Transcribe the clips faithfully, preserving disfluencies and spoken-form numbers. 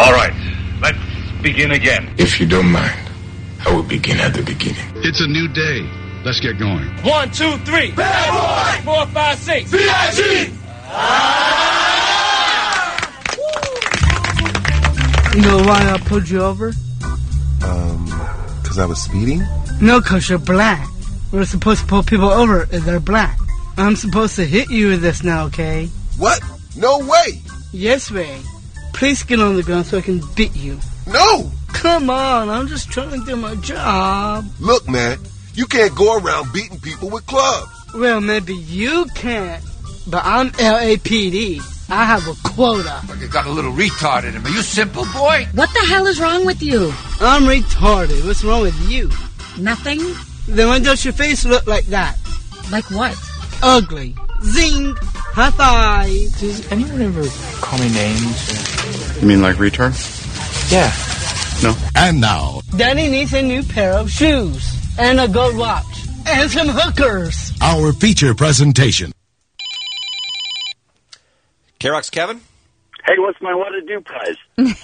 All right, let's begin again. If you don't mind, I will begin at the beginning. It's a new day. Let's get going. One, two, three. Bad boy. Four, five, six. B I G. You know why I pulled you over? Um, because I was speeding? No, because you're black. We're supposed to pull people over if they're black. I'm supposed to hit you with this now, okay? What? No way! Yes, Ray. Please get on the ground so I can beat you. No! Come on, I'm just trying to do my job. Look, man, you can't go around beating people with clubs. Well, maybe you can't, but I'm L A P D. I have a quota. But you got a little retard in him. Are you simple, boy? What the hell is wrong with you? I'm retarded. What's wrong with you? Nothing? Then why does your face look like that? Like what? Ugly. Zing. High five. Does anyone ever call me names? You mean like retard? Yeah. No. And now, Daddy needs a new pair of shoes and a gold watch and some hookers. Our feature presentation. K-Rock's Kevin? Hey, what's my what to do prize?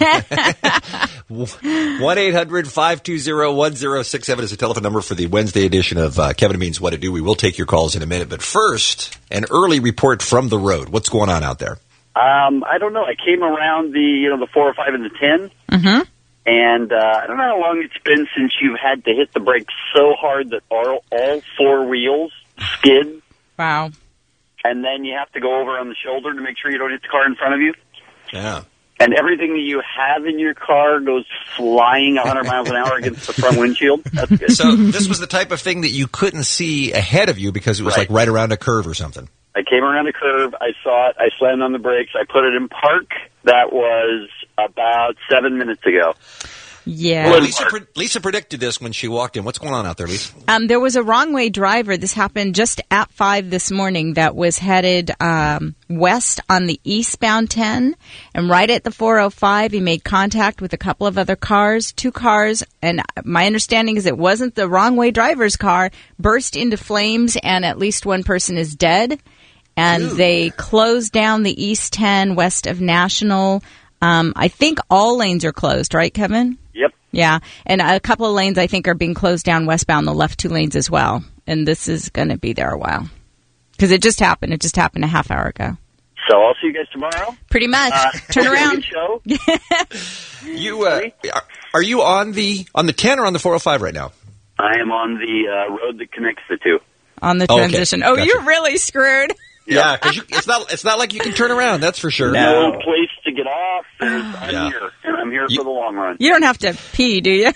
one eight hundred five two zero one zero six seven is the telephone number for the Wednesday edition of uh, Kevin Means What to Do. We will take your calls in a minute. But first, an early report from the road. What's going on out there? Um, I don't know. I came around the, you know, the four or five and the ten. Mm-hmm. And uh, I don't know how long it's been since you've had to hit the brakes so hard that all, all four wheels skid. Wow. And then you have to go over on the shoulder to make sure you don't hit the car in front of you. Yeah. And everything that you have in your car goes flying one hundred miles an hour against the front windshield. That's good. So this was the type of thing that you couldn't see ahead of you because it was right. like right around a curve or something. I came around a curve. I saw it. I slammed on the brakes. I put it in park. That was about seven minutes ago. Yeah. Well, Lisa, pre- Lisa predicted this when she walked in. What's going on out there, Lisa? Um, there was a wrong-way driver. This happened just at five this morning that was headed um, west on the eastbound ten. And right at the four oh five, he made contact with a couple of other cars. Two cars, and my understanding is it wasn't the wrong-way driver's car, burst into flames, and at least one person is dead. And Ooh. They closed down the East ten west of National. Um, I think all lanes are closed, right, Kevin? Yep. Yeah, and a couple of lanes I think are being closed down westbound, the left two lanes as well. And this is going to be there a while. Because it just happened. It just happened a half hour ago. So I'll see you guys tomorrow? Pretty much. Uh, Turn around. Show. you, uh, are, are you on the on the ten or on the four oh five right now? I am on the uh, road that connects the two. On the transition. Oh, okay. Oh, gotcha. you're really screwed. Yeah, because it's not it's not like you can turn around, that's for sure. No place to get off. There's, I'm yeah. here, and I'm here you, for the long run. You don't have to pee, do you?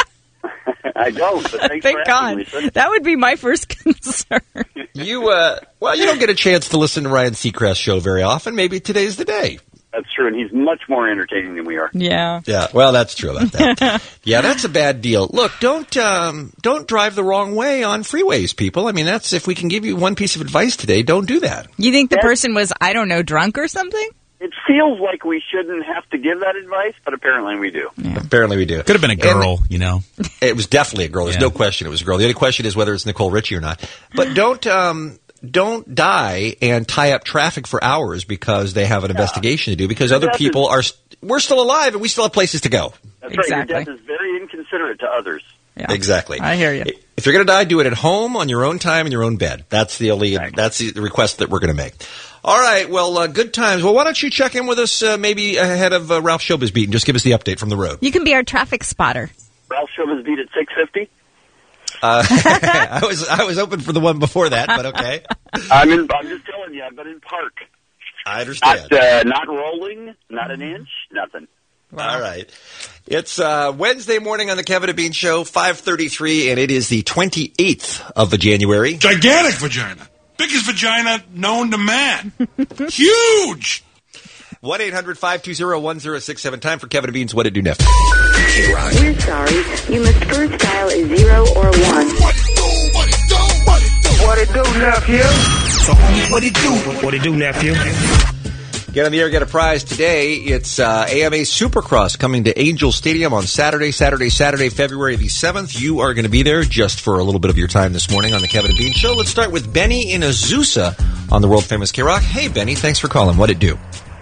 I don't, but thanks Thank for God. asking, Lisa. That would be my first concern. You, uh, well, you don't get a chance to listen to Ryan Seacrest's show very often. Maybe today's the day. That's true, and he's much more entertaining than we are. Yeah. Yeah, well, that's true about that. Yeah, that's a bad deal. Look, don't um, don't drive the wrong way on freeways, people. I mean, that's if we can give you one piece of advice today, don't do that. You think the person was, I don't know, drunk or something? It feels like we shouldn't have to give that advice, but apparently we do. Yeah. Apparently we do. Could have been a girl, and, you know. It was definitely a girl. There's yeah. no question it was a girl. The only question is whether it's Nicole Richie or not. But don't um, don't die and tie up traffic for hours because they have an yeah. investigation to do, because other people is, are – we're still alive and we still have places to go. That's exactly. right. Your death is very inconsiderate to others. Yeah. Exactly. I hear you. If you're going to die, do it at home, on your own time, in your own bed. That's the only exactly. that's the request that we're going to make. All right. Well, uh, good times. Well, why don't you check in with us uh, maybe ahead of uh, Ralph Showbiz Beat and just give us the update from the road. You can be our traffic spotter. Ralph Showbiz Beat at six fifty. Uh, I was I was open for the one before that, but okay. I'm in, I'm just telling you, I've been in park. I understand. Not, uh, not rolling, not an inch, nothing. Wow. All right. It's uh, Wednesday morning on the Kevin and Bean Show, five thirty-three, and it is the twenty-eighth of the January. Gigantic vagina. Biggest vagina known to man. Huge. one eight hundred five two zero one zero six seven. Time for Kevin and Bean's What It Do Next. We're sorry. You must first dial a zero or one. What it do, what it do, what it do. What it do, nephew? So, what it do? What it do, nephew? Get on the air, get a prize. Today, it's uh, A M A Supercross coming to Angel Stadium on Saturday, Saturday, Saturday, February the seventh. You are going to be there just for a little bit of your time this morning on the Kevin and Bean Show. Let's start with Benny in Azusa on the world-famous K-Rock. Hey, Benny, thanks for calling. What it do?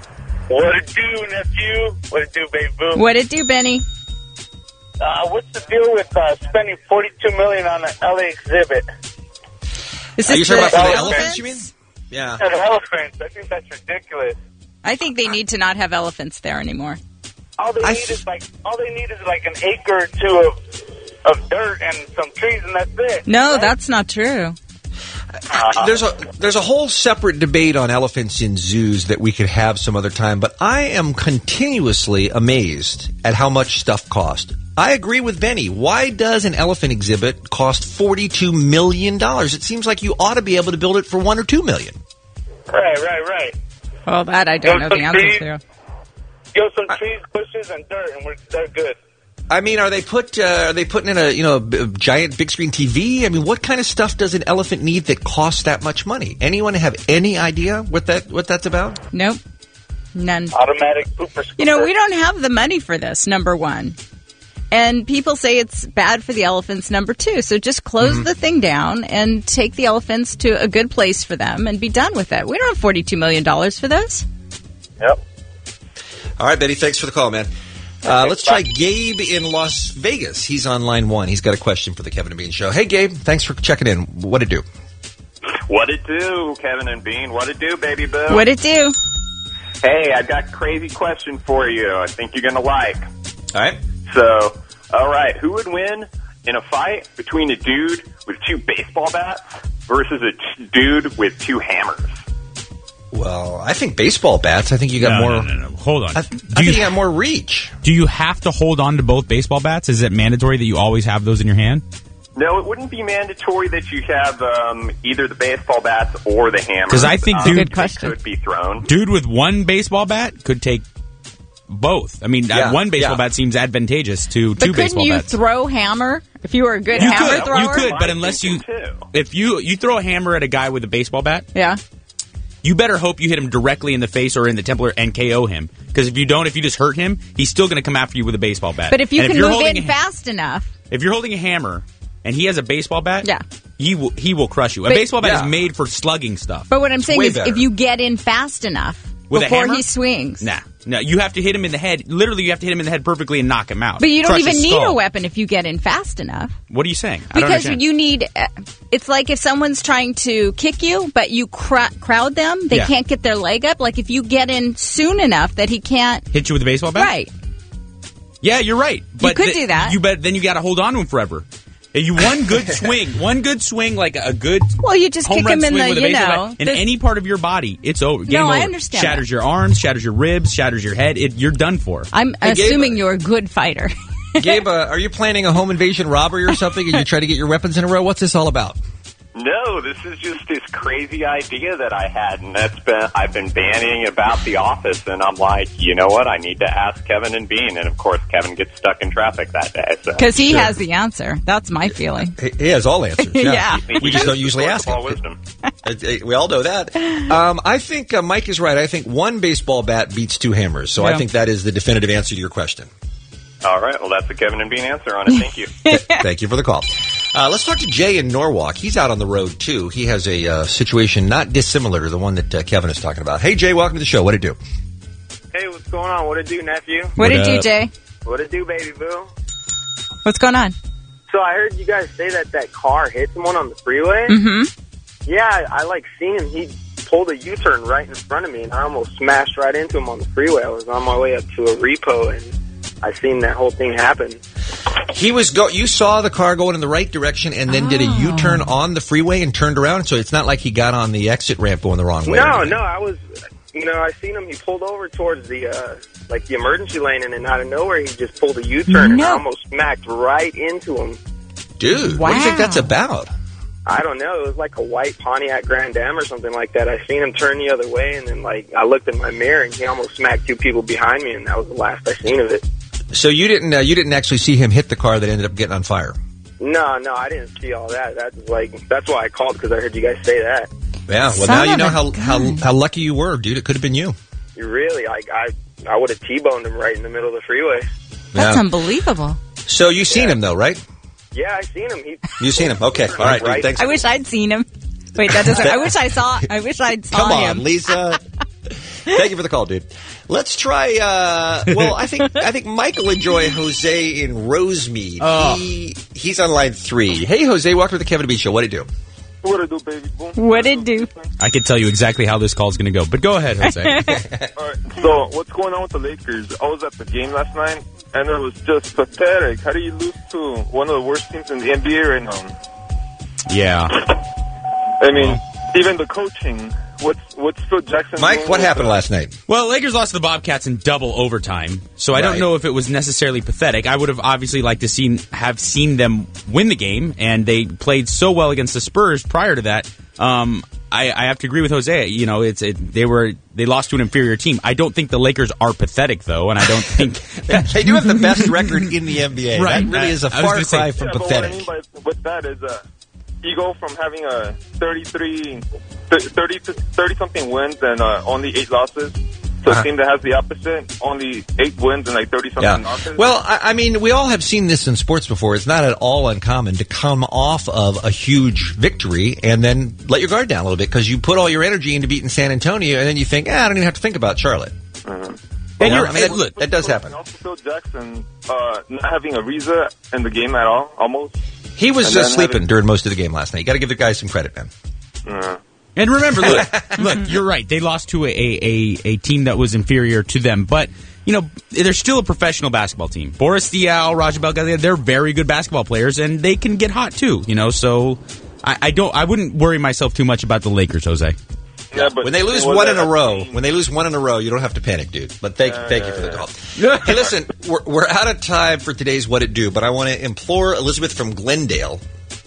What it do, nephew? What it do, baby boo? What it do, Benny? Uh, what's the deal with uh, spending forty-two million dollars on an L A exhibit? Is Are you this talking the about for the elephants? elephants, you mean? Yeah. And elephants. I think that's ridiculous. I think they need to not have elephants there anymore. All they I need f- is like all they need is like an acre or two of of dirt and some trees, and that's it. No, right? that's not true. Uh, There's a there's a whole separate debate on elephants in zoos that we could have some other time, but I am continuously amazed at how much stuff costs. I agree with Benny. Why does an elephant exhibit cost forty-two million dollars? It seems like you ought to be able to build it for one or two million. Right, right, right. Well, that I don't know the answer to. Give some trees, bushes, and dirt, and we're they're good. I mean, are they put uh, are they putting in a you know a giant big screen T V? I mean, what kind of stuff does an elephant need that costs that much money? Anyone have any idea what that what that's about? Nope, none. Automatic pooper scooper. You know, we don't have the money for this. Number one, and people say it's bad for the elephants. Number two, so just close Mm-hmm. the thing down and take the elephants to a good place for them and be done with it. We don't have forty-two million dollars for this. Yep. All right, Betty, thanks for the call, man. Uh, let's try Gabe in Las Vegas. He's on line one. He's got a question for the Kevin and Bean Show. Hey, Gabe, thanks for checking in. What it do? What it do, Kevin and Bean? What it do, baby boo? What it do? Hey, I've got a crazy question for you. I think you're going to like. All right. So, all right, who would win in a fight between a dude with two baseball bats versus a t- dude with two hammers? Well, I think baseball bats. I think you got No, more. no, no, no. Hold on. I, I think you, you got more reach. Do you have to hold on to both baseball bats? Is it mandatory that you always have those in your hand? No, it wouldn't be mandatory that you have um, either the baseball bats or the hammers. 'Cause I think um, dude- they could be thrown. Dude with one baseball bat could take both. I mean, Yeah, uh, one baseball yeah. bat seems advantageous to But two couldn't baseball you bats. throw hammer if you were a good You hammer could, thrower? you could, but unless you, if you you throw a hammer at a guy with a baseball bat, Yeah. you better hope you hit him directly in the face or in the temple and K O him. Because if you don't, if you just hurt him, he's still going to come after you with a baseball bat. But if you And can you're move holding in a- fast enough, if you're holding a hammer and he has a baseball bat, yeah. he will he will crush you. A But- baseball bat Yeah. is made for slugging stuff. But what I'm saying way is, better. if you get in fast enough With a before hammer? he swings, Nah, no, you have to hit him in the head. Literally, you have to hit him in the head perfectly and knock him out. but you don't Crush even his need skull. a weapon if you get in fast enough. What are you saying? I don't Because understand. you need, uh, it's like if someone's trying to kick you, but you cr- crowd them, they Yeah. can't get their leg up. Like if you get in soon enough that he can't, hit you with a baseball bat. right? Yeah, you're right. But could th- do that. You bet. Then you got to hold on to him forever. You one good swing, one good swing, like a good. Well, you just home kick run him in swing the, with a you baseball know, bat, in the- any part of your body, it's over. Game No, I over. understand Shatters that. your arms, shatters your ribs, shatters your head. It, you're done for. I'm Hey, Gabe, assuming you're a good fighter. Gabe, uh, are you planning a home invasion robbery or something and you try to get your weapons in a row? What's this all about? No, this is just this crazy idea that I had, and that's been I've been banning about the office, and I'm like, you know what? I need to ask Kevin and Bean, and of course, Kevin gets stuck in traffic that day. So Because he has the answer. That's my feeling. He, he has all answers. Yeah. Yeah. We just don't usually ask him. wisdom. Uh, uh, We all know that. Um, I think uh, Mike is right. I think one baseball bat beats two hammers. So I Yeah. think that is the definitive answer to your question. All right, well, that's the Kevin and Bean answer on it. Thank you. Th- Thank you for the call. Uh, let's talk to Jay in Norwalk. He's out on the road, too. He has a uh, situation not dissimilar to the one that uh, Kevin is talking about. Hey, Jay, welcome to the show. What it do? Hey, what's going on? What it do, nephew? What did you, up? Jay? What it do, baby boo? What's going on? So I heard you guys say that that car hit someone on the freeway. Mm-hmm. Yeah, I, I like seen him. He pulled a U-turn right in front of me, and I almost smashed right into him on the freeway. I was on my way up to a repo, and I seen that whole thing happen. He was go. You saw the car going in the right direction and then did a Oh. U-turn on the freeway and turned around. So it's not like he got on the exit ramp going the wrong way. No, no, I was, you know, I seen him. He pulled over towards the, uh, like the emergency lane, and then out of nowhere, he just pulled a U-turn, and I No. almost smacked right into him. Dude, what do you think Wow. that's about? I don't know. It was like a white Pontiac Grand Am or something like that. I seen him turn the other way, and then like I looked in my mirror, and he almost smacked two people behind me, and that was the last I seen of it. So you didn't uh, you didn't actually see him hit the car that ended up getting on fire? No, no, I didn't see all that. That's like that's why I called, because I heard you guys say that. Yeah. Well, Son now you of know a how, how gun. how lucky you were, dude. It could have been you. You really, like I, I would have T-boned him right in the middle of the freeway. That's Yeah. unbelievable. So you seen him though, right? Yeah, I seen him. He, You seen him? Okay. All right, dude. Thanks. I wish I'd seen him. Wait, that doesn't. I wish I saw. I wish I'd saw Come him. on, Lisa. Thank you for the call, dude. Let's try. Uh, well, I think I think Mike will enjoy Jose in Rosemead. Oh. He he's on line three. Hey, Jose, welcome to the Kevin and Bean Show. What do you do? What it do, baby? Boom. What it do? I can tell you exactly how this call is going to go, but go ahead, Jose. All right. So, what's going on with the Lakers? I was at the game last night, and it was just pathetic. How do you lose to one of the worst teams in the N B A right now? Yeah. I mean, even the coaching. What's what's Phil Jackson? Mike, doing what with happened the- last night? Well, Lakers lost to the Bobcats in double overtime, so I Right. don't know if it was necessarily pathetic. I would have obviously liked to seen have seen them win the game, and they played so well against the Spurs prior to that. Um, I, I have to agree with Jose. You know, it's it, they were they lost to an inferior team. I don't think the Lakers are pathetic though, and I don't think They do have the best record in the N B A. Right. That really is a I was far gonna say- cry from Yeah, but what I pathetic. mean by with that is uh, you go from having a thirty-three, thirty, thirty something wins and uh, only eight losses to Uh-huh. a team that has the opposite, only eight wins and like thirty something Yeah. losses. Well, I, I mean, we all have seen this in sports before. It's not at all uncommon to come off of a huge victory and then let your guard down a little bit because you put all your energy into beating San Antonio, and then you think, ah, I don't even have to think about Charlotte. Uh-huh. You know, you're- I mean, that, look, that does happen. And also Phil Jackson uh, not having Ariza in the game at all, almost. He was And just then sleeping having- during most of the game last night. You got to give the guy some credit, man. Uh, And remember, look, look, you're right. They lost to a, a, a team that was inferior to them, but you know they're still a professional basketball team. Boris Diaw, Raja Belgazia, they're very good basketball players, and they can get hot too. You know, so I, I don't, I wouldn't worry myself too much about the Lakers, Jose. yeah, but When they lose it was one in a- a row, when they lose one in a row, you don't have to panic, dude. But thank, thank you for the call. Hey, listen, we're, we're out of time for today's What It Do, but I want to implore Elizabeth from Glendale.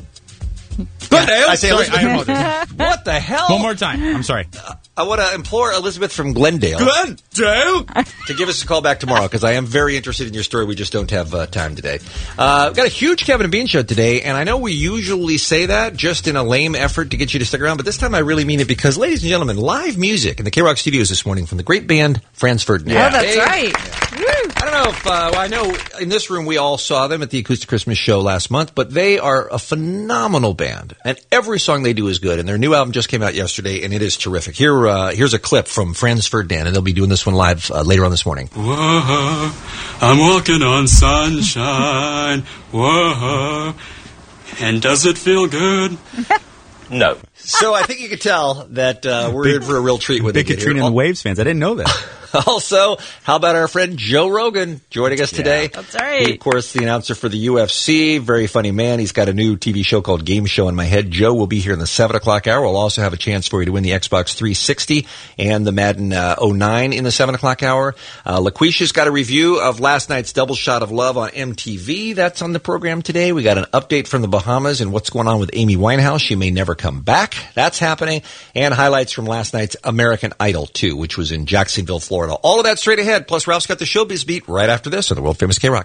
Glendale? I say Sorry, Elizabeth. I apologize. What the hell? One more time. I'm sorry. I want to implore Elizabeth from Glendale Glendale to give us a call back tomorrow because I am very interested in your story. We just don't have uh, time today. Uh, we've got a huge Kevin and Bean show today, and I know we usually say that just in a lame effort to get you to stick around, but this time I really mean it because, ladies and gentlemen, live music in the K-Rock studios this morning from the great band Franz Ferdinand. Oh, that's Hey, right. I don't know if, uh, well, I know in this room we all saw them at the Acoustic Christmas show last month, but they are a phenomenal band, and every song they do is good, and their new album just came out yesterday, and it is terrific. Here, uh, here's a clip from Franz Ferdinand, and they'll be doing this one live uh, later on this morning. Whoa, I'm walking on sunshine. Whoa, and does it feel good? No. So I think you could tell that uh, we're in for a real treat with Big it. Katrina and the Waves fans. I didn't know that. Also, how about our friend Joe Rogan joining us today? That's right. He, of course, the announcer for the U F C. Very funny man. He's got a new T V show called Game Show in My Head. Joe will be here in the seven o'clock hour. We'll also have a chance for you to win the Xbox three sixty and the Madden uh, oh nine in the seven o'clock hour. Uh, LaQuisha's got a review of last night's Double Shot of Love on M T V. That's on the program today. We got an update from the Bahamas and what's going on with Amy Winehouse. She may never come back. That's happening. And highlights from last night's American Idol two, which was in Jacksonville, Florida. All of that straight ahead. Plus, Ralph's got the showbiz beat right after this on the world-famous K-Rock.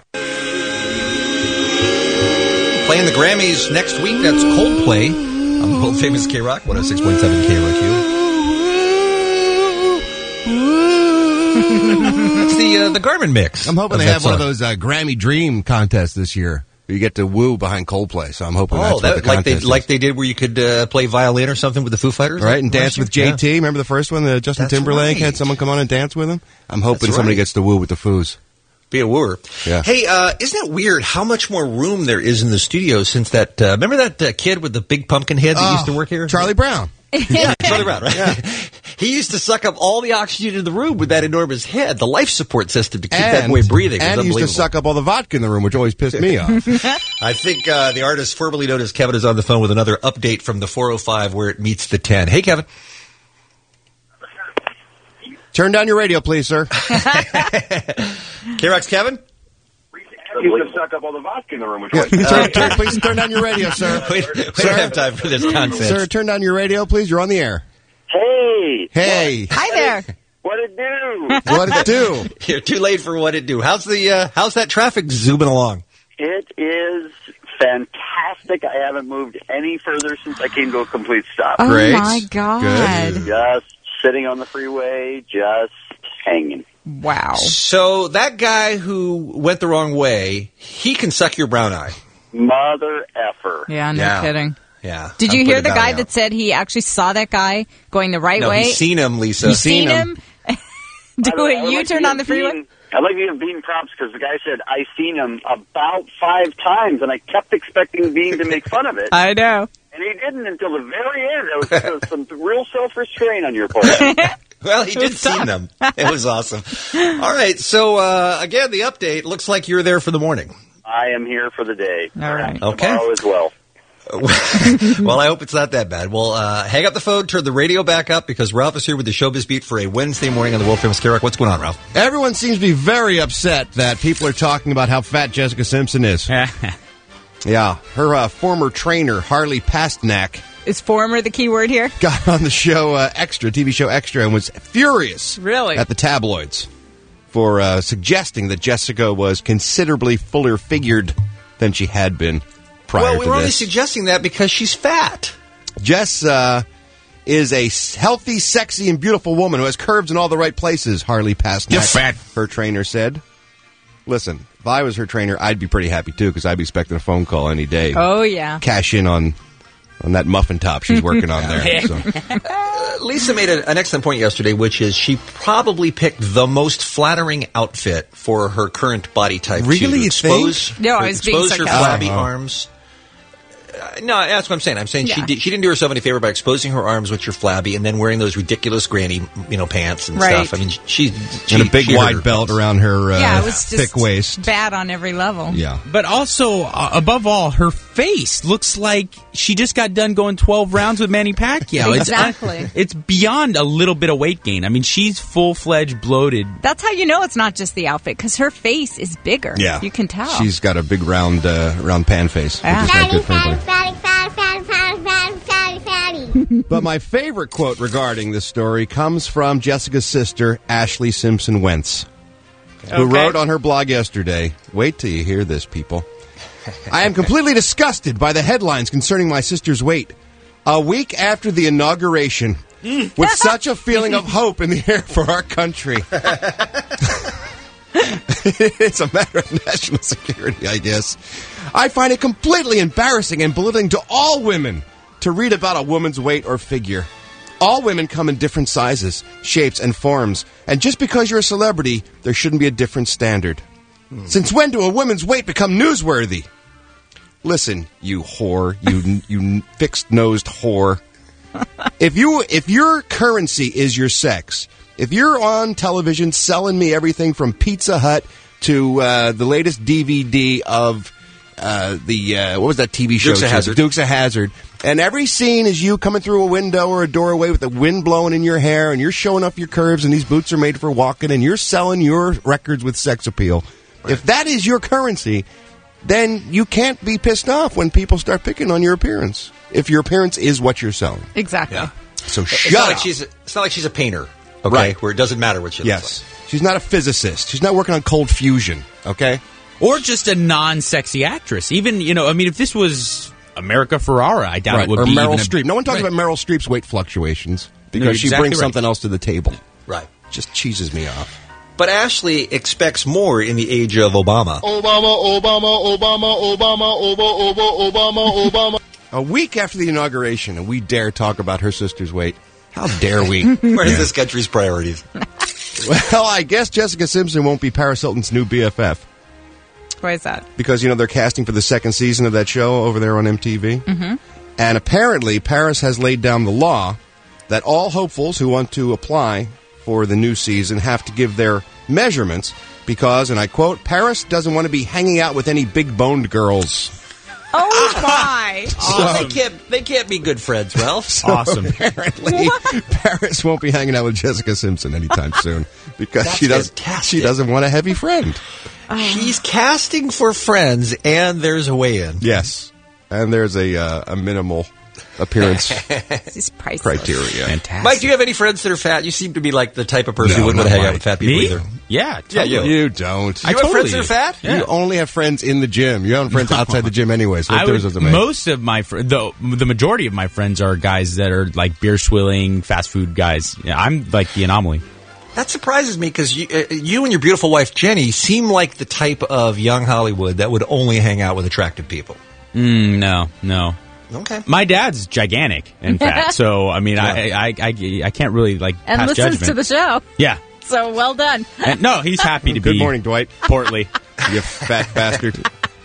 Playing the Grammys next week, that's Coldplay on the world-famous K-Rock, one oh six point seven K R O Q. That's the, uh, the Garmin mix. I'm hoping of they that have one of song. those uh, Grammy Dream contests this year. You get to woo behind Coldplay, so I'm hoping Oh, that's that, what the like they contest is. like they did where you could uh, play violin or something with the Foo Fighters? Right, and last dance year? with J T. Remember the first one, the Justin That's Timberlake right. had someone come on and dance with him? I'm hoping That's somebody right. gets to woo with the Foos. Be a wooer. Yeah. Hey, uh, isn't that weird how much more room there is in the studio since that, uh, remember that uh, kid with the big pumpkin head that Oh, used to work here? Charlie Brown. Yeah, Charlie Brown, right? He used to suck up all the oxygen in the room with that enormous head. The life support system to keep that boy breathing was And he used to unbelievable. suck up all the vodka in the room, which always pissed me off. I think uh, the artist formerly known as Kevin is on the phone with another update from the four oh five where it meets the ten. Hey, Kevin. Turn down your radio, please, sir. K-Rock's Kevin? He used to suck up all the vodka in the room. Which Yeah, was turn, turn, please turn down your radio, sir. We, we don't have time for this nonsense. Sir, turn down your radio, please. You're on the air. Hey, Hey. Hi there. what it do? What it do? You're too late for what it do. How's the uh, how's that traffic zooming along? It is fantastic. I haven't moved any further since I came to a complete stop. Oh, Great. my God. Good. Just sitting on the freeway, just hanging. Wow. So that guy who went the wrong way, he can suck your brown eye. Mother effer. Yeah, no Yeah. kidding. Yeah. Did I'm you hear putting the it guy down that said he actually saw that guy going the right now. No, way? he's seen him, Lisa. You've seen him? Do By the way, I a would like U-turn to on the give freeway? Bean- I'd like to give Bean props because the guy said, I seen him about five times, and I kept expecting Bean to make fun of it. I know. And he didn't until the very end. There was, there was some real self-restraint on your part. Well, he did see them. It was awesome. All right, so uh, again, the update looks like you're there for the morning. I am here for the day. All right. Okay. Tomorrow as well. Well, I hope it's not that bad. Well, uh, hang up the phone, turn the radio back up, because Ralph is here with the Showbiz Beat for a Wednesday morning on the World Famous K-Rock. What's going on, Ralph? Everyone seems to be very upset that people are talking about how fat Jessica Simpson is. Yeah, her uh, former trainer, Harley Pasternak, Is former the key word here? got on the show uh, Extra, T V show Extra, and was furious Really? at the tabloids for uh, suggesting that Jessica was considerably fuller figured than she had been prior Well, we to were only this. suggesting that because she's fat. Jess uh, is a s- healthy, sexy, and beautiful woman who has curves in all the right places, Harley Pasternak, You're fat. her trainer, said. Listen, if I was her trainer, I'd be pretty happy, too, because I'd be expecting a phone call any day. Oh, yeah. Cash in on on that muffin top she's working on there. So. Uh, Lisa made a, an excellent point yesterday, which is she probably picked the most flattering outfit for her current body type. Really, to you expose, think? No, I was being expose her sarcastic. flabby Oh. arms. Uh, no, that's what I'm saying. I'm saying she Yeah. did, she didn't do herself any favor by exposing her arms, which are flabby, and then wearing those ridiculous granny, you know, pants and Right. stuff. I mean, she, she And a big she hurt wide her belt face. around her uh, yeah, it was just thick waist. bad on every level. Yeah. But also, uh, above all, her face looks like she just got done going twelve rounds with Manny Pacquiao. Exactly. It's, it's beyond a little bit of weight gain. I mean, she's full-fledged bloated. That's how you know it's not just the outfit, because her face is bigger. Yeah. You can tell. She's got a big round uh, round pan face. Yeah. Which is not good for anybody. fatty, fatty, fatty, fatty, fatty, fatty, fatty. But my favorite quote regarding this story comes from Jessica's sister, Ashley Simpson Wentz, who Okay. wrote on her blog yesterday, wait till you hear this, people. I am completely disgusted by the headlines concerning my sister's weight. A week after the inauguration, with such a feeling of hope in the air for our country. It's a matter of national security, I guess. I find it completely embarrassing and belittling to all women to read about a woman's weight or figure. All women come in different sizes, shapes, and forms, and just because you're a celebrity, there shouldn't be a different standard. Since when do a woman's weight become newsworthy? Listen, you whore, you you fixed-nosed whore. If you if your currency is your sex, if you're on television selling me everything from Pizza Hut to uh, the latest D V D of uh, the uh, what was that T V show? Dukes of Hazzard. Dukes of Hazzard. And every scene is you coming through a window or a doorway with the wind blowing in your hair, and you're showing off your curves, and these boots are made for walking, and you're selling your records with sex appeal. Right. If that is your currency, then you can't be pissed off when people start picking on your appearance. If your appearance is what you're selling. Exactly. Yeah. So It's shut not up. like she's a, it's not like she's a painter, okay? Right. Where it doesn't matter what she looks Yes. She's not a physicist. She's not working on cold fusion, okay? Or just a non-sexy actress. Even, you know, I mean, if this was America Ferrara, I doubt Right. it would or be Meryl even a- Streep. No one talks Right. about Meryl Streep's weight fluctuations because No, she exactly brings right. something else to the table. like. Right. Just cheeses me off. But Ashley expects more in the age of Obama. Obama, Obama, Obama, Obama, Obama, Obama, Obama, Obama. A week after the inauguration, and we dare talk about her sister's weight. How dare we? Where's this country's priorities? Well, I guess Jessica Simpson won't be Paris Hilton's new B F F. Why is that? Because, you know, they're casting for the second season of that show over there on M T V. Mm-hmm. And apparently, Paris has laid down the law that all hopefuls who want to apply for the new season have to give their measurements because, and I quote, Paris doesn't want to be hanging out with any big-boned girls. Oh, my. Oh, they can't. They can't be good friends, Ralph. So Awesome. Apparently, Paris won't be hanging out with Jessica Simpson anytime soon because That's she does. fantastic. She doesn't want a heavy friend. She's casting for Friends, and there's a weigh-in. Yes, and there's a uh, a minimal appearance This is priceless. criteria. Fantastic. Mike, do you have any friends that are fat? You seem to be like the type of person No, who wouldn't want not to hang out Mike. with fat people Me? either. Yeah, Yeah, totally. you. You don't. You I have totally friends that are do. fat? Yeah. You only have friends in the gym. You don't have friends outside the gym anyway, so what I difference would, does it make? most of my fr- the the majority of my friends are guys that are like beer swilling, fast food guys. Yeah, I'm like the anomaly. That surprises me because you, uh, you and your beautiful wife Jenny seem like the type of young Hollywood that would only hang out with attractive people. Mm, no, no. Okay. My dad's gigantic and fat, so I mean, I, I I I I can't really like And pass listens judgment. to the show. Yeah. So well done. And, no, he's happy to Good be. Good morning, Dwight. Portly. You fat bastard.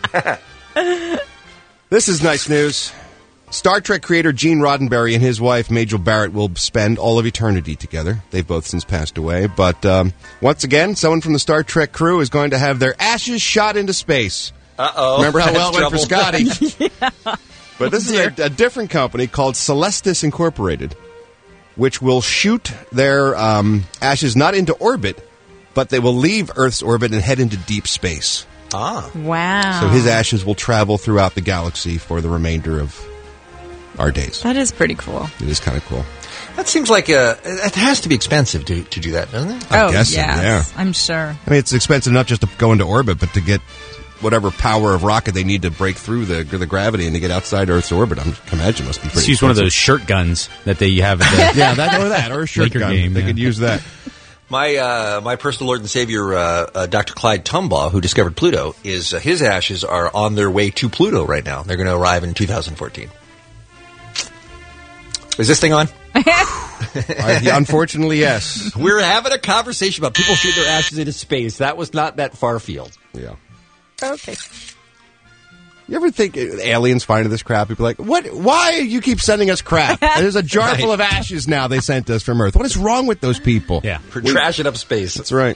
This is nice news. Star Trek creator Gene Roddenberry and his wife, Majel Barrett, will spend all of eternity together. They've both since passed away. But um, once again, someone from the Star Trek crew is going to have their ashes shot into space. Uh-oh. Remember how well it went trouble. for Scotty? Yeah. But this is a, a different company called Celestis Incorporated, which will shoot their um, ashes not into orbit, but they will leave Earth's orbit and head into deep space. Ah. Wow. So his ashes will travel throughout the galaxy for the remainder of our days. That is pretty cool. It is kind of cool. That seems like a, it has to be expensive to, to do that, doesn't it? I oh, guess so, yes, yeah. I'm sure. I mean, it's expensive not just to go into orbit, but to get whatever power of rocket they need to break through the the gravity and to get outside Earth's orbit. I'm, I can imagine it must be pretty Just use expensive. one of those shirt guns that they have at the yeah, that or that, or a shirt Laker gun. game. They yeah. could use that. My uh, my personal Lord and Savior, uh, uh, Doctor Clyde Tombaugh, who discovered Pluto, is uh, his ashes are on their way to Pluto right now. They're going to arrive in two thousand fourteen. Is this thing on? I, unfortunately, yes. We're having a conversation about people shooting their ashes into space. That was not that far field. Yeah. Okay. You ever think uh, aliens finding this crap? People are like, what? Why you keep sending us crap? There's a jar full of ashes now they sent us from Earth. What is wrong with those people? Yeah. For trashing up space. That's right.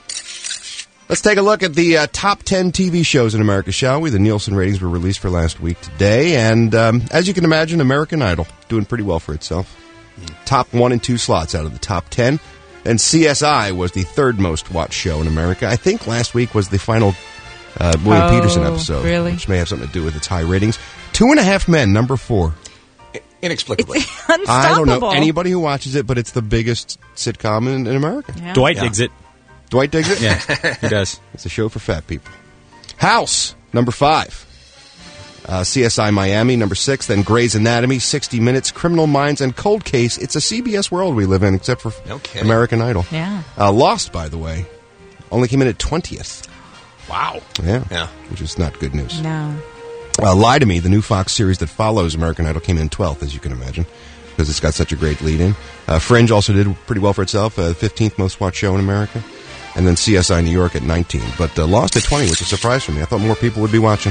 Let's take a look at the uh, top ten T V shows in America, shall we? The Nielsen ratings were released for last week today. And um, as you can imagine, American Idol doing pretty well for itself. Mm. Top one and two slots out of the top ten. And C S I was the third most watched show in America. I think last week was the final uh, William Oh, Peterson episode. really? Which may have something to do with its high ratings. Two and a Half Men, number four. Inexplicably. Unstoppable. I don't know anybody who watches it, but it's the biggest sitcom in, in America. Yeah. Dwight Yeah. digs it. Dwight digs it? Yeah, he does. It's a show for fat people. House, number five. Uh, C S I Miami, number six. Then Grey's Anatomy, sixty minutes, Criminal Minds, and Cold Case. It's a C B S world we live in, except for No kidding. American Idol. Yeah. Uh, Lost, by the way, only came in at twentieth. Wow. Yeah. Yeah. Which is not good news. No. Uh, Lie to Me, the new Fox series that follows American Idol, came in twelfth, as you can imagine, because it's got such a great lead-in. Uh, Fringe also did pretty well for itself, uh, fifteenth most watched show in America. And then C S I New York at nineteen. But uh, Lost at twenty, which is a surprise for me. I thought more people would be watching.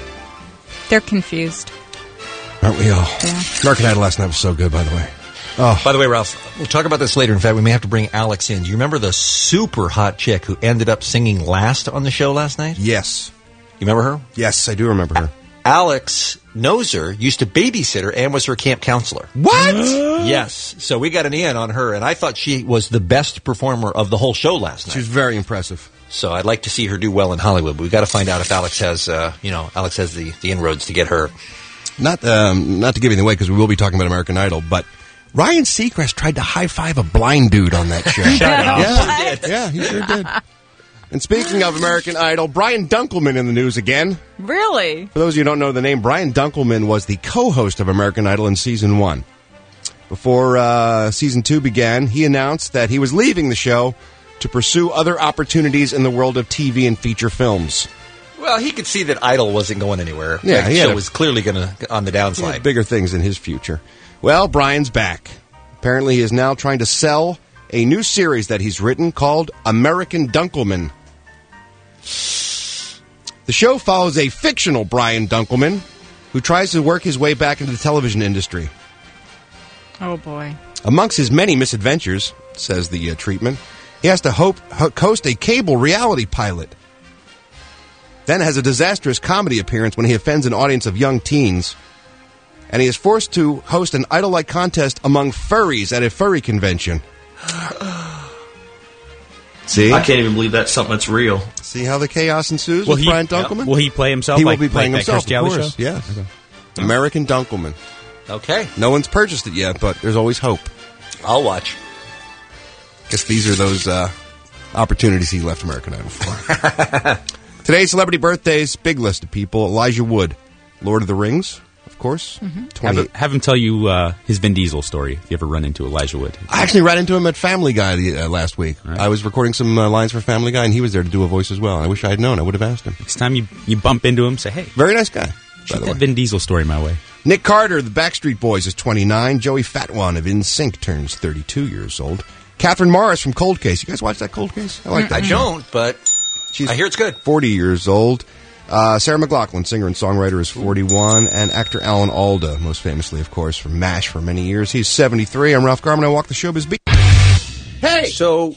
They're confused. Aren't we all? Yeah. American Idol last night was so good, by the way. Oh, By the way, Ralph, we'll talk about this later. In fact, we may have to bring Alex in. Do you remember the super hot chick who ended up singing last on the show last night? yes. You remember her? Yes, I do remember her. Alex knows her, used to babysit her, and was her camp counselor. What? Yes. So we got an in on her, and I thought she was the best performer of the whole show last She was night. very impressive. So I'd like to see her do well in Hollywood. But we got to find out if Alex has, uh, you know, Alex has the, the inroads to get her. Not um, not to give anything away, because we will be talking about American Idol, but Ryan Seacrest tried to high-five a blind dude on that show. Shut up. Yeah, He did. yeah, he sure did. And speaking of American Idol, Brian Dunkelman in the news again. Really? For those of you who don't know the name, Brian Dunkelman was the co-host of American Idol in season one. Before uh, season two began, he announced that he was leaving the show to pursue other opportunities in the world of T V and feature films. Well, he could see that Idol wasn't going anywhere. Yeah, that he had show a- was clearly going to on the He had downslide. bigger things in his future. Well, Brian's back. Apparently, he is now trying to sell a new series that he's written called American Dunkelman. The show follows a fictional Brian Dunkelman who tries to work his way back into the television industry. Oh, boy. Amongst his many misadventures, says the uh, treatment, he has to hope, ho- host a cable reality pilot. Then has a disastrous comedy appearance when he offends an audience of young teens. And he is forced to host an idol-like contest among furries at a furry convention. See? I can't even believe that's something that's real. See how the chaos ensues Will with he- Brian yeah. Dunkelman? Will he play himself He like- will be playing like that himself, Kirstie of Alley course. show? Yes. American Dunkelman. Okay. No one's purchased it yet, but there's always hope. I'll watch. Guess these are those uh, opportunities he left American Idol for. Today's celebrity birthdays, big list of people. Elijah Wood, Lord of the Rings, of course. Mm-hmm. Have, twenty-eight. him- have him tell you uh, his Vin Diesel story if you ever run into Elijah Wood. I actually ran into him at Family Guy the, uh, last week. I was recording some uh, lines for Family Guy, and he was there to do a voice as well. I wish I had known. I would have asked him. Next time you, you bump into him, say, hey. Very nice guy, by Shoot the that way. Vin Diesel story my way. Nick Carter, the Backstreet Boys, is twenty-nine. Joey Fatwan of N Sync turns thirty-two years old. Catherine Morris from Cold Case. You guys watch that Cold Case? I like that. I don't, but She's I hear it's good. forty years old. Uh, Sarah McLachlan, singer and songwriter, is forty-one. And actor Alan Alda, most famously, of course, from MASH for many years. He's seventy-three. I'm Ralph Garman. I walk the showbiz beat. Hey! So,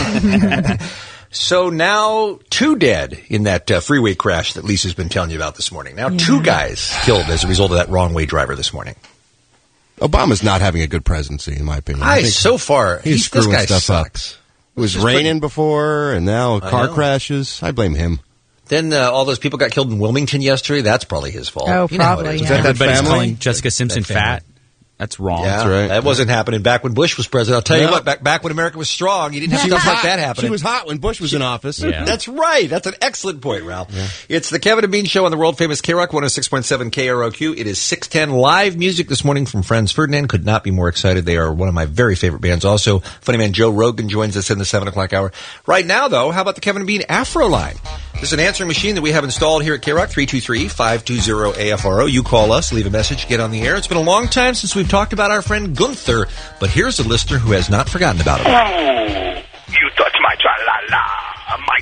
so now two dead in that uh, freeway crash that Lisa's been telling you about this morning. Now two guys killed as a result of that wrong way driver this morning. Obama's not having a good presidency, in my opinion. I, think so far, he's he's, screwing this guy stuff sucks. up. It was Just raining before, and now I car know. crashes. I blame him. Then uh, all those people got killed in Wilmington yesterday. That's probably his fault. Oh, You know how it probably, is. yeah. Is that that Everybody's family? calling Jessica Simpson That family. fat. That's wrong. Yeah, That's right. That wasn't happening back when Bush was president. I'll tell you No. what, back, back when America was strong, you didn't have She stuff was like hot. that happening. She was hot when Bush was in office. Yeah. That's right. That's an excellent point, Ralph. It's the Kevin and Bean Show on the world-famous K-Rock one oh six point seven K R O Q. It is six ten live music this morning from Franz Ferdinand. Could not be more excited. They are one of my very favorite bands. Also, funny man Joe Rogan joins us in the seven o'clock hour. Right now, though, how about the Kevin and Bean Afro line? This is an answering machine that we have installed here at K-Rock, three two three, five two zero, A F R O. You call us, leave a message, get on the air. It's been a long time since we've talked about our friend Gunther, but here's a listener who has not forgotten about him. Oh, you touch my tra-la-la, my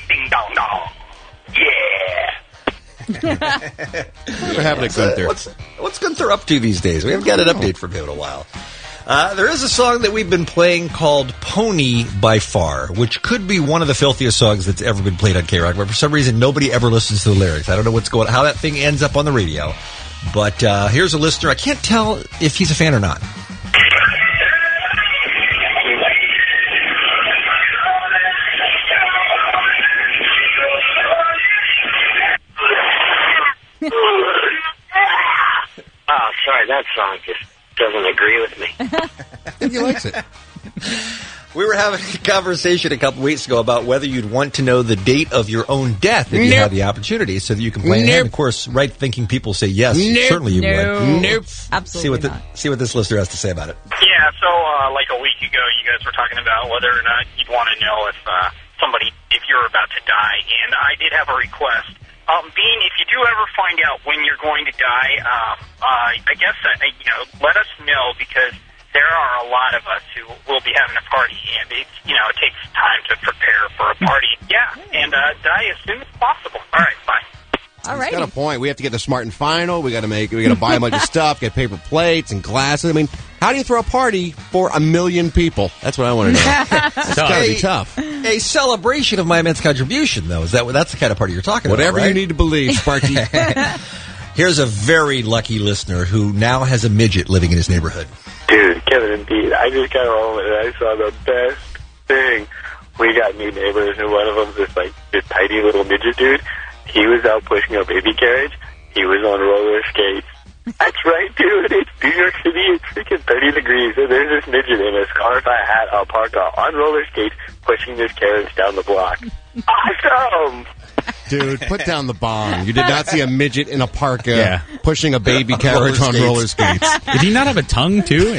ding-dong-dong. Yeah. What happened to Gunther? What's, what's Gunther up to these days? We haven't got an update from him in a while. Uh, there is a song that we've been playing called Pony by Far, which could be one of the filthiest songs that's ever been played on K-Rock, but for some reason nobody ever listens to the lyrics. I don't know what's going, how that thing ends up on the radio. But uh, here's a listener. I can't tell if he's a fan or not. Oh, sorry, that song just doesn't agree with me. I think he likes it. We were having a conversation a couple weeks ago about whether you'd want to know the date of your own death if you Nope. had the opportunity so that you can plan ahead. Nope. Of course, right-thinking people say yes, Nope. certainly you No. would. Nope. Absolutely See what, the, not. see what this listener has to say about it. Yeah, so uh, like a week ago, you guys were talking about whether or not you'd want to know if uh, somebody, if you're about to die, and I did have a request. Um, Bean, if you do ever find out when you're going to die, um, uh, I guess uh, you know, let us know because there are a lot of us who will be having a party, and it's you know it takes time to prepare for a party. Yeah, and uh, die as soon as possible. All right, bye. All He's right. got a point. We have to get the Smart and Final. We got to make. We got to buy a bunch of stuff. Get paper plates and glasses. I mean, how do you throw a party for a million people? That's what I want to know. It's got to be A- tough. A celebration of my immense contribution, though. Is that that's the kind of party you're talking Whatever about, right? you need to believe, Sparky. Here's a very lucky listener who now has a midget living in his neighborhood. Dude, Kevin and Bean, I just got home and I saw the best thing. We got new neighbors, and one of them's this like this tiny little midget dude. He was out pushing a baby carriage. He was on roller skates. That's right, dude. It's New York City. It's freaking thirty degrees, and there's this midget in a scarf, a hat, a parka, on roller skates, pushing this carriage down the block. Awesome! Dude, put down the bomb. You did not see a midget in a parka Yeah. pushing a baby carriage on roller skates. Did he not have a tongue, too?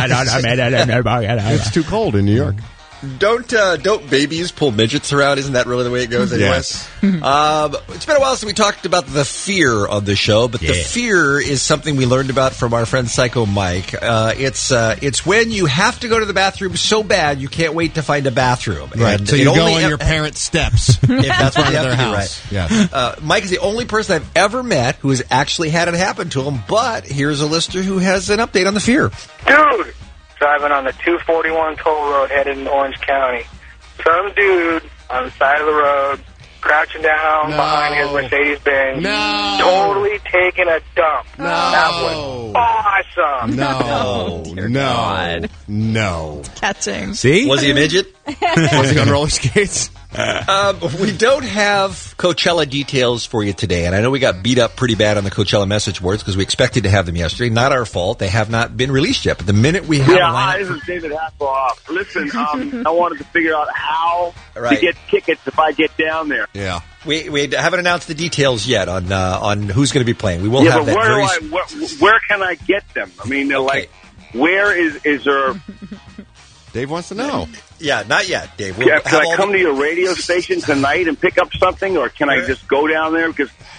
It's too cold in New York. Don't uh, don't babies pull midgets around? Isn't that really the way it goes? Anyway? Yes. Um, it's been a while since we talked about the fear on the show, but the Yeah. fear is something we learned about from our friend Psycho Mike. Uh, it's uh, it's when you have to go to the bathroom so bad you can't wait to find a bathroom. Right. And So it you go only on e- your parents' steps. if that's what you Front of have their to do, house. right? Yes. Uh, Mike is the only person I've ever met who has actually had it happen to him. But here's a listener who has an update on the fear. Dude! Driving on the two forty-one toll road headed in Orange County. Some dude on the side of the road, crouching down No. behind his Mercedes-Benz, No. totally taking a dump. No. That was awesome. No. dear no. God. No. Catching. See? Was he a midget? Was he on roller skates? Um, we don't have Coachella details for you today, and I know we got beat up pretty bad on the Coachella message boards because we expected to have them yesterday. Not our fault; they have not been released yet. But the minute we have Yeah, a hi, lineup, this is David Hasselhoff. Listen, um, I wanted to figure out how Right. to get tickets if I get down there. Yeah. we we haven't announced the details yet on uh, on who's going to be playing. We will yeah, have but that where very. do I? Where, where can I get them? I mean, they're like, where is is there? Dave wants to know. Yeah, not yet, Dave. We'll Yeah, have can I all come the- to your radio station tonight and pick up something, or can I just go down there? Because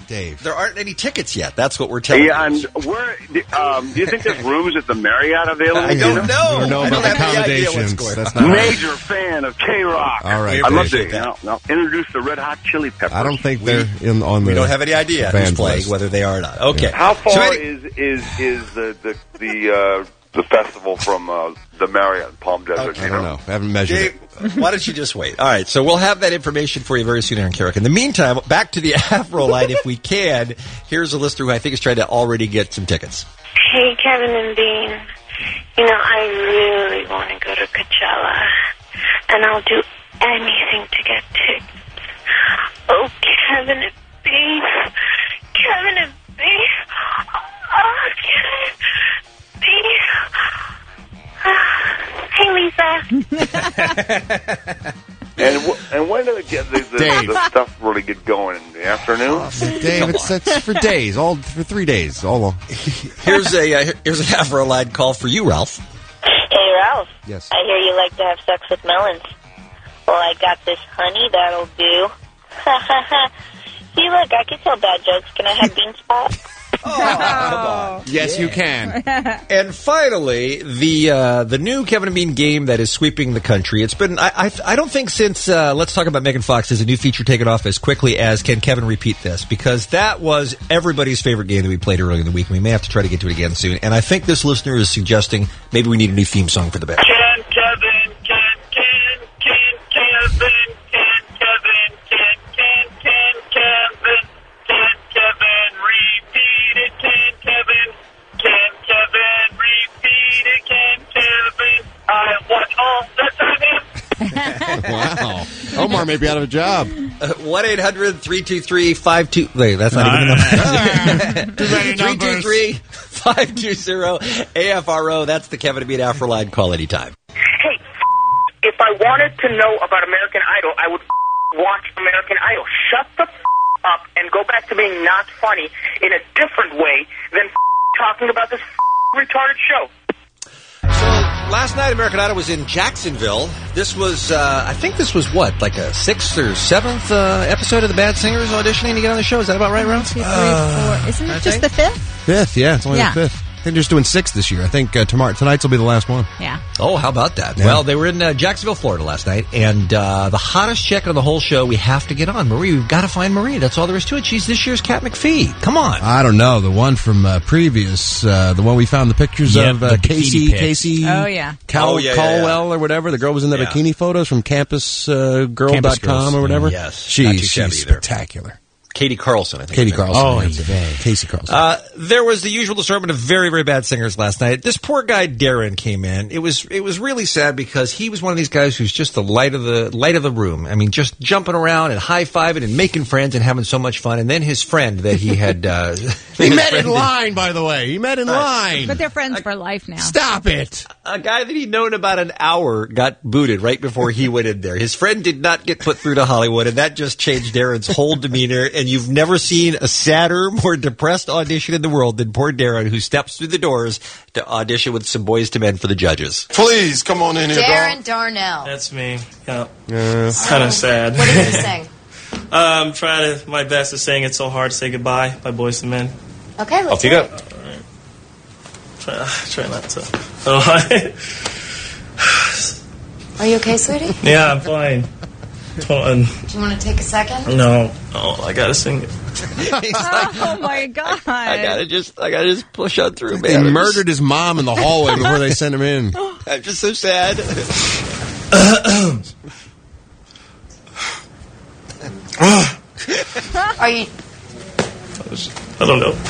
Dave. There aren't any tickets yet. That's what we're telling Yeah, you. and where? Um, do you think there's rooms at the Marriott available? I don't know. I don't know I about don't have any idea accommodations. what's going That's on. not right. Major fan of K-Rock. All right, I'd love Dave. to you know, no, introduce the Red Hot Chili Peppers. I don't think they're in on the. We don't have any idea who's band playing, list. whether they are or not. Okay. How far So any- is is is the the the uh, the festival from uh, the Marriott in Palm Desert? I you don't know. I haven't measured Dave, it. why don't you just wait? All right, so we'll have that information for you very soon here on K-Rock. In the meantime, back to the Afro line if we can. Here's a listener who I think is trying to already get some tickets. Hey, Kevin and Bean. You know, I really want to go to Coachella, and I'll do anything to get tickets. Oh, Kevin and Bean. Kevin and Bean. Oh, Kevin and Bean. Hey, Lisa. And w- and when do they get the, the, Dave. the stuff really get going in the afternoon? Dave, it's, it's for days, all for three days, all long. Here's a uh, here's an Afro line call for you, Ralph. Hey, Ralph. Yes. I hear you like to have sex with melons. Well, I got this honey that'll do. See, look, I can tell bad jokes. Can I have bean spot? Oh, Yes, you can. And finally, the uh, the new Kevin and Bean game that is sweeping the country. It's been I I, I don't think since uh, Let's Talk About Megan Fox has a new feature taken off as quickly as Can Kevin Repeat This, because that was everybody's favorite game that we played earlier in the week. We may have to try to get to it again soon. And I think this listener is suggesting maybe we need a new theme song for the band. Can Kevin, can, can, can Kevin, can Kevin, can, can, can Kevin, can Kevin repeat it, can Kevin, can Kevin repeat it, can Kevin, I want all the time. Wow. Omar may be out of a job. one eight hundred three two three five two Wait, that's not even the number. Too many three two three five two zero A F R O. That's the Kevin and Bean Afro line. Call anytime. Hey, if I wanted to know about American Idol, I would watch American Idol. Shut the up and go back to being not funny in a different way than talking about this retarded show. Last night, American Idol was in Jacksonville. This was, uh, I think this was what, like a sixth or seventh uh, episode of The Bad Singers auditioning to get on the show? Is that about right, Ralph? Two, three, four. Isn't it just the fifth? Fifth, yeah, it's only Yeah. the fifth. I think they're just doing six this year. I think uh, tomorrow, tonight's will be the last one. Yeah. Oh, how about that? Yeah. Well, they were in uh, Jacksonville, Florida last night, and uh, the hottest chick on the whole show, we have to get on. Marie, we've got to find Marie. That's all there is to it. She's this year's Kat McPhee. Come on. I don't know. The one from uh, previous, uh, the one we found the pictures Yep, of, uh, the bikini Casey, pic. Casey Oh, yeah. Cal- Oh, yeah, yeah, Caldwell or whatever. The girl was in the Yeah. bikini photos from campus uh, girl Campus dot com Girls, or whatever. yes. She, Not too she's shabby either. spectacular. Katie Carlson, I think. Katie her name is. Carlson. Oh, that's yeah. it. Casey Carlson. Uh, there was the usual assortment of very, very bad singers last night. This poor guy Darren came in. It was it was really sad because he was one of these guys who's just the light of the light of the room. I mean, just jumping around and high fiving and making friends and having so much fun. And then his friend that he had uh, he his met in friend- line, by the way. He met in line. But they're friends for life now. Stop it. A guy that he'd known about an hour got booted right before he went in there. His friend did not get put through to Hollywood, and that just changed Darren's whole demeanor. And you've never seen a sadder, more depressed audition in the world than poor Darren, who steps through the doors to audition with some Boys to Men for the judges. Please, come on in here, Darren dog. Darnell. That's me. Yeah. Yeah. It's kind of sad. What are you going to sing? I'm trying to my best to sing "It's So Hard to Say Goodbye" by Boyz two Men. Okay, let's Off you hear go. it. Try, try not to. Oh, Are you okay, sweetie? yeah, I'm fine. Hold on. Do you want to take a second? No, no, I gotta sing it. Oh, my God. I gotta just, I gotta just push on through, They man. I'm murdered his mom in the hallway before they sent him in. just, I'm just so sad. Are you... I don't know.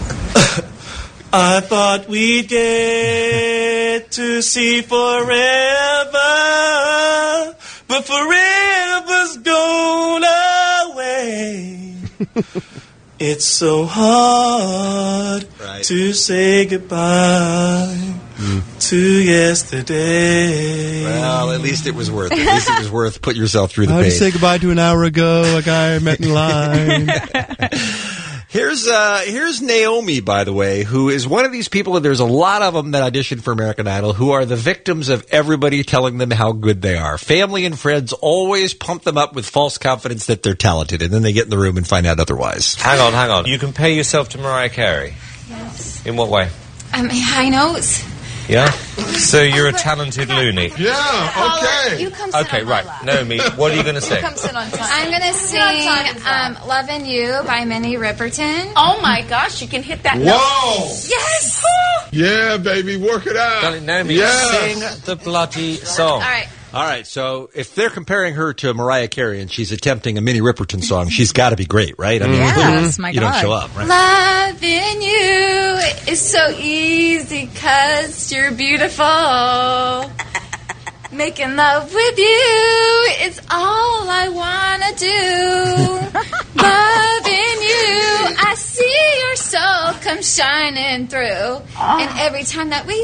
I thought we'd get to see forever, but forever's gone away. It's so hard Right. to say goodbye to yesterday. Well, at least it was worth it. At least it was worth putting yourself through the How pain. to say goodbye to an hour ago, a guy I met in line. Here's uh, here's Naomi, by the way, who is one of these people, and there's a lot of them that audition for American Idol, who are the victims of everybody telling them how good they are. Family and friends always pump them up with false confidence that they're talented, and then they get in the room and find out otherwise. Hang on, hang on. You compare yourself to Mariah Carey? Yes. In what way? Um, high notes. Yeah? So you're a talented loony. Yeah, okay. You come sit Okay, on my right. lap. Naomi, what are you going to You sing? come sit on time. I'm going to sing um, Lovin' You by Minnie Riperton. Oh my gosh, you can hit that Whoa! note. Yes! Yeah, baby, work it out. Darling, Naomi, Yes. sing the bloody song. All right. All right, so if they're comparing her to Mariah Carey and she's attempting a Minnie Riperton song, she's got to be great, right? I mean, Yes, my you don't God. show up, right? Loving you is so easy 'cause you're beautiful. Making love with you is all I wanna do. Loving you, I see your soul come shining through. And every time that we,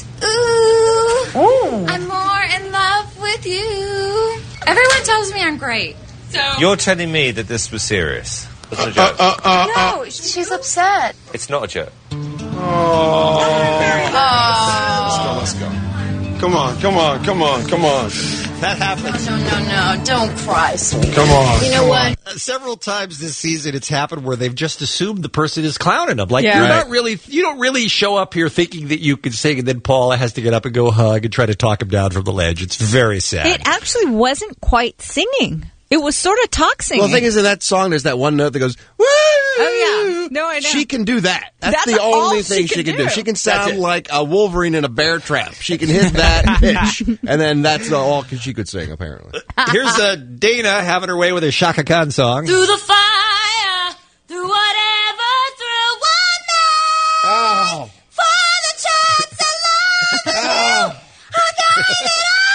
ooh, I'm more in love with you. Everyone tells me I'm great. So You're telling me that this was serious. It's not a joke. Uh, uh, uh, no, she's upset. It's not a joke. Oh. Let's go, let's go. Come on, come on, come on, come on. That happens. No, no, no, don't cry, sweetie. Come on. You know come what? on. Uh, several times this season, it's happened where they've just assumed the person is clowning them. Like Yeah. you're Right. not really, you don't really show up here thinking that you can sing, and then Paula has to get up and go hug and try to talk him down from the ledge. It's very sad. It actually wasn't quite singing. It was sort of talk singing. Well, the thing is, in that song, there's that one note that goes, woo! Oh, yeah. No, I know. She can do that. That's, That's the only all thing she she can can do. do. She can That's sound it. like a Wolverine in a bear trap. She can hit that pitch. And then that's the, all she could sing, apparently. Here's uh, Dana having her way with her Shaka Khan song. Through the fire, through whatever, through one night. Oh. For the chance of love, Oh. I got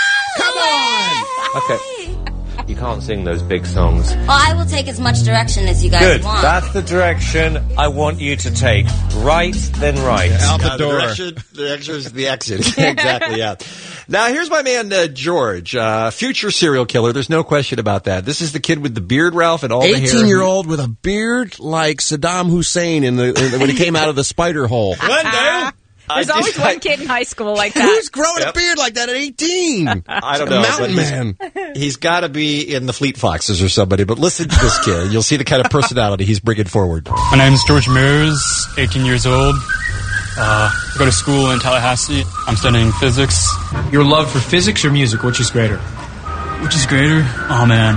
it all Come on. Okay. You can't sing those big songs. Well, I will take as much direction as you guys Good. want. That's the direction I want you to take. Right, then right. Out the Uh, door. direction, the direction is the exit. Exactly, yeah. Now, here's my man, uh, George, uh, future serial killer. There's no question about that. This is the kid with the beard, Ralph, and all the hair. eighteen-year-old with a beard like Saddam Hussein in the, in the when he came out of the spider hole. Glendale. There's I always just- one kid in high school like that. Who's growing Yep. a beard like that at eighteen? I don't A know. mountain but he's- man. He's got to be in the Fleet Foxes or somebody. But listen to this kid. You'll see the kind of personality he's bringing forward. My name's George Mears, eighteen years old. Uh, I go to school in Tallahassee. I'm studying physics. Your love for physics or music, which is greater? Which is greater? Oh, man.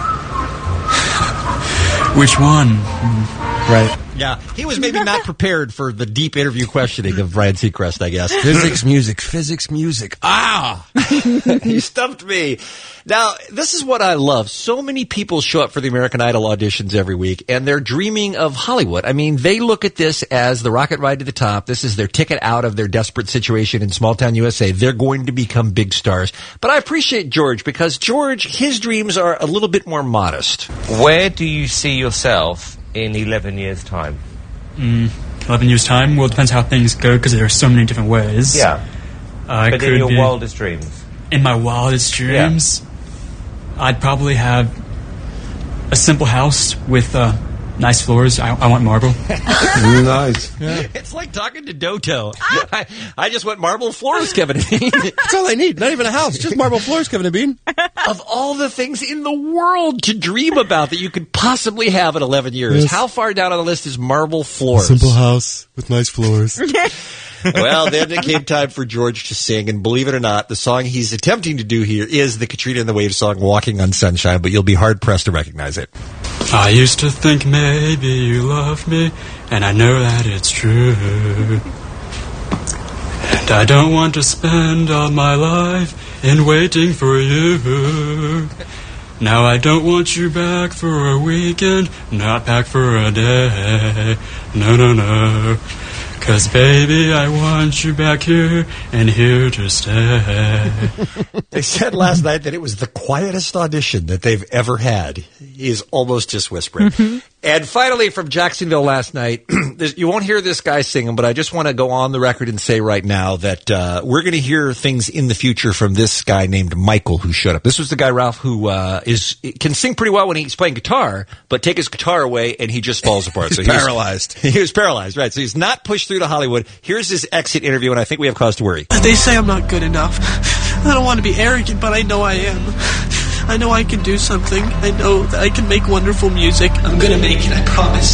Which one? Right. Yeah. He was maybe not prepared for the deep interview questioning of Ryan Seacrest, I guess. Physics, music, physics, music. Ah! You stumped me. Now, this is what I love. So many people show up for the American Idol auditions every week, and they're dreaming of Hollywood. I mean, they look at this as the rocket ride to the top. This is their ticket out of their desperate situation in small town U S A. They're going to become big stars. But I appreciate George because George, his dreams are a little bit more modest. Where do you see yourself in eleven years' time? Mm, eleven years' time? Well, it depends how things go, because there are so many different ways. Yeah. Uh, it But could in your be- wildest dreams? In my wildest dreams, I'd probably have a simple house with uh, nice floors. I, I want marble. Nice. It's like talking to Doto. I, I just want marble floors, Kevin and Bean. That's all I need. Not even a house. Just marble floors, Kevin and Bean. Of all the things in the world to dream about that you could possibly have in eleven years, Yes. how far down on the list is marble floors? Simple house with nice floors. Well, then it came time for George to sing, and believe it or not, the song he's attempting to do here is the Katrina and the Waves song, Walking on Sunshine, but you'll be hard-pressed to recognize it. I used to think maybe you love me, and I know that it's true. And I don't want to spend all my life in waiting for you. Now I don't want you back for a weekend, not back for a day. No, no, no. 'Cause baby, I want you back here and here to stay. They said last night that it was the quietest audition that they've ever had. He is almost just whispering. And finally, from Jacksonville last night, you won't hear this guy singing, but I just want to go on the record and say right now that uh, we're going to hear things in the future from this guy named Michael who showed up. This was the guy, Ralph, who uh, is can sing pretty well when he's playing guitar, but take his guitar away and he just falls apart. He's so he was- paralyzed. He was paralyzed, right. So he's not pushed through to Hollywood. Here's his exit interview, and I think we have cause to worry. They say I'm not good enough. I don't want to be arrogant, but I know I am. I know I can do something. I know that I can make wonderful music. I'm going to make it, I promise.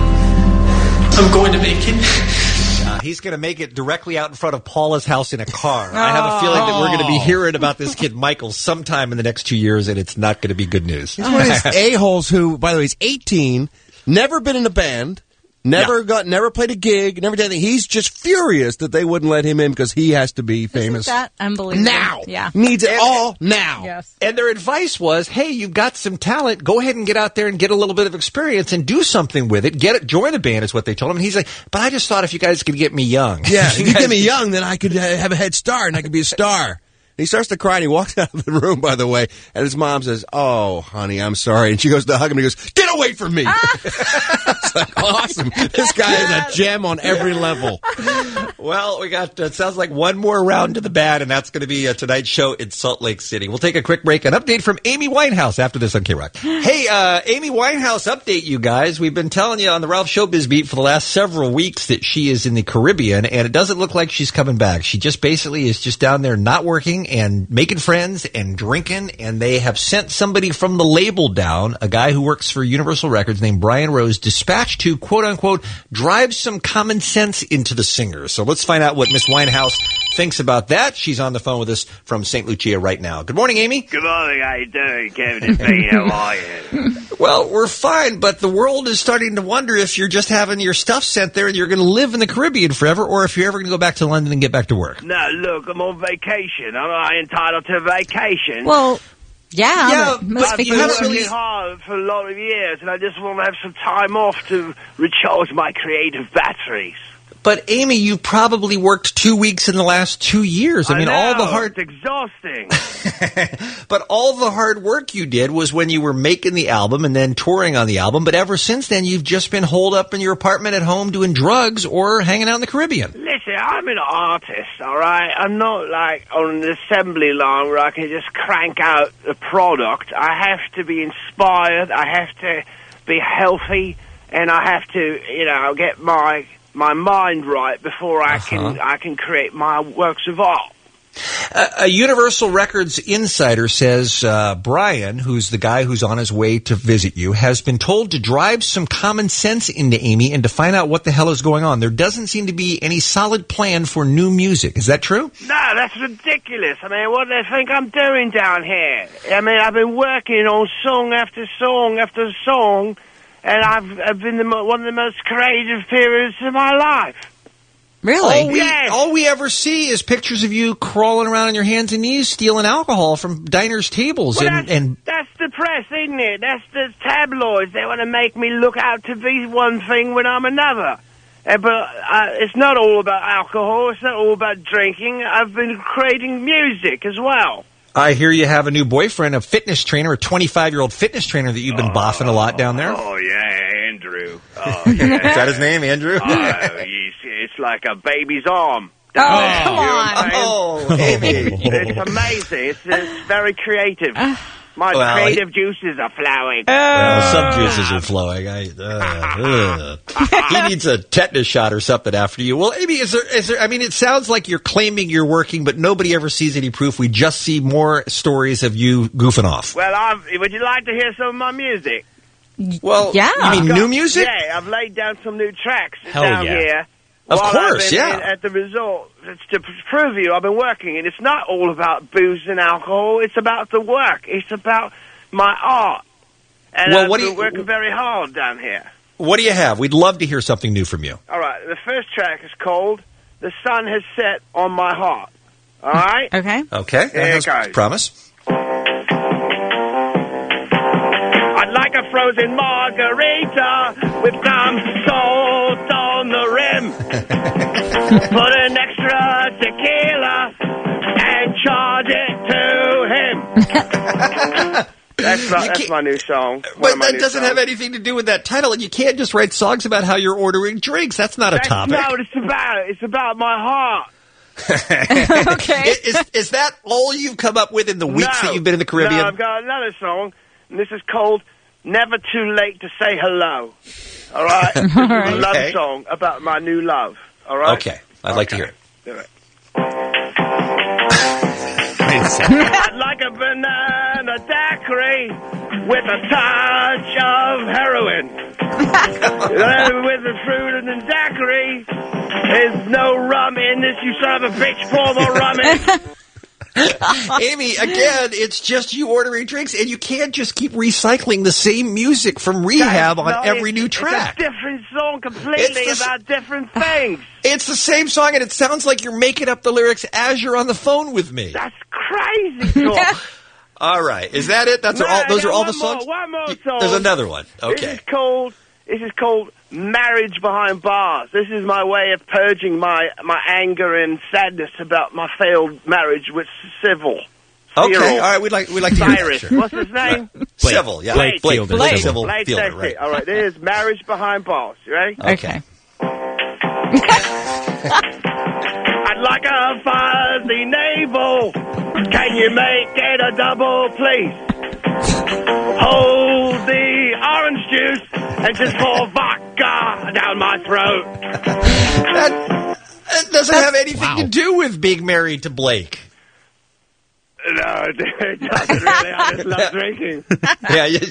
I'm going to make it. Uh, he's going to make it directly out in front of Paula's house in a car. I have a feeling that we're going to be hearing about this kid Michael sometime in the next two years, and it's not going to be good news. He's one of these a-holes who, by the way, he's eighteen, never been in a band, never Yeah. got, never played a gig, never did anything. He's just furious that they wouldn't let him in because he has to be famous. Isn't that unbelievable? Now. Yeah. Needs it all now. Yes. And their advice was, hey, you've got some talent. Go ahead and get out there and get a little bit of experience and do something with it. Get it, join a band is what they told him. And he's like, but I just thought if you guys could get me young. Yeah, if You you guys- get me young, then I could uh, have a head start and I could be a star. And he starts to cry and he walks out of the room, by the way, and his mom says, oh, honey, I'm sorry. And she goes to hug him and he goes, get away from me. It's like, awesome. This guy is a gem on every level. Well, we got, uh, it sounds like one more round to the bat, and that's going to be uh, tonight's show in Salt Lake City. We'll take a quick break. An update from Amy Winehouse after this on K-Rock. Hey, uh, Amy Winehouse update, you guys. We've been telling you on the Ralph Showbiz Beat for the last several weeks that she is in the Caribbean, and it doesn't look like she's coming back. She just basically is just down there not working and making friends and drinking, and they have sent somebody from the label down, a guy who works for Universal Records named Brian Rose, dispatched to, quote-unquote, drive some common sense into the singer. So let's find out what Miss Winehouse thinks about that. She's on the phone with us from Saint Lucia right now. Good morning, Amy. Good morning, how you doing, Kevin and Bean? How are you? Well, we're fine, but the world is starting to wonder if you're just having your stuff sent there and you're going to live in the Caribbean forever, or if you're ever going to go back to London and get back to work. No, look, I'm on vacation. I'm not entitled to vacation. Well, yeah, Yeah, but most I've been vacations. working hard for a lot of years, and I just want to have some time off to recharge my creative batteries. But, Amy, you probably worked two weeks in the last two years. I mean, know, all the hard... It's exhausting. But all the hard work you did was when you were making the album and then touring on the album. But ever since then, you've just been holed up in your apartment at home doing drugs or hanging out in the Caribbean. Listen, I'm an artist, all right? I'm not like on an assembly line where I can just crank out a product. I have to be inspired. I have to be healthy, and I have to, you know, get my my mind right before I Uh-huh. can I can create my works of art. A, a Universal Records insider says uh, Brian, who's the guy who's on his way to visit you, has been told to drive some common sense into Amy and to find out what the hell is going on. There doesn't seem to be any solid plan for new music. Is that true? No, that's ridiculous. I mean, what do they think I'm doing down here? I mean, I've been working on song after song after song, and I've, I've been the, mo- one of the most creative periods of my life. Really? All we, Yes. all we ever see is pictures of you crawling around on your hands and knees stealing alcohol from diners' tables. Well, and, that's, and that's the press, isn't it? That's the tabloids. They want to make me look out to be one thing when I'm another. Uh, but uh, it's not all about alcohol. It's not all about drinking. I've been creating music as well. I hear you have a new boyfriend, a fitness trainer, a twenty-five-year-old fitness trainer that you've been boffing a lot down there. Oh, yeah, Andrew. Oh, yeah. Is that his name, Andrew? Oh, he's, it's like a baby's arm. Oh, come on. Oh, Amy. It's amazing. It's, it's very creative. My Well, creative juices are flowing. Well, some juices are flowing. I, uh, uh. He needs a tetanus shot or something after you. Well, Amy, is there, is there, I mean, it sounds like you're claiming you're working, but nobody ever sees any proof. We just see more stories of you goofing off. Well, I'm, would you like to hear some of my music? Well, yeah. you mean Got- new music? Yeah, I've laid down some new tracks Hell down yeah. here. Of while course, I've been yeah. in- at the resort. It's to prove to you I've been working, and it's not all about booze and alcohol. It's about the work. It's about my art. And Well, I've what do been you- working very hard down here. What do you have? We'd love to hear something new from you. All right, the first track is called "The Sun Has Set on My Heart." All right? Okay. Okay. Here it That has goes. promise. I'd like a frozen margarita with some salt on the rim. Put an extra tequila and charge it to him. That's my, You that's can't- my new song. One But of my that new doesn't songs. have anything to do with that title, and you can't just write songs about how you're ordering drinks. That's not a That's topic. not what it's about. It's about my heart. Okay. Is, is that all you've come up with in the weeks No. that you've been in the Caribbean? No, I've got another song, and this is called Never Too Late to Say Hello. All right? This is a love Okay. song about my new love. All right? Okay, I'd like to hear it. Do it. I'd like a banana daiquiri with a touch of heroin. Uh, with the fruit and the daiquiri, there's no rum in this, you son of a bitch. Pour more rum in. Amy, again, it's just you ordering drinks, and you can't just keep recycling the same music from Rehab on No, every it's- new track. It's a different song completely It's the s- about different things. It's the same song, and it sounds like you're making up the lyrics as you're on the phone with me. That's crazy talk. All right, is that it? That's No, all. I Those got are all one the songs. More, one more song. There's another one. This Okay. is called. This is called Marriage Behind Bars. This is my way of purging my my anger and sadness about my failed marriage with Civil. Okay, Cyril. all right. We'd like we'd like to hear that. Cyrus. Sure. What's his name? Civil, yeah. Blake Blake, Fielder. Blake, Blake. Civil Blake, Fielder, that's right. it. All right, there's Marriage Behind Bars. You ready? Okay. I'd like a fuzzy navel. Can you make it a double, please? Hold the orange juice and just pour vodka down my throat. That, that doesn't have anything to do with being married to Blake. No, it doesn't really. I just love drinking. Yeah. You,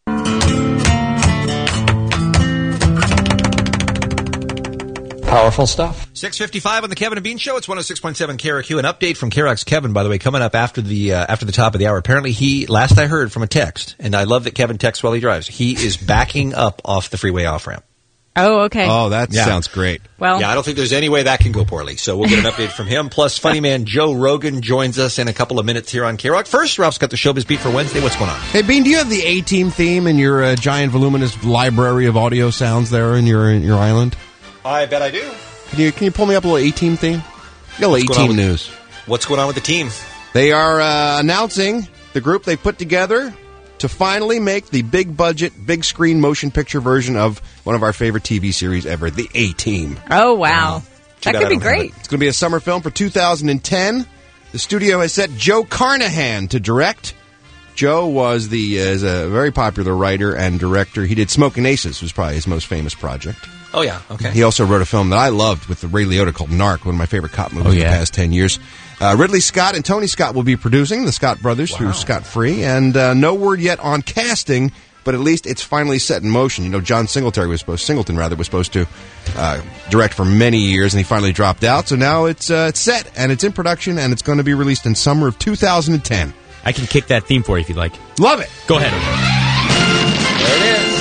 Powerful stuff. six fifty-five on the Kevin and Bean Show. It's one oh six point seven K R Q. An update from K R X's Kevin, by the way, coming up after the uh, after the top of the hour. Apparently, he last I heard from a text, and I love that Kevin texts while he drives. He is backing up off the freeway off ramp. Oh, okay. Oh, that Yeah. sounds great. Well, Yeah, I don't think there's any way that can go poorly. So we'll get an update from him. Plus, funny man Joe Rogan joins us in a couple of minutes here on K Rock. First, Ralph's got the showbiz beat for Wednesday. What's going on? Hey, Bean, do you have the A-Team theme in your uh, giant, voluminous library of audio sounds there in your in your island? I bet I do. Can you can you pull me up a little A-Team theme? Got a little What's going on A-Team with- news. What's going on with the team? They are uh, announcing the group they put together to finally make the big budget, big screen motion picture version of one of our favorite T V series ever, The A-Team. oh, wow. That bad could I be don't have great. it. It's going to be a summer film for two thousand ten. The studio has set Joe Carnahan to direct. Joe was the uh, is a very popular writer and director. He did Smoking Aces, was probably his most famous project. Oh, yeah. Okay. He also wrote a film that I loved with Ray Liotta called Narc, one of my favorite cop movies Oh, of yeah. the past ten years. Uh, Ridley Scott and Tony Scott will be producing, the Scott brothers, through Scott Free. And uh, no word yet on casting, but at least it's finally set in motion. You know, John Singletary was supposed, Singleton rather, was supposed to uh, direct for many years, and he finally dropped out. So now it's uh, it's set, and it's in production, and it's going to be released in summer of two thousand ten. I can kick that theme for you if you'd like. Love it. Go ahead. There it is.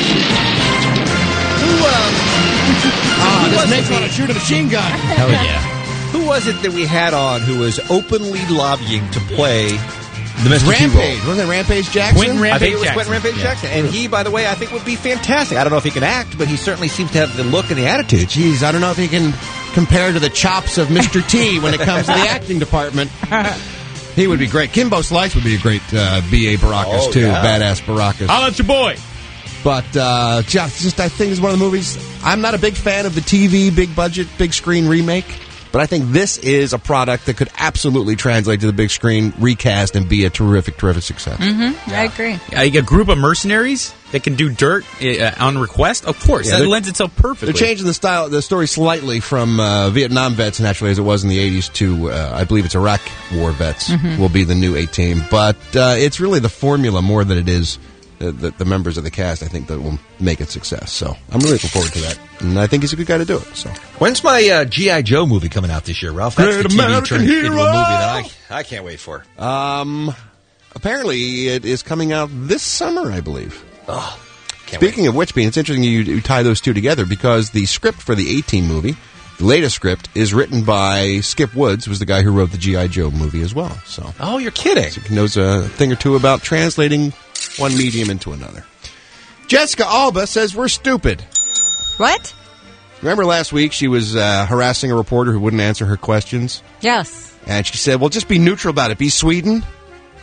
Ah, this makes me want to shoot a machine gun. Hell yeah. Who was it that we had on who was openly lobbying to play the Mister T role? Rampage. Wasn't it Rampage Jackson? Quentin Rampage I think it was Jackson. Quentin Rampage Yeah. Jackson. And he, by the way, I think would be fantastic. I don't know if he can act, but he certainly seems to have the look and the attitude. Jeez, I don't know if he can compare to the chops of Mister T when it comes to the acting department. He would be great. Kimbo Slice would be a great uh, B A Baracus, Oh, too. yeah. Badass Baracus. I'll let your boy. But uh, just, just, I think it's one of the movies. I'm not a big fan of the T V, big budget, big screen remake. But I think this is a product that could absolutely translate to the big screen, recast, and be a terrific, terrific success. Mm-hmm. I agree. A, a group of mercenaries that can do dirt uh, on request? Of course. Yeah, that they're- lends itself perfectly. They're changing the style, the story slightly from uh, Vietnam vets, naturally, as it was in the eighties, to uh, I believe it's Iraq War vets Mhm. will be the new A-Team. But uh, it's really the formula more than it is uh, the, the members of the cast. I think that will make it success. So I'm really looking forward to that, and I think he's a good guy to do it. So When's my uh, G I. Joe movie coming out this year, Ralph? That's Great the T V American turned into a hero! movie that I, I can't wait for. Um, apparently, it is coming out this summer, I believe. Oh, can't Speaking of which, Bean, it's interesting you, you tie those two together because the script for the A-Team movie, the latest script, is written by Skip Woods, who was the guy who wrote the G I. Joe movie as well. So, oh, you're kidding. So he knows a thing or two about translating one medium into another. Jessica Alba says we're stupid. What? Remember last week she was uh, harassing a reporter who wouldn't answer her questions? Yes. And she said, well, just be neutral about it. Be Sweden.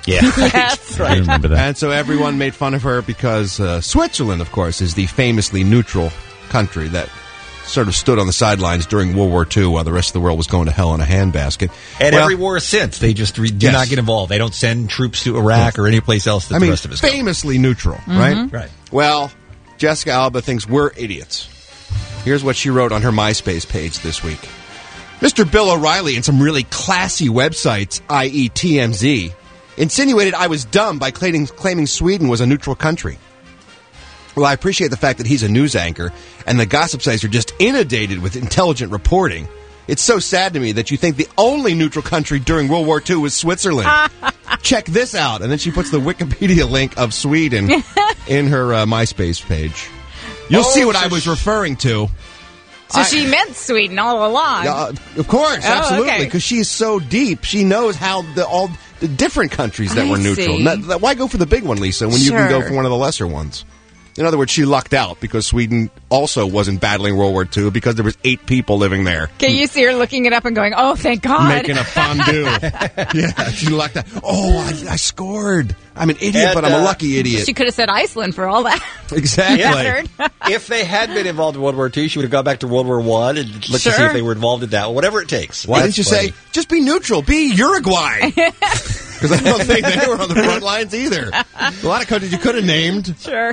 Yeah, That's I remember that. And so everyone made fun of her because uh, Switzerland, of course, is the famously neutral country that sort of stood on the sidelines during World War Two while the rest of the world was going to hell in a handbasket. And Well, every war since, they just re- do Yes. not get involved. They don't send troops to Iraq or any place else that I the mean, rest of us go. famously neutral, Mm-hmm. right? Right. Well, Jessica Alba thinks we're idiots. Here's what she wrote on her MySpace page this week. Mister Bill O'Reilly and some really classy websites, that is. T M Z, insinuated I was dumb by claiming, claiming Sweden was a neutral country. Well, I appreciate the fact that he's a news anchor and the gossip sites are just inundated with intelligent reporting. It's so sad to me that you think the only neutral country during World War Two was Switzerland. Check this out. And then she puts the Wikipedia link of Sweden in her uh, MySpace page. You'll Oh, see what so I was sh- referring to. So I- she meant Sweden all along. Uh, of course, Oh, absolutely, okay. because she's so deep. She knows how the all the different countries that I were neutral. see. Not- that- why go for the big one, Lisa, when you can go Sure. for one of the lesser ones? In other words, she lucked out because Sweden also wasn't battling World War Two because there was eight people living there. Can you see her looking it up and going, oh, thank God. Making a fondue. Yeah, she lucked out. Oh, I, I scored. I'm an idiot, And, but I'm a uh, lucky idiot. She could have said Iceland for all that. Exactly. Mattered. If they had been involved in World War Two, she would have gone back to World War One and looked to see Sure. if they were involved in that. Whatever it takes. Why That's didn't you funny. say, just be neutral, be Uruguay? Because I don't think they were on the front lines either. A lot of countries you could have named. Sure.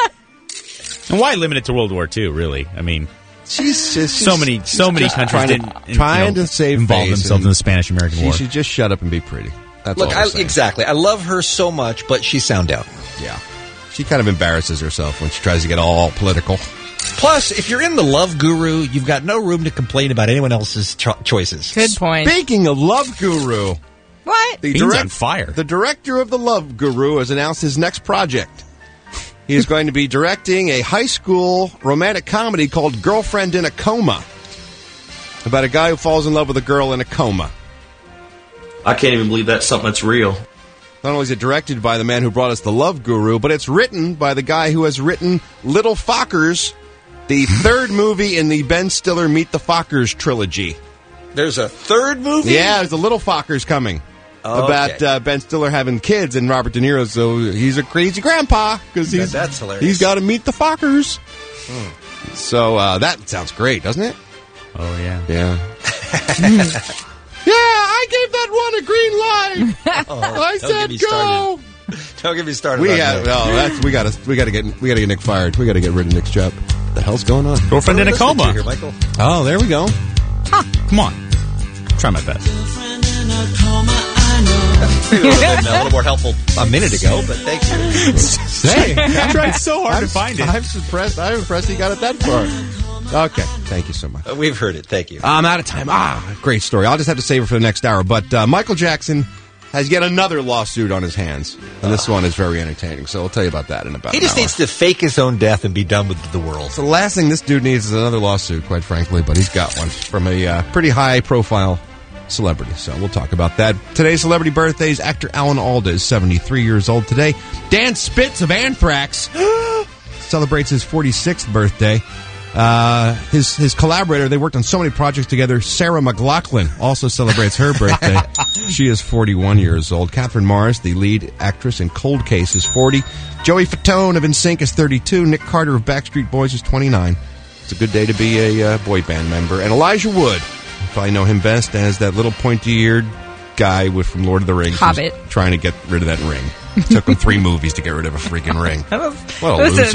And why limit it to World War Two? Really, I mean, she's just so many, so she's many just countries trying to- didn't you trying know, to save involve face themselves and in the Spanish-American She War. should just shut up and be pretty. That's Look, all I, I'm saying. exactly. I love her so much, but she sound out. Yeah. She kind of embarrasses herself when she tries to get all political. Plus, if you're in the love guru, you've got no room to complain about anyone else's cho- choices. Good point. Speaking of Love Guru, What? the, Bean's on fire. the director of the Love Guru has announced his next project. He is going to be directing a high school romantic comedy called Girlfriend in a Coma, about a guy who falls in love with a girl in a coma. I can't even believe that's something that's real. Not only is it directed by the man who brought us The Love Guru, but it's written by the guy who has written Little Fockers, the third movie in the Ben Stiller Meet the Fockers trilogy. There's a third movie? Yeah, there's a Little Fockers coming. Okay. About uh, Ben Stiller having kids and Robert De Niro, so he's a crazy grandpa because he's, That's hilarious. he's got to meet the Fockers. So uh, that sounds great, doesn't it? Oh yeah, Yeah. Yeah, I gave that one a green light. Oh, I don't get said me go. started. Don't get me started. We on have, that. no, that's, we got to we got to get we got to get Nick fired. We got to get rid of Nick's job. What the hell's going on? Girlfriend in a Listen to coma. you here, Michael. Oh, there we go. Huh, come on, try my best. Maybe it would have been a little more helpful a minute ago, but thank you. Hey, I tried so hard I'm, to find it. I'm impressed. I'm impressed he got it that far. Okay, thank you so much. Uh, We've heard it. Thank you. I'm out of time. Ah, great story. I'll just have to save it for the next hour. But uh, Michael Jackson has yet another lawsuit on his hands, and this one is very entertaining. So I'll tell you about that in about He an just hour. needs to fake his own death and be done with the world. So the last thing this dude needs is another lawsuit, quite frankly, but he's got one from a uh, pretty high-profile celebrity. So we'll talk about that. Today's celebrity birthdays, actor Alan Alda is seventy-three years old today. Dan Spitz of Anthrax celebrates his forty-sixth birthday. Uh, his his collaborator, they worked on so many projects together, Sarah McLachlan, also celebrates her birthday. She is forty-one years old. Catherine Morris, the lead actress in Cold Case, is forty. Joey Fatone of N Sync is thirty-two. Nick Carter of Backstreet Boys is twenty-nine. It's a good day to be a uh, boy band member. And Elijah Wood, you probably know him best as that little pointy-eared guy with from Lord of the Rings. who's Hobbit. Trying to get rid of that ring. Took him three movies to get rid of a freaking ring. What a Listen. loser.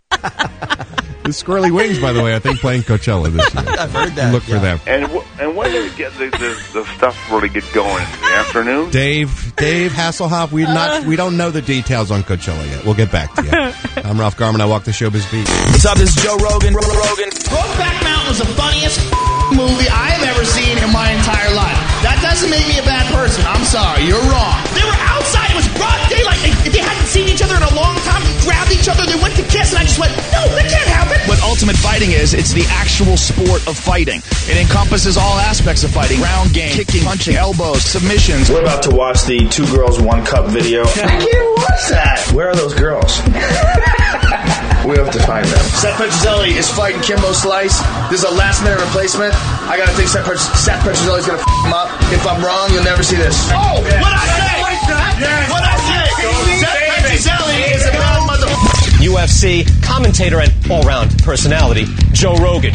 The Squirrely Wings, by the way, I think playing Coachella this year. I've heard that. Look for them. And w- and when do we get the, the, the stuff really get going? In the afternoon? Dave, Dave Hasselhoff, we not we don't know the details on Coachella yet. We'll get back to you. I'm Ralph Garman. I walk the showbiz beat. What's up? This is Joe Rogan. Rogan. Brokeback Mountain was the funniest movie I've ever seen in my entire life. That doesn't make me a bad person. I'm sorry. You're wrong. They were outside. It was broad daylight. They, they hadn't seen each other in a long time. They grabbed each other. They went to kiss, and I just went, no, that can't happen. What Ultimate Fighting is, it's the actual sport of fighting. It encompasses all aspects of fighting. Round game, kicking, punching, elbows, submissions. We're about to watch the Two Girls, One Cup video. I can't watch that. Where are those girls? We have to find them. Seth Petrozelli is fighting Kimbo Slice. This is a last-minute replacement. I gotta think Seth, Pet- Seth Petrozelli's gonna f*** him up. If I'm wrong, you'll never see this. Oh, what I say? Yes. What I say? Zach Petrozelli is a bad motherfucker. U F C commentator and all-round personality, Joe Rogan.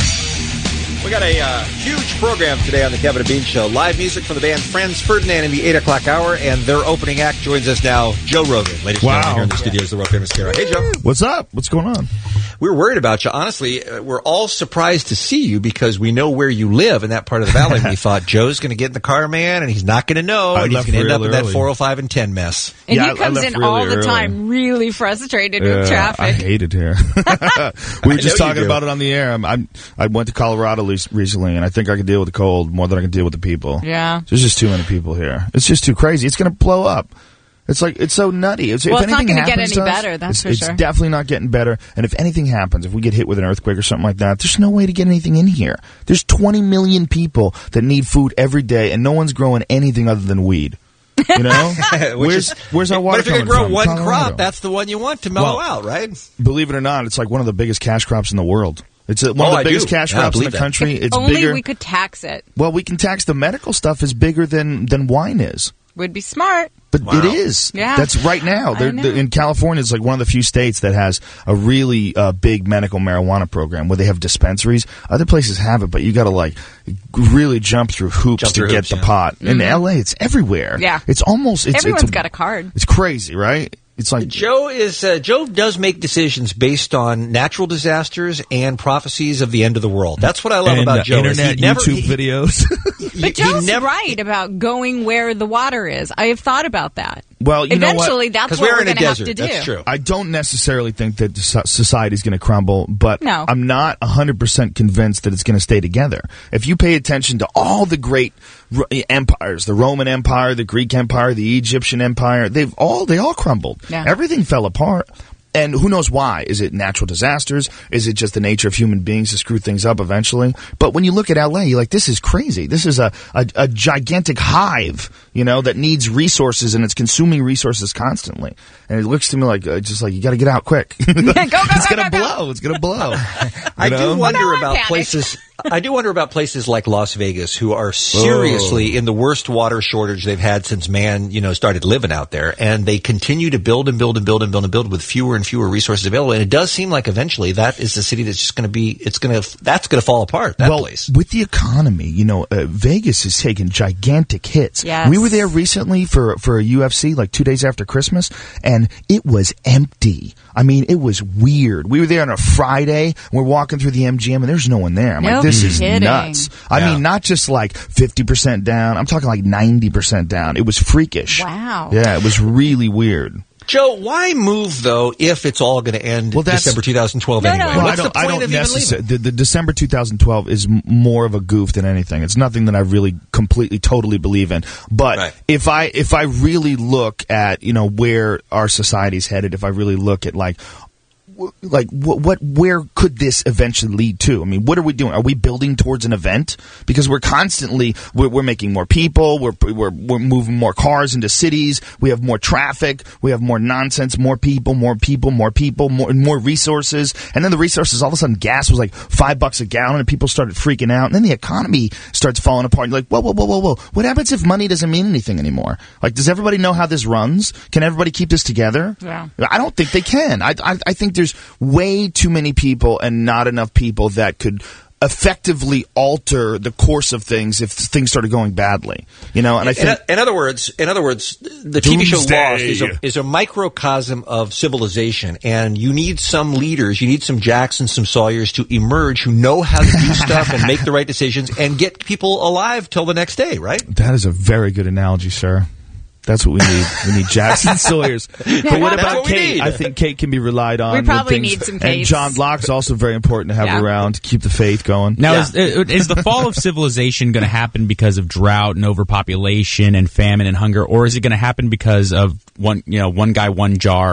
We got a uh, huge program today on the Kevin and Bean Show. Live music from the band Franz Ferdinand in the eight o'clock hour, and their opening act joins us now, Joe Rogan. Ladies and Wow. gentlemen, here in the studios of the Rope and Mascara. Hey, Joe. What's up? What's going on? We were worried about you. Honestly, uh, we're all surprised to see you because we know where you live in that part of the valley. We thought Joe's going to get in the car, man, and he's not going to know, I and he's left going to end up real in that early. four oh five and ten mess. And Yeah, I- he I comes left in really all the early. time, really frustrated with Yeah, traffic. I hate it here. we were I just know you talking do. about it on the air. I'm, I'm, I went to Colorado le- recently, and I think I can deal with the cold more than I can deal with the people. Yeah. There's just too many people here. It's just too crazy. It's going to blow up. It's like it's so nutty. It's, Well, if it's not anything gonna get happens any to us, better, that's it's, for it's sure. definitely not getting better. And if anything happens, if we get hit with an earthquake or something like that, there's no way to get anything in here. There's twenty million people that need food every day, and no one's growing anything other than weed. You know, Which where's is- where's our water But if you coming could grow from? one Colorado. crop, that's the one you want to mellow Well, out, right? Believe it or not, it's like one of the biggest cash crops in the world. It's uh, one Oh, of the I biggest do. cash Yeah, I crops in the believe that. country. If It's only bigger. we could tax it. Well, we can tax the medical stuff is bigger than than wine is. Would be smart. But Wow. it is. Yeah. That's right now. I They're, know. they're- in California, it's like one of the few states that has a really uh, big medical marijuana program where they have dispensaries. Other places have it, but you got to like really jump through hoops Jump to through get hoops, the yeah. pot. In Mhm. L A, it's everywhere. Yeah. It's almost. It's, Everyone's it's a- got a card. It's crazy, right? It's like Joe is uh, Joe does make decisions based on natural disasters and prophecies of the end of the world. That's what I love And, about uh, Joe. is internet he never, YouTube he- videos. he- But he Joe's never- right about going where the water is. I have thought about that. Well, you know what? Eventually, that's 'Cause what we're we're in a going to have desert. to do. That's true. I don't necessarily think that so- society's going to crumble, but No. I'm not one hundred percent convinced that it's going to stay together. If you pay attention to all the great r- empires, the Roman Empire, the Greek Empire, the Egyptian Empire, they've all they all crumbled. Yeah. Everything fell apart. And who knows why? Is it natural disasters? Is it just the nature of human beings to screw things up eventually? But when you look at L A, you're like, this is crazy. This is a, a, a gigantic hive, you know, that needs resources and it's consuming resources constantly. And it looks to me like, uh, just like, you got to get out quick. go, go, it's go, going to go, go. blow. It's going to blow. I You know? do wonder Don't about panic. places. I do wonder about places like Las Vegas, who are seriously in the worst water shortage they've had since man, you know, started living out there, and they continue to build and build and build and build and build with fewer and fewer resources available. And it does seem like eventually that is the city that's just going to be. It's going to. That's going to fall apart. That well, place. with the economy, you know, uh, Vegas has taken gigantic hits. Yes. We were there recently for, for a U F C, like two days after Christmas, and it was empty. I mean, it was weird. We were there on a Friday, and we're walking through the M G M, and there's no one there. I'm No like, this is kidding. nuts. I Yeah. mean, not just like fifty percent down. I'm talking like ninety percent down. It was freakish. Wow. Yeah, it was really weird. Joe, why move though if it's all going to end Well, that's- December twenty twelve No, no. anyway? Well, What's I don't, the I point don't of even leaving? necessarily. The, the December two thousand twelve is m- more of a goof than anything. It's nothing that I really completely, totally believe in. But Right. if I if I really look at you know where our society's headed, if I really look at like. w- Like what, what? Where could this eventually lead to? I mean, what are we doing? Are we building towards an event? Because we're constantly we're, we're making more people. We're, we're we're moving more cars into cities. We have more traffic. We have more nonsense. More people. More people. More people. More more resources. And then the resources. All of a sudden, gas was like five bucks a gallon, and people started freaking out. And then the economy starts falling apart. You're like, whoa, whoa, whoa, whoa, whoa. What happens if money doesn't mean anything anymore? Like, does everybody know how this runs? Can everybody keep this together? Yeah. I don't think they can. I, I, I think there's way too many people and not enough people that could effectively alter the course of things if things started going badly. You know, and I In, think in other words, in other words, the T V show Doomsday. Lost is a, is a microcosm of civilization, and you need some leaders, you need some Jacks and some Sawyers to emerge who know how to do stuff and make the right decisions and get people alive till the next day, right? that is a very good analogy, sir. That's what we need. We need Jackson Sawyers. But what That's about what we Kate? need. I think Kate can be relied on. We with probably things. need some And Kates. John Locke's also very important to have Yeah. around to keep the faith going. Now, Yeah. is, is the fall of civilization going to happen because of drought and overpopulation and famine and hunger, or is it going to happen because of one, you know, one guy, one jar,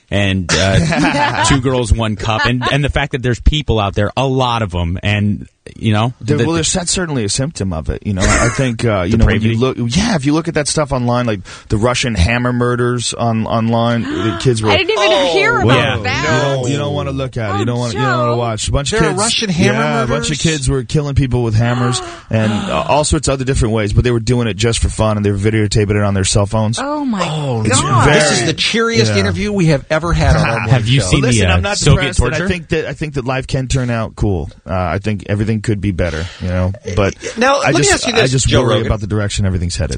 and uh, two girls, one cup, and and the fact that there's people out there, a lot of them, and you know, There, the- well, there's, that's certainly a symptom of it. You know, I I think uh, you know when you look. Yeah, if you look at that stuff online, like the Russian hammer murders on online, the kids were. I didn't even hear about Well, that. You don't, you don't want to look at it. You don't want. You don't want to watch. A bunch There of are kids. Russian hammer yeah, a bunch of kids were killing people with hammers and uh, all sorts of other different ways. But they were doing it just for fun, and they were videotaping it on their cell phones. Oh my It's god! very- This is the cheeriest Yeah. interview we have ever had on our morning Have you show. seen But listen, the uh, I'm not Soviet depressed, and torture? I think that I think that life can turn out cool. Uh, I think everything could be better, you know. But Now, I let me just ask you this, I just Joe worry Rogan. about the direction everything's headed.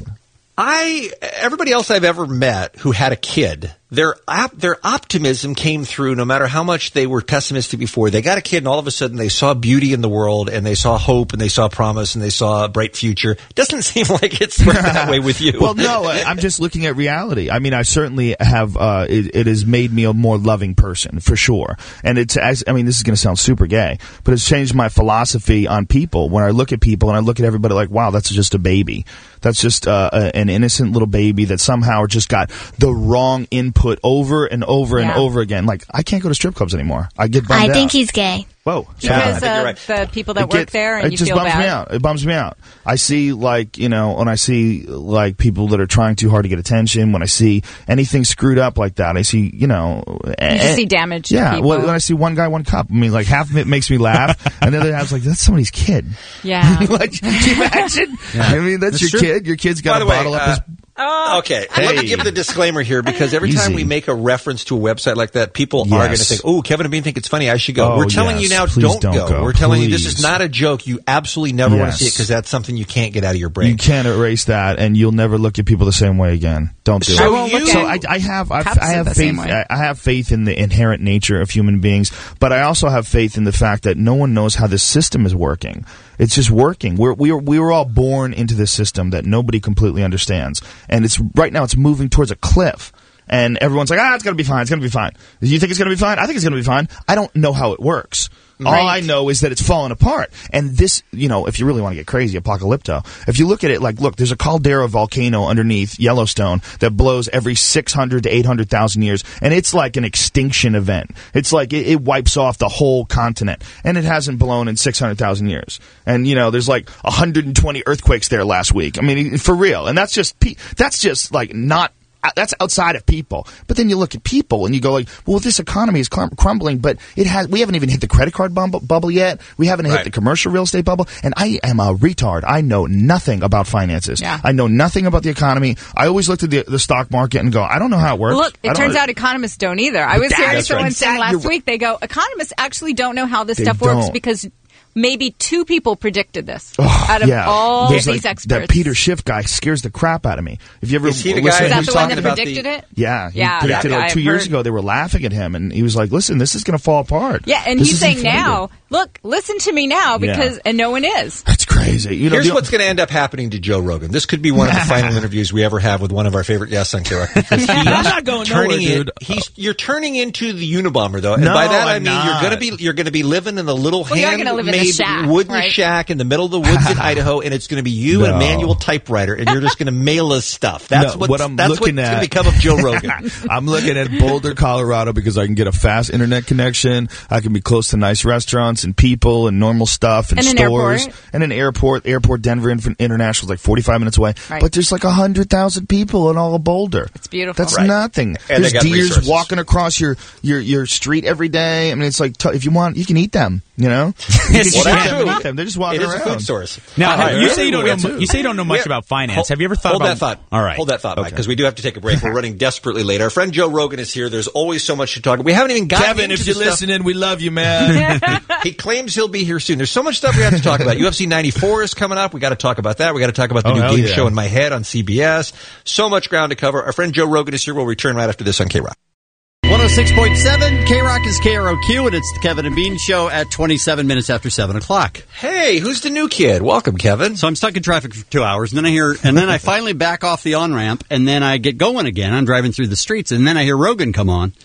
I everybody else I've ever met who had a kid, their op, their optimism came through no matter how much they were pessimistic before. They got a kid and all of a sudden they saw beauty in the world and they saw hope and they saw promise and they saw a bright future. Doesn't seem like it's worked that way with you. Well, no, I- I'm just looking at reality. I mean, I certainly have. Uh, it, it has made me a more loving person for sure, and it's. As, I mean, this is going to sound super gay, but it's changed my philosophy on people. When I look at people and I look at everybody like, wow, that's just a baby. That's just uh, a, an innocent little baby that somehow just got the wrong input over and over and Yeah. over again. Like, I can't go to strip clubs anymore. I get bummed I think out. he's gay. Whoa. Because Yeah. of the people that It work get- there, and it you just feel bums bad. me out. It bums me out. I see, like, you know, when I see like people that are trying too hard to get attention, when I see anything screwed up like that, I see, you know, You eh, just see damage. to yeah. people. Well, when I see one guy, one cup, I mean, like half of it makes me laugh, and the other half's like, that's somebody's kid. Yeah. Like, can you imagine? I mean, that's, That's your true. kid. Your kid's got By a the way, bottle up uh, his. Okay, let me Hey. give the disclaimer here because every time Easy. we make a reference to a website like that, people are Yes. going to think, "Oh, Kevin and Bean think it's funny. I should go." Oh, We're telling you yes. now, Please don't, don't go. go. We're telling you this is Please. not a joke. You absolutely never want to see it Yes. because that's something you can't get out of your brain. You can't erase that, and you'll never look at people the same way again. Don't do So it. won't look so at I, I have, I've, cups I have the same faith. way. I, I have faith in the inherent nature of human beings, but I also have faith in the fact that no one knows how this system is working. It's just working. We're we are we were all born into this system that nobody completely understands, and it's right now it's moving towards a cliff. And everyone's like, ah, it's gonna be fine. It's gonna be fine. Do you think it's gonna be fine? I think it's gonna be fine. I don't know how it works. All I know is that it's falling apart. And this, you know, if you really want to get crazy, apocalypto, if you look at it like, look, there's a caldera volcano underneath Yellowstone that blows every six hundred to eight hundred thousand years. And it's like an extinction event. It's like it, it wipes off the whole continent. And it hasn't blown in six hundred thousand years. And, you know, there's like one hundred twenty earthquakes there last week. I mean, for real. And that's just, pe- that's just like not, that's outside of people. But then you look at people and you go like, well, this economy is crum- crumbling, but it has. We haven't even hit the credit card bubble, bubble yet. We haven't Right. hit the commercial real estate bubble. And I am a retard. I know nothing about finances. Yeah. I know nothing about the economy. I always looked at the, the stock market and go, I don't know how it works. Look, I it don't- turns out economists don't either. I was That's hearing right. someone saying Exactly. last You're right. week, they go, economists actually don't know how this They stuff works don't. because maybe two people predicted this Oh, out of yeah. all There's these like, experts. That Peter Schiff guy scares the crap out of me. If you ever Is he the listen guy to Is him that the one talking that about predicted the- it? Yeah, he Yeah, predicted that it like guy, two I've years heard. ago. They were laughing at him, and he was like, "Listen, this is going to fall apart." Yeah, and This he's isn't saying funny." now, look, listen to me now because, Yeah. and no one is. That's crazy. You know, Here's the- what's going to end up happening to Joe Rogan. This could be one of the final interviews we ever have with one of our favorite guests on K R O C. Because he's I'm not going turning nowhere, in- dude. He's you're turning into the Unabomber though, and No, by that I I'm mean you're not. going to be you're going to be living in the little Well, you're gonna live in a handmade shack, wooden right? shack in the middle of the woods in Idaho, and it's going to be you and a No. manual typewriter, and you're just going to mail us stuff. That's No, what's, what I'm that's looking what's at. going to become of Joe Rogan. I'm looking at Boulder, Colorado, because I can get a fast internet connection. I can be close to nice restaurants and people and normal stuff and, And an stores airport. and an airport. Airport Denver Inf- International is like forty-five minutes away, Right. but there's like a hundred thousand people in all of Boulder. It's beautiful. That's Right. nothing. And they there's got deers resources. walking across your, your your street every day. I mean, it's like t- if you want, you can eat them. You know, you can Well, shoot that's them and true. eat them. They're just walking It is a around. food source. Now, All right, you say you don't everywhere, know. too. You say you don't know much We're- about finance. Hold- Have you ever thought hold about? that thought? All right, hold that thought, Mike, Okay. because we do have to take a break. We're running desperately late. Our friend Joe Rogan is here. There's always so much to talk about. We haven't even gotten Kevin, into if you're the stuff- listening, we love you, man. He claims he'll be here soon. There's so much stuff we have to talk about. U F C ninety-four is coming up. We got to talk about that. We got to talk about the Oh, new hell game yeah. show in my head on C B S. So much ground to cover. Our friend Joe Rogan is here. We'll return right after this on K-Rock. one oh six point seven K-Rock is K R O Q, and it's the Kevin and Bean Show at twenty-seven minutes after seven o'clock. Hey, who's the new kid? Welcome, Kevin. So I'm stuck in traffic for two hours, and then I hear, and then I finally back off the on-ramp, and then I get going again. I'm driving through the streets, and then I hear Rogan come on.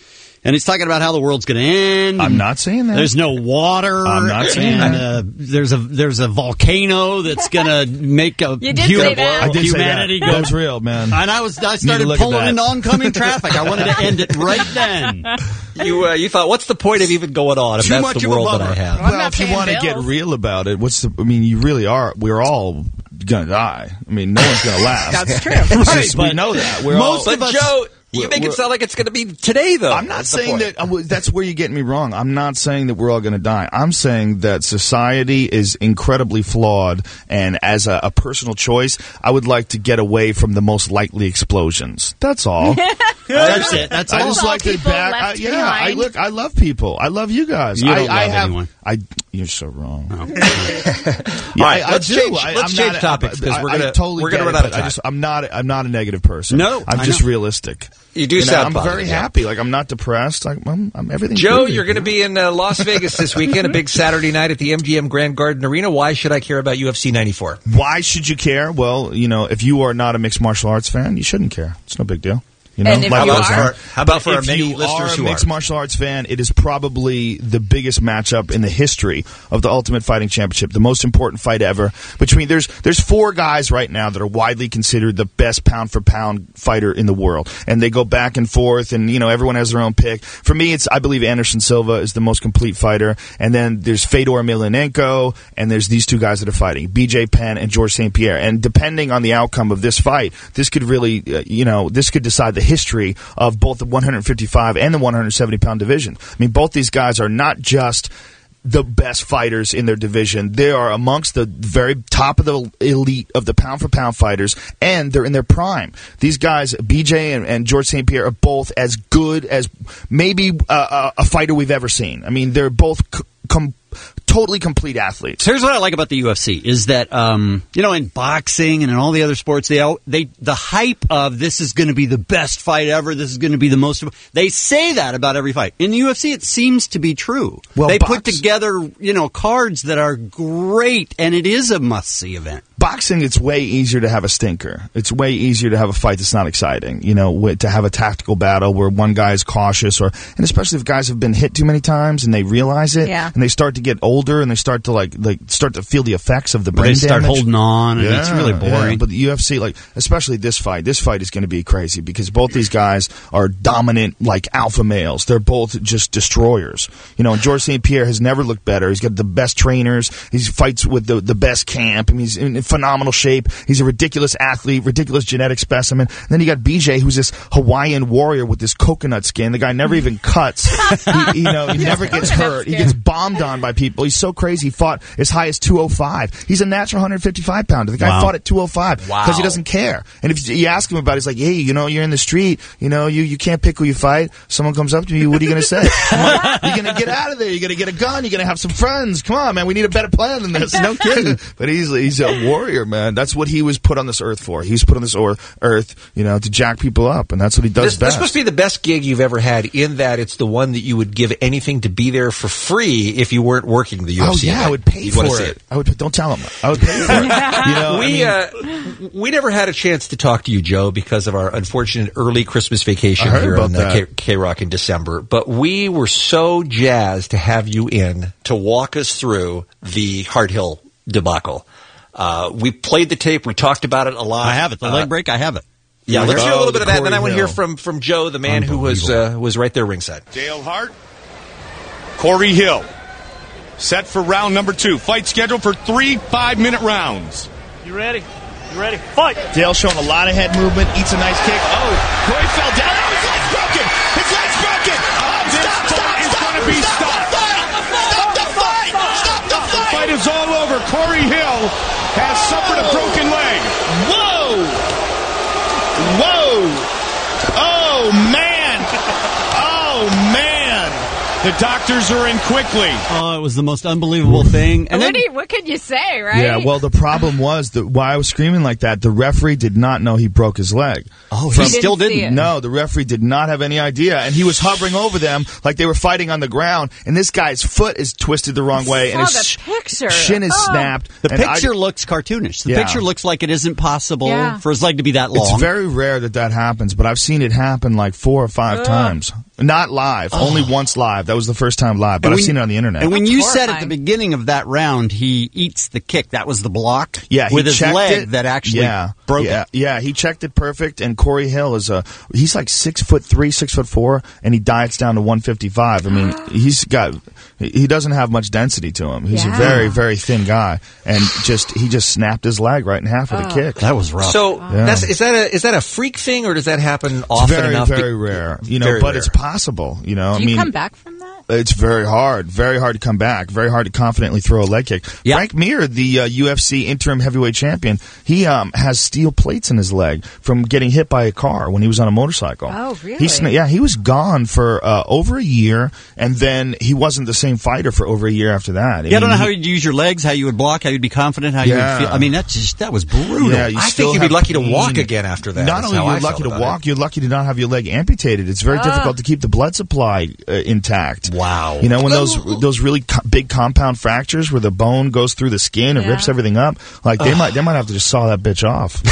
And he's talking about how the world's going to end. I'm not saying that. There's no water. I'm not saying and, that. Uh, there's a there's a volcano that's going to make a You did say that. I did humanity say that. go. That's real, man. And I was I Need to started look at pulling that. into oncoming traffic. I wanted to end it right then. You uh, you thought, what's the point of even going on if Too that's much the of a world that bummer. I have? I'm Well, not if you paying want to get bills. real about it, what's the? I mean, you really are. We're all gonna die. I mean, no one's gonna last. That's true. It's just- Right, we know that. We're most all, of But us- Joe, you we're- make it we're- sound like it's going to be today, though. I'm not That's the saying point. that. I w- That's where you're getting me wrong. I'm not saying that we're all going to die. I'm saying that society is incredibly flawed, and as a, a personal choice, I would like to get away from the most likely explosions. That's all. That's it. That's I all. just all like to people back. left I, yeah, I behind. look. I love people. I love you guys. You I, don't I love have. anyone. I. You're so wrong. Oh. Yeah, All right, I, let's I do. change- I, let's I'm change not, topics, 'cause I- we're I gonna- totally we're gonna get run it, out of but I time. just, I'm not. I'm not a negative person. No, I'm I just know. realistic. You do You know, sound I'm positive, very yeah. happy. Like I'm not depressed. Like I'm. I'm everything. Joe, you're going to be in uh, Las Vegas this weekend, a big Saturday night at the M G M Grand Garden Arena. Why should I care about U F C ninety-four? Why should you care? Well, you know, if you are not a mixed martial arts fan, you shouldn't care. It's no big deal. You know, And if like you those are- are. How about for But our if many you listeners are a who mixed aren't? martial arts fan, it is probably the biggest matchup in the history of the Ultimate Fighting Championship, the most important fight ever. Between there's there's four guys right now that are widely considered the best pound for pound fighter in the world, and they go back and forth, and you know everyone has their own pick. For me, it's I believe Anderson Silva is the most complete fighter, and then there's Fedor Emelianenko, and there's these two guys that are fighting, B J Penn and George Saint Pierre. And depending on the outcome of this fight, this could really, uh, you know, this could decide the history of both the one fifty-five and the one seventy pound division. I mean, both these guys are not just the best fighters in their division. They are amongst the very top of the elite of the pound for pound fighters, and they're in their prime. These guys, B J and, and George Saint Pierre, are both as good as maybe uh, a fighter we've ever seen. I mean, they're both c- com- totally complete athletes. So here's what I like about the U F C is that um, you know in boxing and in all the other sports they all, they the hype of this is going to be the best fight ever, this is going to be the most, they say that about every fight. In the U F C it seems to be true. Well, they box- put together you know cards that are great, and it is a must see event. Boxing, it's way easier to have a stinker. It's way easier to have a fight that's not exciting. You know, wi- to have a tactical battle where one guy is cautious, or and especially if guys have been hit too many times and they realize it, Yeah. and they start to get older and they start to like like start to feel the effects of the brain They start damage. holding on, and it's really boring. Yeah. But the U F C, like especially this fight, this fight is going to be crazy because both these guys are dominant, like alpha males. They're both just destroyers. You know, and George Saint Pierre has never looked better. He's got the best trainers. He fights with the the best camp. I mean, he's in phenomenal shape. He's a ridiculous athlete, ridiculous genetic specimen. And then you got B J, who's this Hawaiian warrior with this coconut skin. The guy never even cuts. he, you know, he never gets hurt. He gets bombed on by people. He's so crazy. He fought as high as two oh five. He's a natural one fifty-five pounder. The guy Wow. fought at two oh five because Wow. he doesn't care. And if you ask him about it, he's like, hey, you know, you're in the street. You know, you, you can't pick who you fight. Someone comes up to you. What are you going to say? You're going to get out of there. You're going to get a gun. You're going to have some friends. Come on, man. We need a better plan than this. No kidding. But he's he's a warrior, man. That's what he was put on this earth for. He was put on this or- earth, you know, to jack people up, and that's what he does This, best. this must be the best gig you've ever had, in that it's the one that you would give anything to be there for free if you weren't working the U F Oh C. yeah, event. I would pay You'd for wanna it. see it. I would. Don't tell him. I would pay for it. You know, we I mean, uh, we never had a chance to talk to you, Joe, because of our unfortunate early Christmas vacation I heard here about on uh, that. K Rock in December. But we were so jazzed to have you in to walk us through the Hard Hill debacle. Uh, we played the tape. We talked about it a lot. I have it. The Uh, leg break, I have it. Yeah, let's hear a Oh, little bit the of that, and then I Corey want to hear Hill. from from Joe, the man who was uh, was right there ringside. Dale Hart, Corey Hill, set for round number two. Fight scheduled for three five-minute rounds. You ready? You ready? Fight! Dale showing a lot of head movement, eats a nice kick. Oh, Corey fell down. Oh, his leg's broken. His leg's broken. Oh, This stop, fight stop, is stop, going to be stop stopped. the fight. Stop the fight. Stop the The fight. fight is all over. Corey Hill has suffered a broken leg. Whoa. Whoa. Oh, man. Oh, man. The doctors are in quickly. Oh, it was the most unbelievable thing. And what, then do you, what could you say, right? Yeah, well, the problem was that why I was screaming like that, the referee did not know he broke his leg. Oh, he From- still Didn't see didn't. it. No, the referee did not have any idea, and he was hovering over them like they were fighting on the ground, and this guy's foot is twisted the wrong way, and saw his the picture. shin is Oh. snapped. The and I- picture looks cartoonish. The Yeah. picture looks like it isn't possible Yeah. for his leg to be that long. It's very rare that that happens, but I've seen it happen like four or five Ugh. times. Not live. Only once live. That was the first time live, but And I've when- seen it on the internet. And when you said at the beginning of that round, he eats the kick. That was the block. Yeah, he with his checked leg it. that actually yeah, broke yeah, it. Yeah, he checked it perfect. And Corey Hill is a he's like six foot three, six foot four, and he diets down to one fifty five. I mean, he's got he doesn't have much density to him. He's Yeah. a very, very thin guy, and just he just snapped his leg right in half with a kick. That was rough. So Yeah. that's is that a is that a freak thing or does that happen It's often very, enough? very be- rare, you know, Very but rare. it's possible, you know. Do I you mean, come back from that? It's very hard, very hard to come back, very hard to confidently throw a leg kick. Frank Mir, the uh, U F C interim heavyweight champion, he um, has steel plates in his leg from getting hit by a car when he was on a motorcycle. Oh, really? He sna- yeah, he was gone for uh, over a year, and then he wasn't the same fighter for over a year after that. Yeah, I don't know mean, how you'd use your legs, how you would block, how you'd be confident, how you Yeah. would feel. I mean, that's just that was brutal. Yeah, you I still think you'd be have lucky to pain. walk again after that. Not is only how you're I felt lucky to about walk, it. you're lucky to not have your leg amputated. It's very Ah. difficult to keep the blood supply uh, intact. Wow. You know, when those those really co- big compound fractures where the bone goes through the skin and Yeah. rips everything up, like they Ugh. might they might have to just saw that bitch off.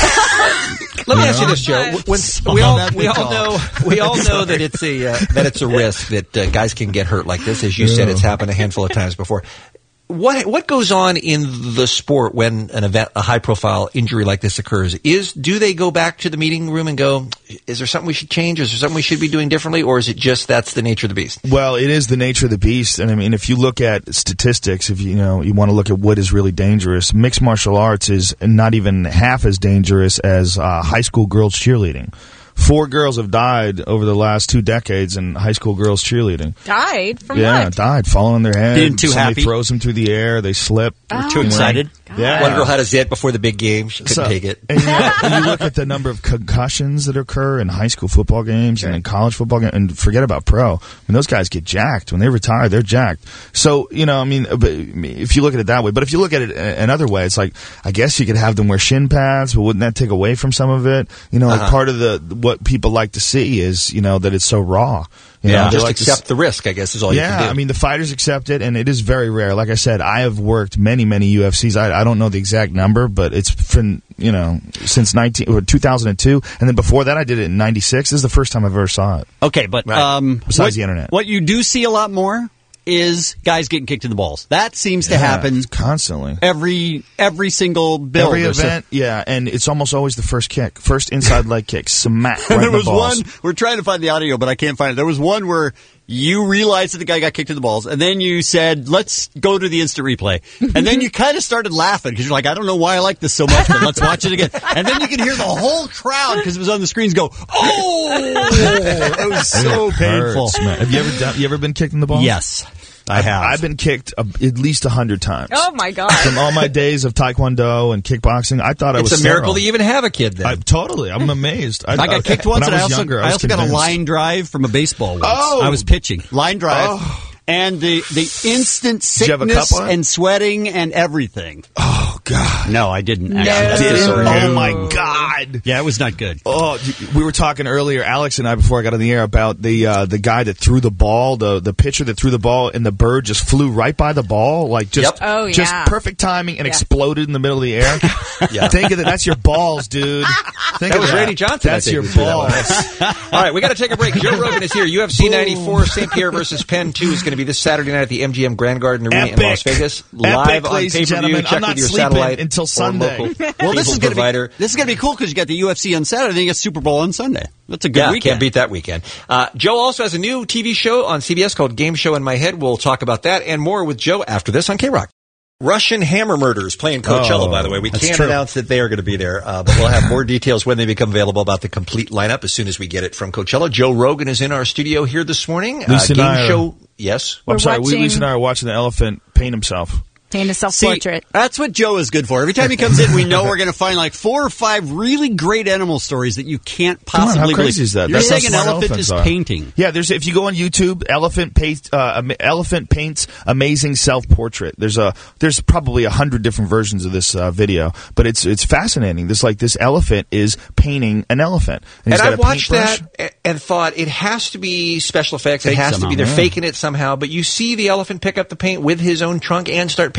Let me You ask you know? this, Joe. When Small we all that we big all dog. know we all know that it's a uh, that it's a risk that uh, guys can get hurt like this. As you said, Yeah. it's happened a handful of times before. What what goes on in the sport when an event, a high profile injury like this occurs? Is do they go back to the meeting room and go, is there something we should change? Is there something we should be doing differently, or is it just that's the nature of the beast? Well, it is the nature of the beast, and I mean, if you look at statistics, if you, you know you want to look at what is really dangerous, mixed martial arts is not even half as dangerous as uh, high school girls cheerleading. Four girls have died over the last two decades in high school girls cheerleading. Died from yeah, what? died, falling on their head. Being too Somebody happy. throws them through the air. They slip. Oh. Too excited. Yeah. One girl had a zit before the big game. She couldn't So- take it. And you, know, and you look at the number of concussions that occur in high school football games and in college football games, and forget about pro. I mean, those guys get jacked. When they retire, they're jacked. So, you know, I mean, but if you look at it that way, but if you look at it another way, it's like, I guess you could have them wear shin pads, but wouldn't that take away from some of it? You know, like Uh-huh. part of the, what people like to see is, you know, that it's so raw. You Yeah, know, they just like to accept s- the risk. I guess is all you yeah, can do. I mean, the fighters accept it, and it is very rare. Like I said, I have worked many, many U F Cs. I, I don't know the exact number, but it's been, you know, since nineteen or two thousand two, and then before that, I did it in ninety-six. This is the first time I've ever saw it. Okay, but um, Besides what, the internet. what you do see a lot more is guys getting kicked in the balls. That seems to Yeah, happen constantly. every every single build. Every There's a- event, yeah, and it's almost always the first kick, first inside leg kick, smack right And there in the was balls. one. We're trying to find the audio, but I can't find it. There was one where you realized that the guy got kicked in the balls, and then you said, "Let's go to the instant replay." And then you kind of started laughing because you're like, "I don't know why I like this so much, but let's watch it again." And then you can hear the whole crowd because it was on the screens go, "Oh!" It was so It painful. hurts, man. Have you ever done, you ever been kicked in the balls? Yes, I have. I've been kicked a, at least a hundred times. Oh my god! From all my days of taekwondo and kickboxing, I thought I It's was a miracle sterile. that you even have a kid then. I, totally, I'm amazed. I got kicked when once, and I I was also, younger, I, I was also got a convinced. line drive from a baseball once. Oh! I was pitching. Line drive. Oh. And the, the instant Did you have a sickness cup on? and sweating and everything. Oh God! No, I didn't. No. Actually. Did it? Sorry. Oh my God! Yeah, it was not good. Oh, we were talking earlier, Alex and I, before I got on the air, about the uh, the guy that threw the ball, the the pitcher that threw the ball, and the bird just flew right by the ball, like just Yep. Oh, yeah. just perfect timing, and Yeah. exploded in the middle of the air. Yeah. Think of it. That's your balls, dude. Think That of was Randy Johnson, I That's think, your who threw that one. balls. All right, we got to take a break. Joe Rogan is here. U F C ninety-four, Saint Pierre versus Penn two is going to be this Saturday night at the M G M Grand Garden Arena in Epic. Las Vegas. Epic, Live on ladies and pay-per-view. gentlemen. Check I'm not with your sleeping satellite until or Sunday. local Well, this cable is going to provider. be this is going to be cool because you got the U F C on Saturday, then you got Super Bowl on Sunday. That's a good Yeah, weekend. can't beat that weekend. Uh, Joe also has a new T V show on C B S called Game Show in My Head. We'll talk about that and more with Joe after this on K-Rock. Russian Hammer Murders playing Coachella, Oh, by the way. We that's can't true. announce that they are going to be there, uh, but we'll have more details when they become available about the complete lineup as soon as we get it from Coachella. Joe Rogan is in our studio here this morning. Lisa uh, and Game I are- Show, yes. I'm We're sorry, we, watching- Lisa and I are watching the elephant paint himself. Paint a self-portrait. See, that's what Joe is good for. Every time he comes in, we know we're going to find like four or five really great animal stories that you can't Come on, possibly how crazy believe. is that? You're That's how saying an smart elephant elephants is are. painting. Yeah, there's if you go on YouTube, elephant paint, uh, am- elephant paints amazing self portrait. There's a there's probably a hundred different versions of this uh, video, but it's it's fascinating. This like this elephant is painting an elephant, And, he's I got a watched paintbrush. that a- and thought it has to be special effects. Fake it has somehow, to be they're yeah. faking it somehow. But you see the elephant pick up the paint with his own trunk and start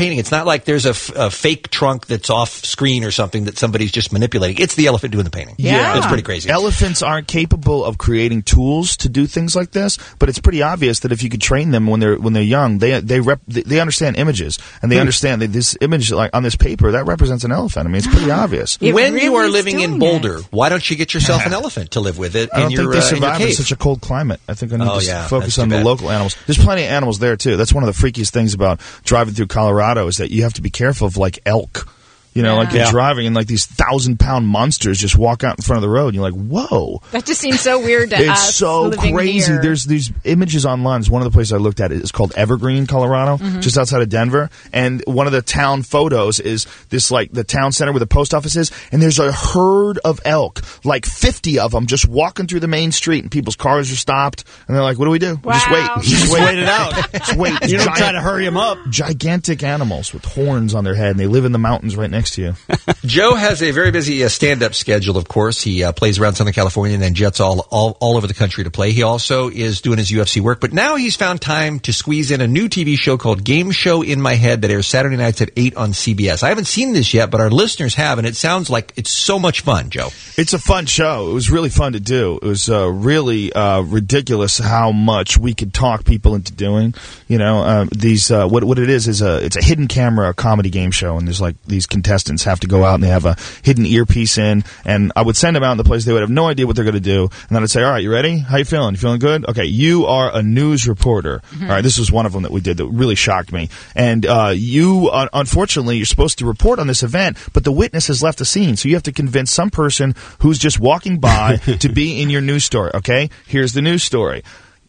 painting. It's not like there's a, f- a fake trunk that's off screen or something that somebody's just manipulating. It's the elephant doing the painting. Yeah. It's pretty crazy. Elephants aren't capable of creating tools to do things like this, but it's pretty obvious that if you could train them when they're when they're young, they they rep, they understand images and they Hmm. understand that this image, like on this paper, that represents an elephant. I mean, it's pretty obvious. When you are living in Boulder, why don't you get yourself an elephant to live with it I don't in think your, they uh, in your survive in, cave? such a cold climate. I think I need Oh, to yeah, focus that's on too the bad. local animals. There's plenty of animals there too. That's one of the freakiest things about driving through Colorado is that you have to be careful of like elk. You know, Yeah. like you're Yeah. driving and like these thousand pound monsters just walk out in front of the road. And you're like, whoa. That just seems so weird to It's us. so living crazy. here. There's these images online. It's one of the places I looked at is called Evergreen, Colorado, Mhm. just outside of Denver. And one of the town photos is this like the town center where the post office is, and there's a herd of elk, like fifty of them, just walking through the main street, and people's cars are stopped, and they're like, "What do we do? We Just wait, just, Just wait. wait it out. Just wait." You don't Giant- try to hurry them up. Gigantic animals with horns on their head, and they live in the mountains right next to you. Joe has a very busy uh, stand-up schedule, of course. He uh, plays around Southern California and then jets all, all all over the country to play. He also is doing his U F C work, but now he's found time to squeeze in a new T V show called Game Show in My Head that airs Saturday nights at eight on C B S. I haven't seen this yet, but our listeners have, and it sounds like it's so much fun, Joe. It's a fun show. It was really fun to do. It was uh, really uh, ridiculous how much we could talk people into doing. You know, uh, these uh, what what it is is a it's a hidden camera comedy game show, and there's like these contestants have to go out and they have a hidden earpiece in, and I would send them out in the place. They would have no idea what they're going to do, and then I'd say, "All right, you ready? How you feeling? You feeling good? Okay, you are a news reporter. Mm-hmm. All right, this was one of them that we did that really shocked me. And uh, you, uh, unfortunately, you're supposed to report on this event, but the witness has left the scene, so you have to convince some person who's just walking by to be in your news story. Okay, here's the news story.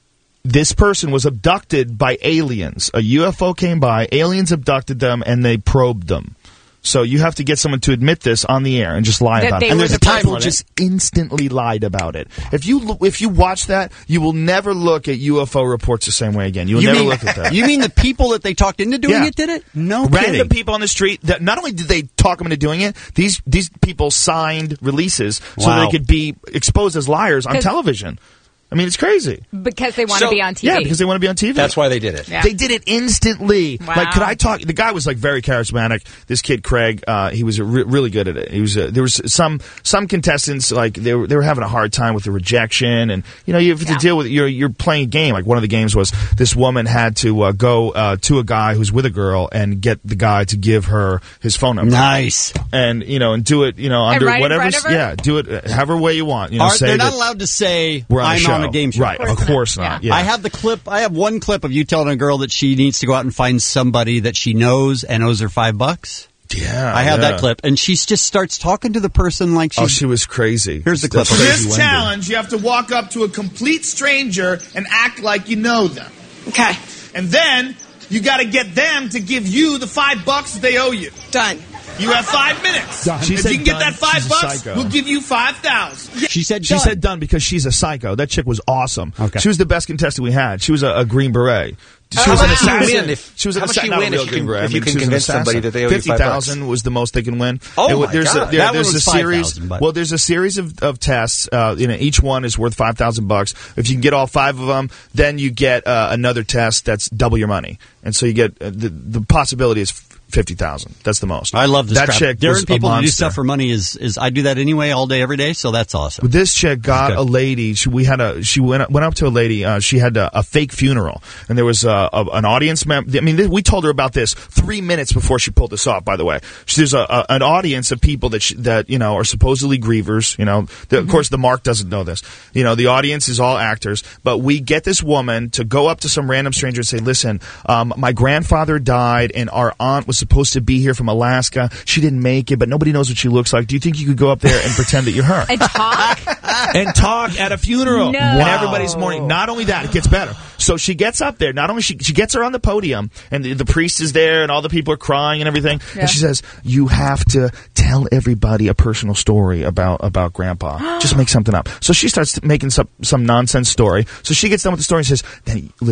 This person was abducted by aliens. A U F O came by, aliens abducted them, and they probed them. So you have to get someone to admit this on the air and just lie That about they it. And were there's the a time person. just instantly lied about it. If you lo- if you watch that, you will never look at U F O reports the same way again. You will You never mean, look at that. you mean the people that they talked into doing Yeah. it did it? No Random kidding. people on the street that not only did they talk them into doing it, these these people signed releases so Wow. they could be exposed as liars on 'Cause- television. I mean, it's crazy. because they want to So- be on T V. Yeah, because they want to be on T V. That's why they did it. Yeah. They did it instantly. Wow. Like, could I talk? The guy was like very charismatic. This kid Craig, uh, he was re- really good at it. He was. Uh, there was some some contestants like they were they were having a hard time with the rejection, and you know you have to Yeah. deal with you're you're playing a game. Like one of the games was this woman had to uh, go uh, to a guy who's with a girl and get the guy to give her his phone number. Nice. And you know and do it you know under right in whatever. front of her? Yeah, do it uh, however way you want. You know, Are, say they're not that allowed to say, we're on I'm a show. on a game show. Right? Of course not. Yeah. I have the clip. I have one clip of you telling a girl that she needs to go out and find somebody that she knows and owes her five bucks. Yeah, I have yeah. that clip, and she just starts talking to the person like she's. Oh, she was crazy. Here's the clip. That's crazy This Wendy. challenge, you have to walk up to a complete stranger and act like you know them. Okay. And then you got to get them to give you the five bucks that they owe you. Done. You have five minutes. Done. She if said you can get done, that five she's a bucks, psycho. we'll give you five thousand. She said. She done. said done because she's a psycho. That chick was awesome. Okay. She was the best contestant we had. She was a, a Green Beret. She How was an much do you assassin. win if- she was an how much assassin, do you not win a real if you Green can- Beret. if I you mean, can she was an convince somebody assassin. that they owe you five fifty thousand was the most they can win. Oh, It wa- my there's God. A, there- That there's one was a series. five thousand, but- Well, there's a series of, of tests. Uh, you know, each one is worth five thousand bucks. If you can get all five of them, then you get uh, another test that's double your money, and so you get uh, the the possibility is fifty thousand. That's the most. I love this that crap. chick. Daring was a people to do monster. stuff for money is is I do that anyway, all day, every day. So that's awesome. This chick got Okay. a lady. She, we had a. She went went up to a lady. Uh, she had a, a fake funeral, and there was uh, a, an audience member. I mean, th- we told her about this three minutes before she pulled this off. By the way, She- there's a, a an audience of people that she, that you know are supposedly grievers. You know, the, of course, the Mark doesn't know this. You know, the audience is all actors. But we get this woman to go up to some random stranger and say, "Listen, um, my grandfather died, and our aunt was supposed to be here from Alaska. She didn't make it, but nobody knows what she looks like. Do you think you could go up there and pretend that you're her?" And talk? and talk at a funeral. No. And Wow. everybody's mourning. Not only that, it gets better. So she gets up there. Not only she she gets her on the podium, and the, the priest is there, and all the people are crying and everything. Yeah. And she says, "You have to tell everybody a personal story about about Grandpa. Just make something up." So she starts making some some nonsense story. So she gets done with the story and says, "Then listen."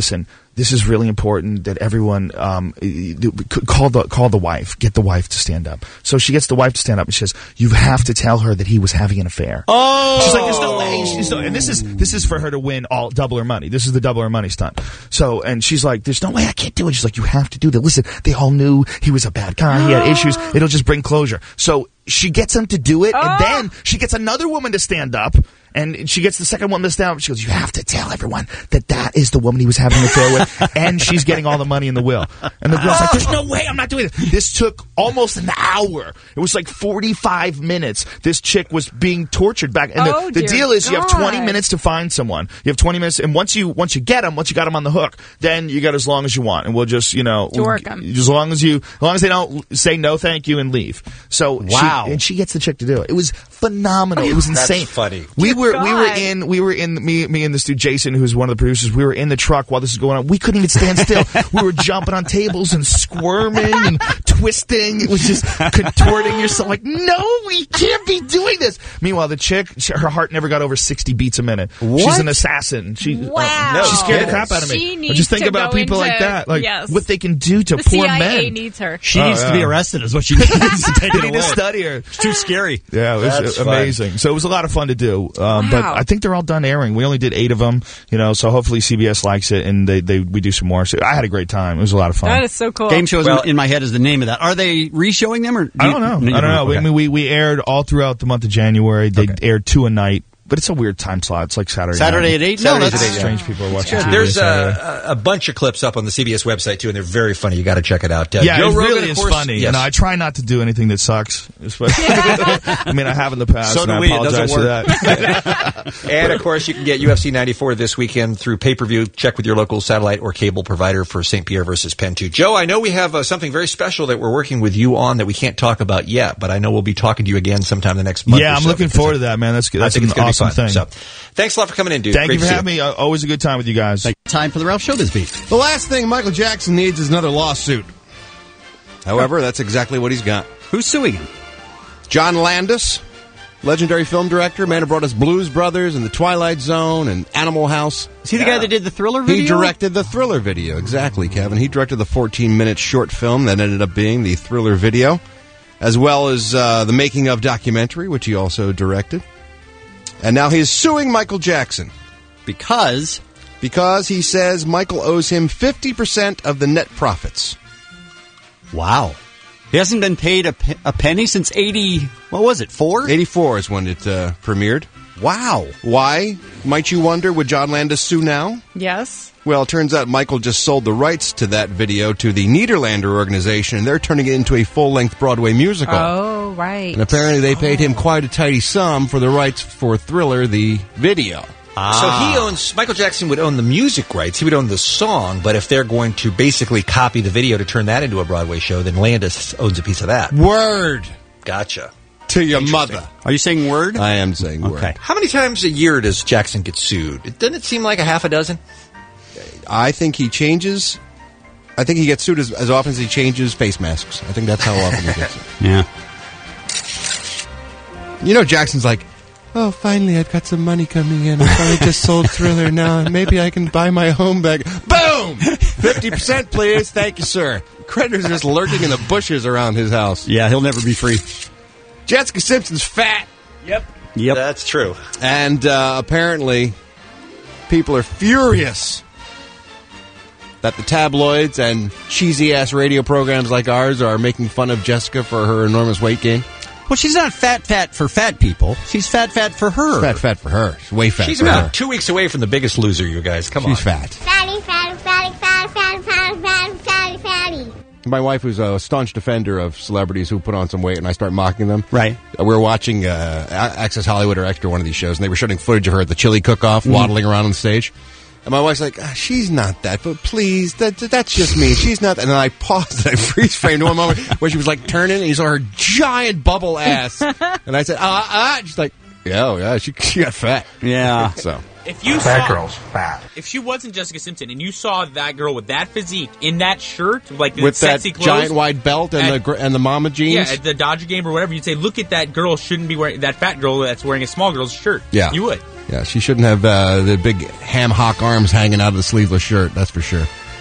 this is really important that everyone um, call the call the wife, get the wife to stand up. So she gets the wife to stand up and she says, "You have to tell her that he was having an affair." Oh, she's like, "There's no way." She's no, and this is this is for her to win all double her money. This is the double her money stunt. So, and she's like, "There's no way I can't do it." She's like, "You have to do that. Listen, they all knew he was a bad guy. He had issues. It'll just bring closure." So she gets him to do it, and then she gets another woman to stand up. And she gets the second woman to stand up. She goes, "You have to tell everyone that that is the woman he was having an affair with, and she's getting all the money in the will." And the girl's like, "There's no way I'm not doing this." This took almost an hour. It was like forty-five minutes. This chick was being tortured back. And Oh, the, the dear deal is, you have twenty God. minutes to find someone. You have twenty minutes, and once you once you get them, once you got them on the hook, then you got as long as you want, and we'll just you know Dork 'em. as long as you as long as they don't say no, thank you, and leave. So Wow. she, and she gets the chick to do it. It was phenomenal. It was That's insane. funny. We were we were God. in we were in me me and this dude Jason, who's one of the producers. We were in the truck while this is going on. We couldn't even stand still. We were jumping on tables and squirming and twisting. It was just contorting yourself. Like, no, we can't be doing this. Meanwhile, the chick, she, her heart never got over sixty beats a minute. What? She's an assassin. She Wow. uh, she scared the kidding. crap out of me. She But needs just think to about go people like into- that, like yes. what they can do to The poor C I A men. needs her. She Oh, needs to yeah. be arrested, is what she needs to take They it need to away. study her. It's too scary. Yeah, it was That's uh, fun. amazing. So it was a lot of fun to do. Um, But Wow. I think they're all done airing. We only did eight of them, you know. So hopefully C B S likes it and they, they we do some more. So I had a great time. It was a lot of fun. That is so cool. Game shows Well- in my head is the name of that. Are they re-showing them or? do I you- don't know. you I don't know. Okay. I mean, we we aired all throughout the month of January. They Okay. aired two a night, but it's a weird time slot. It's like Saturday. Saturday night. at eight? Saturdays No, at that's eight, yeah. Strange people are watching T V. There's Saturday. a, a bunch of clips up on the C B S website too, and they're very funny. You got to check it out. Uh, yeah, Joe it Rogan, really of is course, funny. Yes. You know, I try not to do anything that sucks. Especially, I mean, I have in the past. So and do I we. It doesn't apologize for that. And of course, you can get U F C ninety-four this weekend through pay-per-view. Check with your local satellite or cable provider for Saint Pierre versus Penn two. Joe, I know we have uh, something very special that we're working with you on that we can't talk about yet, but I know we'll be talking to you again sometime the next month. Yeah, or I'm so, looking because forward I- to that, man. That's good. I That's think an it's gonna awesome be fun. thing. So, thanks a lot for coming in, dude. Thank Great you for to see having me. Uh, Always a good time with you guys. Time for the Ralph Showbiz Beat. The last thing Michael Jackson needs is another lawsuit. However, that's exactly what he's got. Who's suing him? John Landis, legendary film director, man who brought us Blues Brothers and The Twilight Zone and Animal House. Is he the guy that did the Thriller video? He directed the Thriller video, exactly, Kevin. He directed the fourteen-minute short film that ended up being the Thriller video, as well as uh, the making of documentary, which he also directed. And now he's suing Michael Jackson. Because? Because he says Michael owes him fifty percent of the net profits. Wow. He hasn't been paid a, pe- a penny since eighty, what was it, four? eighty-four is when it uh, premiered. Wow. Why, might you wonder, would John Landis sue now? Yes. Well, it turns out Michael just sold the rights to that video to the Nederlander organization, and they're turning it into a full-length Broadway musical. Oh, right. And apparently they paid him quite a tidy sum for the rights for Thriller, the video. So he owns, Michael Jackson would own the music rights. He would own the song, but if they're going to basically copy the video to turn that into a Broadway show, then Landis owns a piece of that. Word Gotcha. to your mother. Are you saying word? I am saying word. Okay. How many times a year does Jackson get sued? Doesn't it seem like a half a dozen? I think he changes. I think he gets sued as, as often as he changes face masks. I think that's how often he gets sued. Yeah. You know, Jackson's like, oh, finally, I've got some money coming in. I finally just sold Thriller now. Maybe I can buy my home back. Boom! fifty percent, please. Thank you, sir. Creditors are just lurking in the bushes around his house. Yeah, he'll never be free. Jessica Simpson's fat. Yep. Yep. That's true. And uh, apparently, people are furious that the tabloids and cheesy-ass radio programs like ours are making fun of Jessica for her enormous weight gain. Well, she's not fat, fat for fat people. She's fat, fat for her. Fat, fat for her. She's way fat She's for about her. two weeks away from the biggest loser, you guys. Come She's on. fat. Fatty, fatty, fatty, fatty, fatty, fatty, fatty, fatty, fatty. My wife, who's a staunch defender of celebrities who put on some weight, and I start mocking them. Right. We were watching uh, Access Hollywood or Extra, one of these shows, and they were showing footage of her at the chili cook-off, Mm-hmm. waddling around on stage. And my wife's like, ah, she's not that, but please, that, that's just me. She's not that. And then I paused and I freeze framed one moment where she was like turning and you saw her giant bubble ass. And I said, ah, ah. She's like, yeah, oh, yeah, she, she got fat. Yeah. So. If you That saw, girl's fat. If she wasn't Jessica Simpson and you saw that girl with that physique in that shirt, like the With that sexy clothes, giant wide belt and, at- the gr- and the mama jeans. yeah, at the Dodger game or whatever, you'd say, look at that girl shouldn't be wearing that fat girl that's wearing a small girl's shirt. Yeah. You would. Yeah, she shouldn't have uh, the big ham hock arms hanging out of the sleeveless shirt, that's for sure.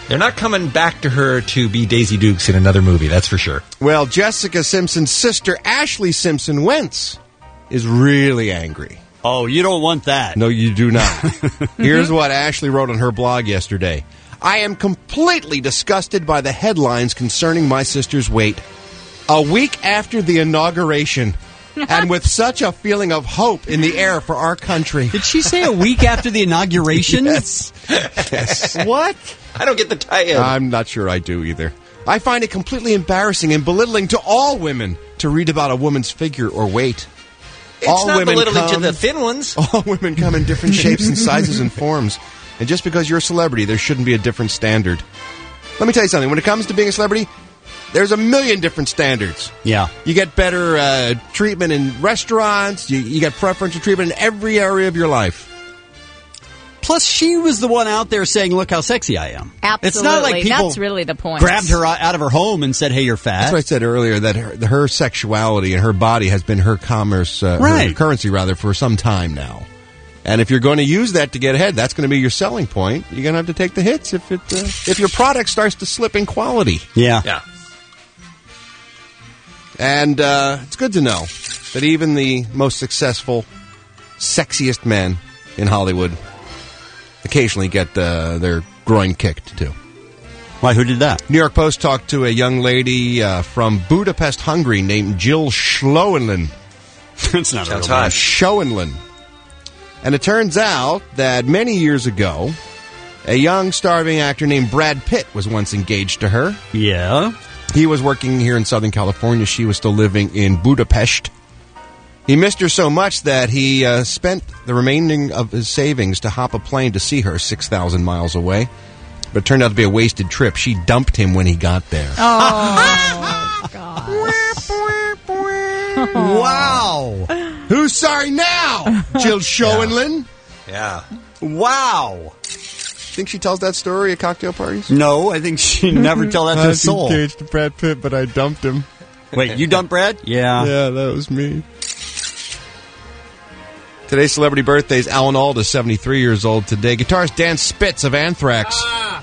They're not coming back to her to be Daisy Dukes in another movie, that's for sure. Well, Jessica Simpson's sister, Ashley Simpson Wentz, is really angry. Oh, you don't want that. No, you do not. Here's what Ashley wrote on her blog yesterday. I am completely disgusted by the headlines concerning my sister's weight. A week after the inauguration, and with such a feeling of hope in the air for our country. Did she say a week after the inauguration? Yes. Yes. What? I don't get the tie-in. I'm not sure I do either. I find it completely embarrassing and belittling to all women to read about a woman's figure or weight. It's all not women belittling come, to the thin ones. All women come in different shapes and sizes and forms. And just because you're a celebrity, there shouldn't be a different standard. Let me tell you something. When it comes to being a celebrity, there's a million different standards. Yeah. You get better uh, treatment in restaurants. You, you get preferential treatment in every area of your life. Plus, she was the one out there saying, look how sexy I am. Absolutely. It's not like people That's really the point. grabbed her out of her home and said, hey, you're fat. That's what I said earlier, that her, her sexuality and her body has been her commerce, uh, Right. her currency rather, for some time now. And if you're going to use that to get ahead, that's going to be your selling point. You're going to have to take the hits if it uh, if your product starts to slip in quality. Yeah. Yeah. And uh, it's good to know that even the most successful, sexiest men in Hollywood occasionally get uh, their groin kicked, too. Why, who did that? New York Post talked to a young lady uh, from Budapest, Hungary, named Jill Schoenlin. It's not a real Sounds name. hot. Schoenlin. And it turns out that many years ago, a young, starving actor named Brad Pitt was once engaged to her. Yeah. He was working here in Southern California. She was still living in Budapest. He missed her so much that he uh, spent the remaining of his savings to hop a plane to see her six thousand miles away. But it turned out to be a wasted trip. She dumped him when he got there. Oh, God. Wow. Who's sorry now? Jill Schoenlin? Yeah. Wow. Think she tells that story at cocktail parties? No, I think she never tell that to I a was soul. engaged to Brad Pitt, but I dumped him. Wait, you dumped Brad? Yeah. Yeah, that was me. Today's celebrity birthdays. Alan Alda, seventy-three years old today. Guitarist Dan Spitz of Anthrax. Ah.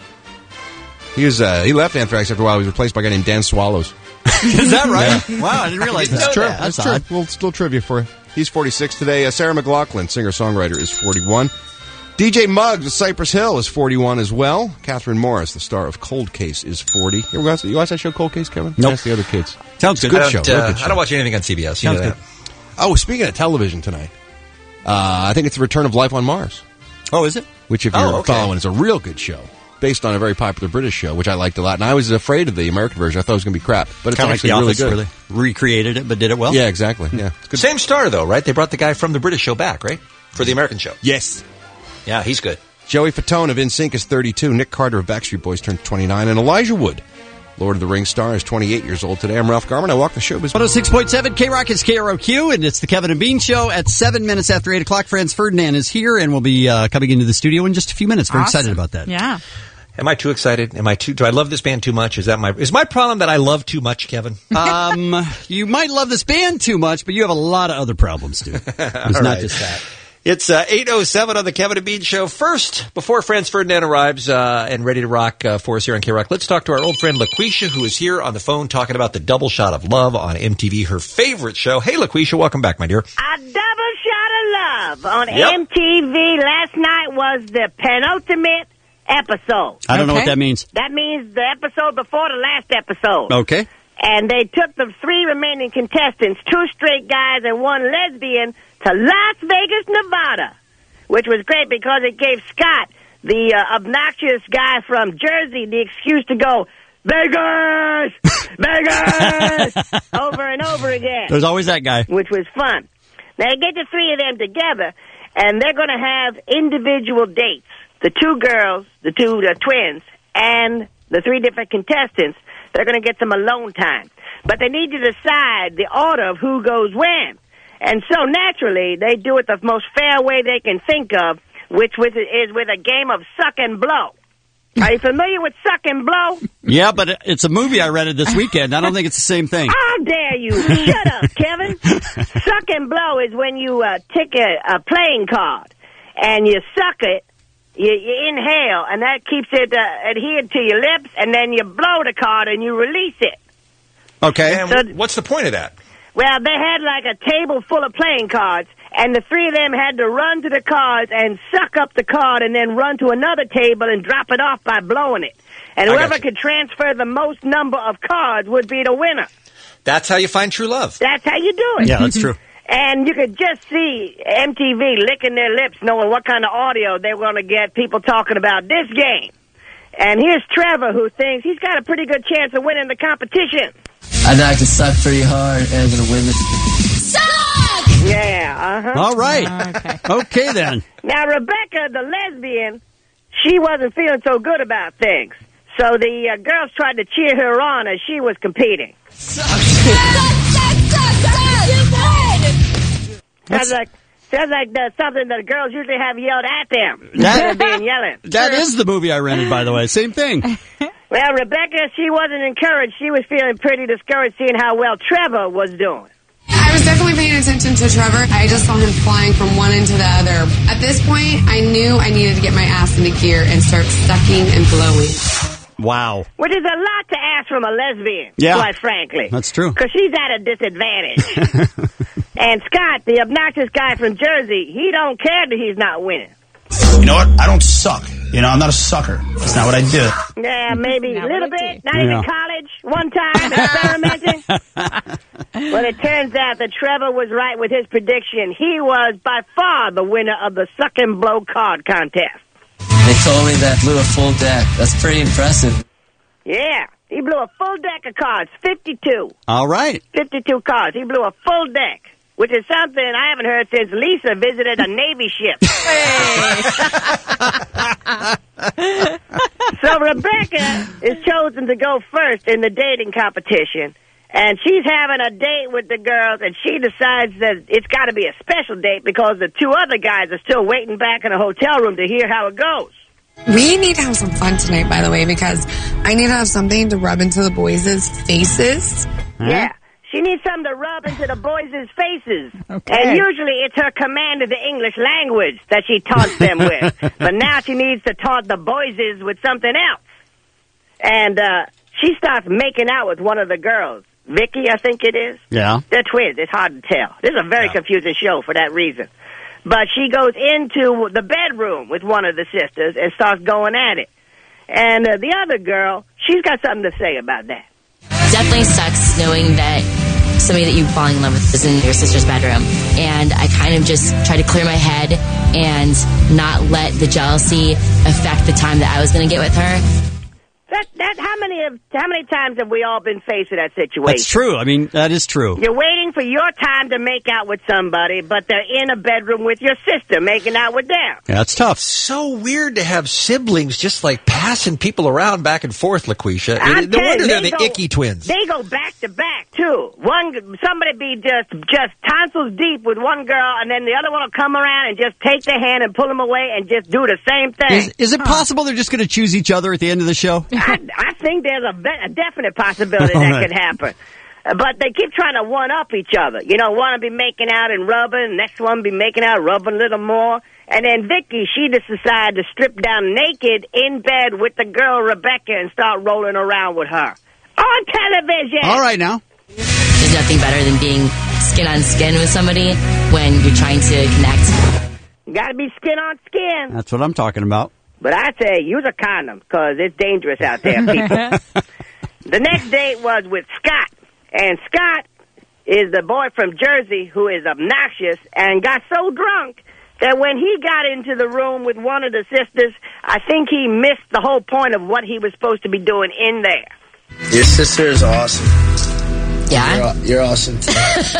He was uh, he left Anthrax after a while. He was replaced by a guy named Dan Swallows. Is that right? Yeah. Wow, I didn't realize That's that. true. That's That's true. odd. Little, little trivia for you. He's forty-six today. Uh, Sarah McLachlan, singer-songwriter, is forty-one. D J Muggs of Cypress Hill is forty-one as well. Catherine Morris, the star of Cold Case, is forty. You ever watch, you watch that show, Cold Case, Kevin? Nope. Ask the other kids. Sounds It's good. a I good don't, show. uh, Real good show. I don't watch anything on C B S. You Sounds know good. that. Oh, speaking of television tonight, uh, I think it's the return of Life on Mars, Oh, is it? which, if you're Oh, okay. following, is a real good show. Based on a very popular British show, which I liked a lot. And I was afraid of the American version. I thought it was going to be crap. But it's Kind of like actually The really Office, good. where they recreated it, but did it well? Yeah, exactly. Yeah. It's good. Same star, though, right? They brought the guy from the British show back, right? For the American show. Yes. Yeah, he's good. Joey Fatone of N Sync is thirty-two. Nick Carter of Backstreet Boys turned twenty-nine. And Elijah Wood, Lord of the Rings star, is twenty-eight years old today. I'm Ralph Garman. I walk the showbiz. one oh six point seven K-Rock is K R O Q, and it's the Kevin and Bean Show at seven minutes after eight o'clock. Franz Ferdinand is here, and we'll be uh, coming into the studio in just a few minutes. Very Awesome. excited about that. Yeah. Am I too excited? Am I too? Do I love this band too much? Is that my? Is my problem that I love too much, Kevin? Um, you might love this band too much, but you have a lot of other problems, too. It's not right. just that. It's uh, eight oh seven on the Kevin and Bean Show. First, before Franz Ferdinand arrives uh, and ready to rock uh, for us here on K-Rock, let's talk to our old friend LaQuisha, who is here on the phone talking about the Double Shot of Love on M T V, her favorite show. Hey, LaQuisha, welcome back, my dear. A double shot of love on Yep. M T V last night was the penultimate episode. I don't know what Okay. that means. That means the episode before the last episode. Okay. And they took the three remaining contestants, two straight guys and one lesbian, to Las Vegas, Nevada, which was great because it gave Scott, the uh, obnoxious guy from Jersey, the excuse to go, Vegas! Vegas! over and over again. There's always that guy. Which was fun. Now, you get the three of them together, and they're going to have individual dates. The two girls, the two the twins, and the three different contestants, they're going to get some alone time. But they need to decide the order of who goes when. And so, naturally, they do it the most fair way they can think of, which with, is with a game of suck and blow. Are you familiar with suck and blow? Yeah, but it's a movie I rented this weekend. I don't think it's the same thing. How dare you? Shut up, Kevin. Suck and blow is when you uh, take a, a playing card and you suck it You, you inhale, and that keeps it uh, adhered to your lips, and then you blow the card and you release it. Okay. And So- what's the point of that? Well, they had like a table full of playing cards, and the three of them had to run to the cards and suck up the card and then run to another table and drop it off by blowing it. And I whoever got you. could transfer the most number of cards would be the winner. That's how you find true love. That's how you do it. Yeah, that's true. And you could just see M T V licking their lips, knowing what kind of audio they were going to get people talking about this game. And here's Trevor, who thinks he's got a pretty good chance of winning the competition. I'd like to suck pretty hard and I'm going to win this. Suck! Yeah, uh-huh. All right. Okay. Okay, then. Now, Rebecca, the lesbian, she wasn't feeling so good about things. So the uh, girls tried to cheer her on as she was competing. Sounds like, sounds like the, something that girls usually have yelled at them instead of being yelling. That is the movie I rented, by the way. Same thing. Well, Rebecca, she wasn't encouraged. She was feeling pretty discouraged seeing how well Trevor was doing. I was definitely paying attention to Trevor. I just saw him flying from one end to the other. At this point, I knew I needed to get my ass into gear and start sucking and blowing. Wow. Which is a lot to ask from a lesbian, Yeah. quite frankly. That's true. Because she's at a disadvantage. And Scott, the obnoxious guy from Jersey, he don't care that he's not winning. You know what? I don't suck. You know, I'm not a sucker. That's not what I do. Yeah, maybe a little bit. Not Yeah. even college. One time experimenting. Well, it turns out that Trevor was right with his prediction. He was by far the winner of the suck and blow card contest. They told me that blew a full deck. That's pretty impressive. Yeah, he blew a full deck of cards, fifty-two. All right. fifty-two cards. He blew a full deck, which is something I haven't heard since Lisa visited a Navy ship. So Rebecca is chosen to go first in the dating competition, and she's having a date with the girls, and she decides that it's got to be a special date because the two other guys are still waiting back in a hotel room to hear how it goes. We need to have some fun tonight, by the way, because I need to have something to rub into the boys' faces. Yeah. She needs something to rub into the boys' faces. Okay. And usually it's her command of the English language that she taunts them with. But now she needs to taunt the boys' with something else. And uh, she starts making out with one of the girls. Vicky, I think it is. Yeah. They're twins. It's hard to tell. This is a very confusing show for that reason. But she goes into the bedroom with one of the sisters and starts going at it. And uh, the other girl, she's got something to say about that. Definitely sucks knowing that somebody that you fall in love with is in your sister's bedroom. And I kind of just try to clear my head and not let the jealousy affect the time that I was going to get with her. That, that, how many of, how many times have we all been faced with that situation? That's true. I mean, that is true. You're waiting for your time to make out with somebody, but they're in a bedroom with your sister making out with them. Yeah, that's tough. So weird to have siblings just like passing people around back and forth, LaQuisha. I'm No telling wonder you, they're they the go- icky twins. They go back to back too. One somebody be just just tonsils deep with one girl, and then the other one will come around and just take their hand and pull them away and just do the same thing. Is, is it possible they're just going to choose each other at the end of the show? I, I think there's a, be- a definite possibility All that right. could happen. Uh, But they keep trying to one-up each other. You know, one will be making out and rubbing, next one be making out, rubbing a little more. And then Vicky, she just decided to strip down naked in bed with the girl Rebecca and start rolling around with her. On television! All right, now. There's nothing better than being skin on skin with somebody when you're trying to connect. You gotta be skin on skin. That's what I'm talking about. But I say, use a condom, because it's dangerous out there, people. The next date was with Scott. And Scott is the boy from Jersey who is obnoxious and got so drunk that when he got into the room with one of the sisters, I think he missed the whole point of what he was supposed to be doing in there. Your sister is awesome. Yeah? You're, you're awesome too.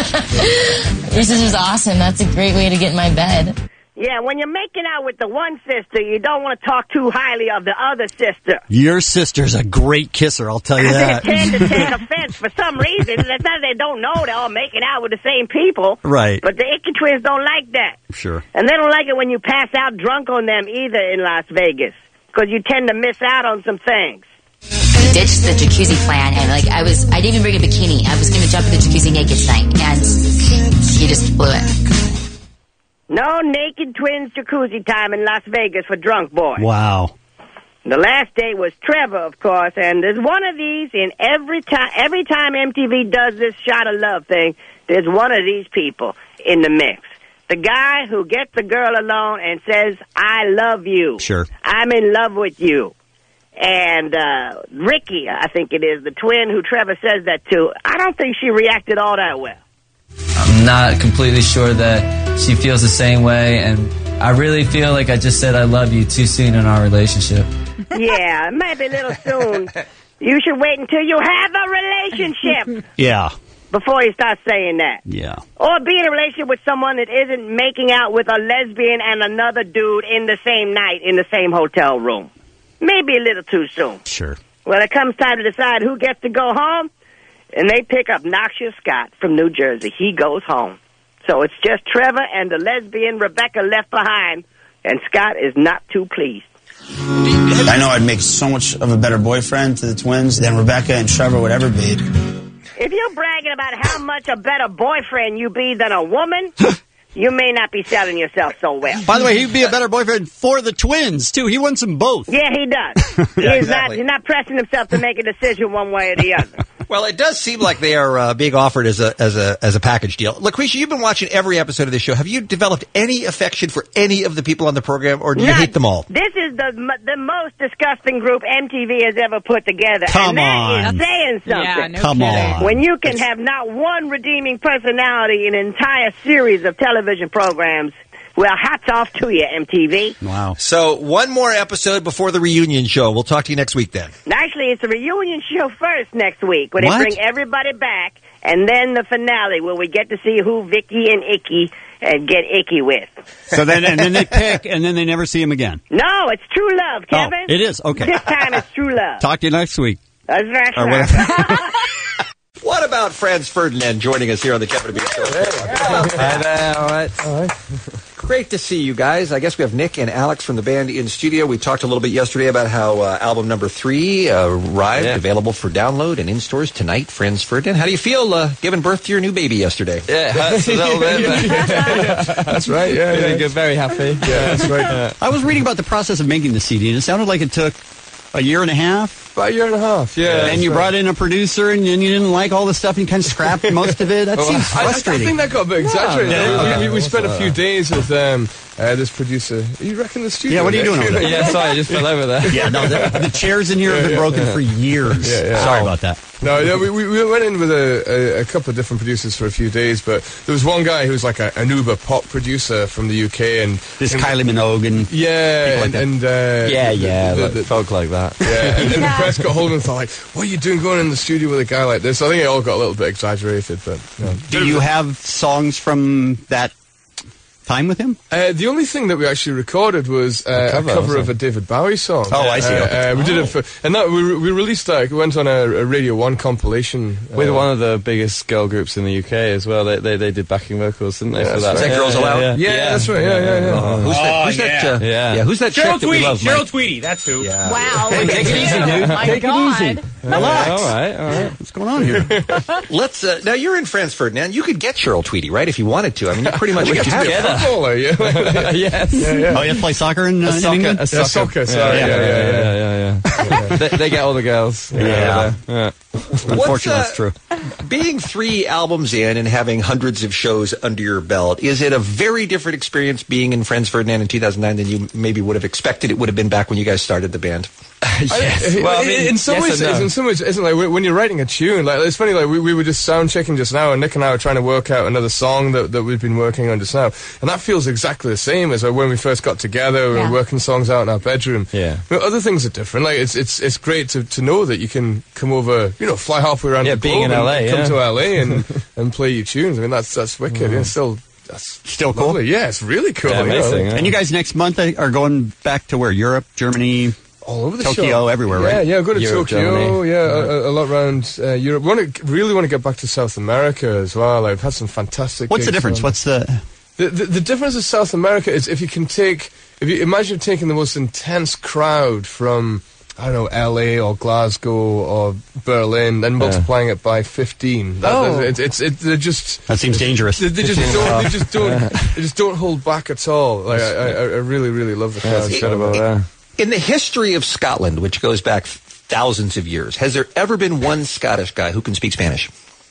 Your sister's awesome. That's a great way to get in my bed. Yeah, when you're making out with the one sister, you don't want to talk too highly of the other sister. Your sister's a great kisser, I'll tell you They that. tend to take offense for some reason. It's not that they don't know they're all making out with the same people. Right. But the Icky twins don't like that. Sure. And they don't like it when you pass out drunk on them either in Las Vegas. Because you tend to miss out on some things. Ditched the jacuzzi plan, and like I was, I didn't even bring a bikini. I was going to jump in the jacuzzi naked tonight, and he just blew it. No naked twins jacuzzi time in Las Vegas for drunk boys. Wow. The last day was Trevor, of course, and there's one of these in every time. Every time M T V does this shot of love thing, there's one of these people in the mix. The guy who gets the girl alone and says, "I love you." Sure. I'm in love with you. And uh, Ricky, I think it is, the twin who Trevor says that to, I don't think she reacted all that well. I'm not completely sure that she feels the same way, and I really feel like I just said I love you too soon in our relationship. Yeah, it might be a little soon. You should wait until you have a relationship Yeah. before you start saying that. Yeah. Or be in a relationship with someone that isn't making out with a lesbian and another dude in the same night in the same hotel room. Maybe a little too soon. Sure. Well, it comes time to decide who gets to go home, and they pick up Noxious Scott from New Jersey. He goes home. So it's just Trevor and the lesbian Rebecca left behind, and Scott is not too pleased. I know I'd make so much of a better boyfriend to the twins than Rebecca and Trevor would ever be. If you're bragging about how much a better boyfriend you be than a woman, you may not be selling yourself so well. By the way, he'd be a better boyfriend for the twins, too. He wants them both. Yeah, he does. Yeah, he's, exactly. not, he's not pressing himself to make a decision one way or the other. Well, it does seem like they are uh, being offered as a as a as a package deal. LaQuisha, you've been watching every episode of this show. Have you developed any affection for any of the people on the program, or do you Not- hate them all? This is the m- the most disgusting group M T V has ever put together. Come and that on. is saying something. Yeah, no Come kidding. on. When you can have not one redeeming personality in an entire series of television programs, well, hats off to you, M T V. Wow. So one more episode before the reunion show. We'll talk to you next week then. Actually, it's a reunion show first next week, where What? they bring everybody back, and then the finale, where we get to see who Vicky and Icky uh, get icky with. So then, and then they pick, and then they never see him again. No, it's true love, Kevin. Oh, it is? Okay. This time it's true love. Talk to you next week. That's right. Or whatever. What about Franz Ferdinand joining us here on the Kevin and Bean Show? Hi there. All right. All right. Great to see you guys. I guess we have Nick and Alex from the band in studio. We talked a little bit yesterday about how uh, album number three uh, arrived, Yeah. available for download and in stores tonight. Franz Ferdinand, how do you feel uh, giving birth to your new baby yesterday? Yeah, it hurts a little bit. But That's right. Yeah, Feeling yeah. good, very happy. Yeah, that's right. I was reading about the process of making the C D, and it sounded like it took a year and a half. About a year and a half, yeah. And you brought in a producer, and then you didn't like all the stuff, and you kind of scrapped most of it. That Well, seems I- I- frustrating. I, think that got a bit exaggerated. Yeah. we, we, we spent a few days with um, uh, this producer. Are you wrecking the studio? Yeah, what are you Nick? doing over there? Yeah, sorry, I just fell over there. Yeah, no, the, the chairs in here have been Yeah, yeah, broken yeah. for years. Yeah, yeah. Sorry about that. No, yeah, we, we we went in with a, a, a couple of different producers for a few days, but there was one guy who was like a, an Uber pop producer from the U K, and This and, Kylie Minogue and yeah, people like and, that. and uh, Yeah, yeah, the, like the, folk like that. Yeah, and, and the press got hold of him and thought like, "What are you doing going in the studio with a guy like this?" I think it all got a little bit exaggerated, but you know. Do you have songs from that time with him? Uh, the only thing that we actually recorded was uh, a cover, cover, was it? of a David Bowie song. Oh, I see, Uh, okay. uh, we did it for, and that we, we released that. We went on a, a Radio One compilation With uh, one of the biggest girl groups in the U K as well. They they, they did backing vocals, didn't they, Yeah, for that? that's right. Is that Girls Aloud? Yeah, that's right. Yeah, yeah, yeah. Oh, Who's that? Who's Oh, that? yeah. Uh, Yeah. yeah. Who's that Cheryl chick that we Tweedy. love? Cheryl Mike? Tweedy. That's who. Yeah. Wow. Hey, take it easy, dude. My Take God. it easy. Relax. All right, all right. What's going on here? Let's. Uh, now you're in Franz Ferdinand. You could get Cheryl Tweedy, right? If you wanted to. I mean, you pretty much we could have to have be a her. footballer, yeah. Yes. Yeah, yeah. Oh, you have to play soccer in, uh, A in soccer, England? a soccer. Yeah, soccer, sorry. Yeah, Yeah, yeah, yeah, yeah, yeah. yeah, yeah. they, they get all the girls. Yeah. yeah. Unfortunately, uh, that's true. Being three albums in and having hundreds of shows under your belt, is it a very different experience being in Franz Ferdinand in two thousand nine than you maybe would have expected it would have been back when you guys started the band? Yes. Well, I in- mean, in some yes ways, and no. in some ways, isn't it, like when you're writing a tune, like it's funny. Like we, we were just sound checking just now, and Nick and I were trying to work out another song that, that we've been working on just now, and that feels exactly the same as when we first got together. We Yeah. were working songs out in our bedroom. Yeah. But other things are different. Like it's it's it's great to, to know that you can come over, you know, fly halfway around Yeah, the being globe in and L A, come yeah. to L A and and play your tunes. I mean, that's that's wicked. Yeah, still. That's Still cool? lovely. Yeah, it's really cool. Yeah, you know. amazing. Yeah. And you guys next month uh, are going back to where? Europe, Germany, All over the Tokyo, show. everywhere, yeah, right? Yeah, go to Europe, Tokyo. Germany. Yeah, a, a lot around uh, Europe. Want to really want to get back to South America as well. I've had some fantastic. What's the gigs difference? on- What's the... the, the the difference of South America is if you can take if you imagine taking the most intense crowd from I don't know, L A or Glasgow or Berlin, and multiplying it by fifteen. That, Oh. it's it's it, they're just That seems dangerous. They, they just don't. They just don't. They just don't hold back at all. Like I, I, I really, really love the crowd. In- In the history of Scotland, which goes back thousands of years, has there ever been one Scottish guy who can speak Spanish?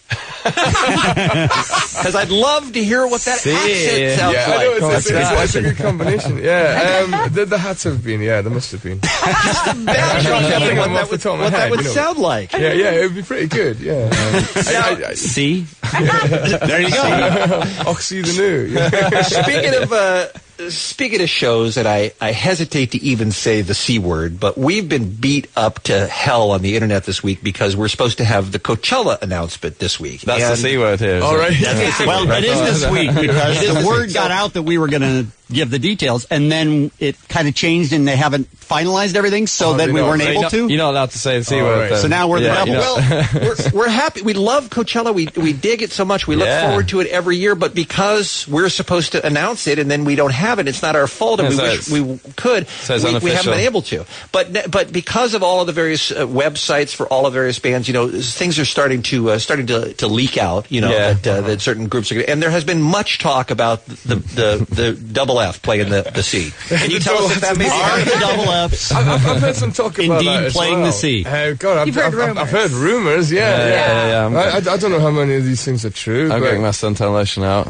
Because I'd love to hear what that See, accent sounds yeah, I like. know, it's, it's, it's, it's a good combination. Yeah, um, the, the hats have been. Yeah, there must have been. Imagine what what that would, what that would sound like. Yeah, yeah, it would be pretty good. Yeah. Um, I, I, I, See, there you go. Oxy the new. Speaking of. Uh, Speaking of shows, and I, I hesitate to even say the C word, but we've been beat up to hell on the internet this week because we're supposed to have the Coachella announcement this week. That's And- the C word here. All right. That's the C well, word, right? it is this week because It is the this word week. got out that we were going to give the details, and then it kind of changed, and they haven't finalized everything, so Oh, then they we don't. weren't So able you're to. not, you're not allowed to say the C Oh, word. right. then. So now we're the Yeah, devil. you're not- Well, we're, we're happy. We love Coachella. We we dig it so much. We look Yeah. forward to it every year. But because we're supposed to announce it and then we don't have it, it's not our fault. And Yeah, we so wish it's- we could. so it's we, we haven't unofficial. been able to. But but because of all of the various uh, websites for all of the various bands, you know, things are starting to uh, starting to, to leak out. You know Yeah. that uh, that certain groups are. And there has been much talk about the the, the double F playing the, the C. Can you tell us if that may be Are the double Fs I've, I've I've heard some talk about indeed that as playing well. the C? Uh, God, I've, You've heard I've, I've, I've heard rumors. rumors. Yeah, Yeah, yeah. yeah, yeah, I'm- I, I, I don't know how many of these things are true. I'm but getting my son to lotion out.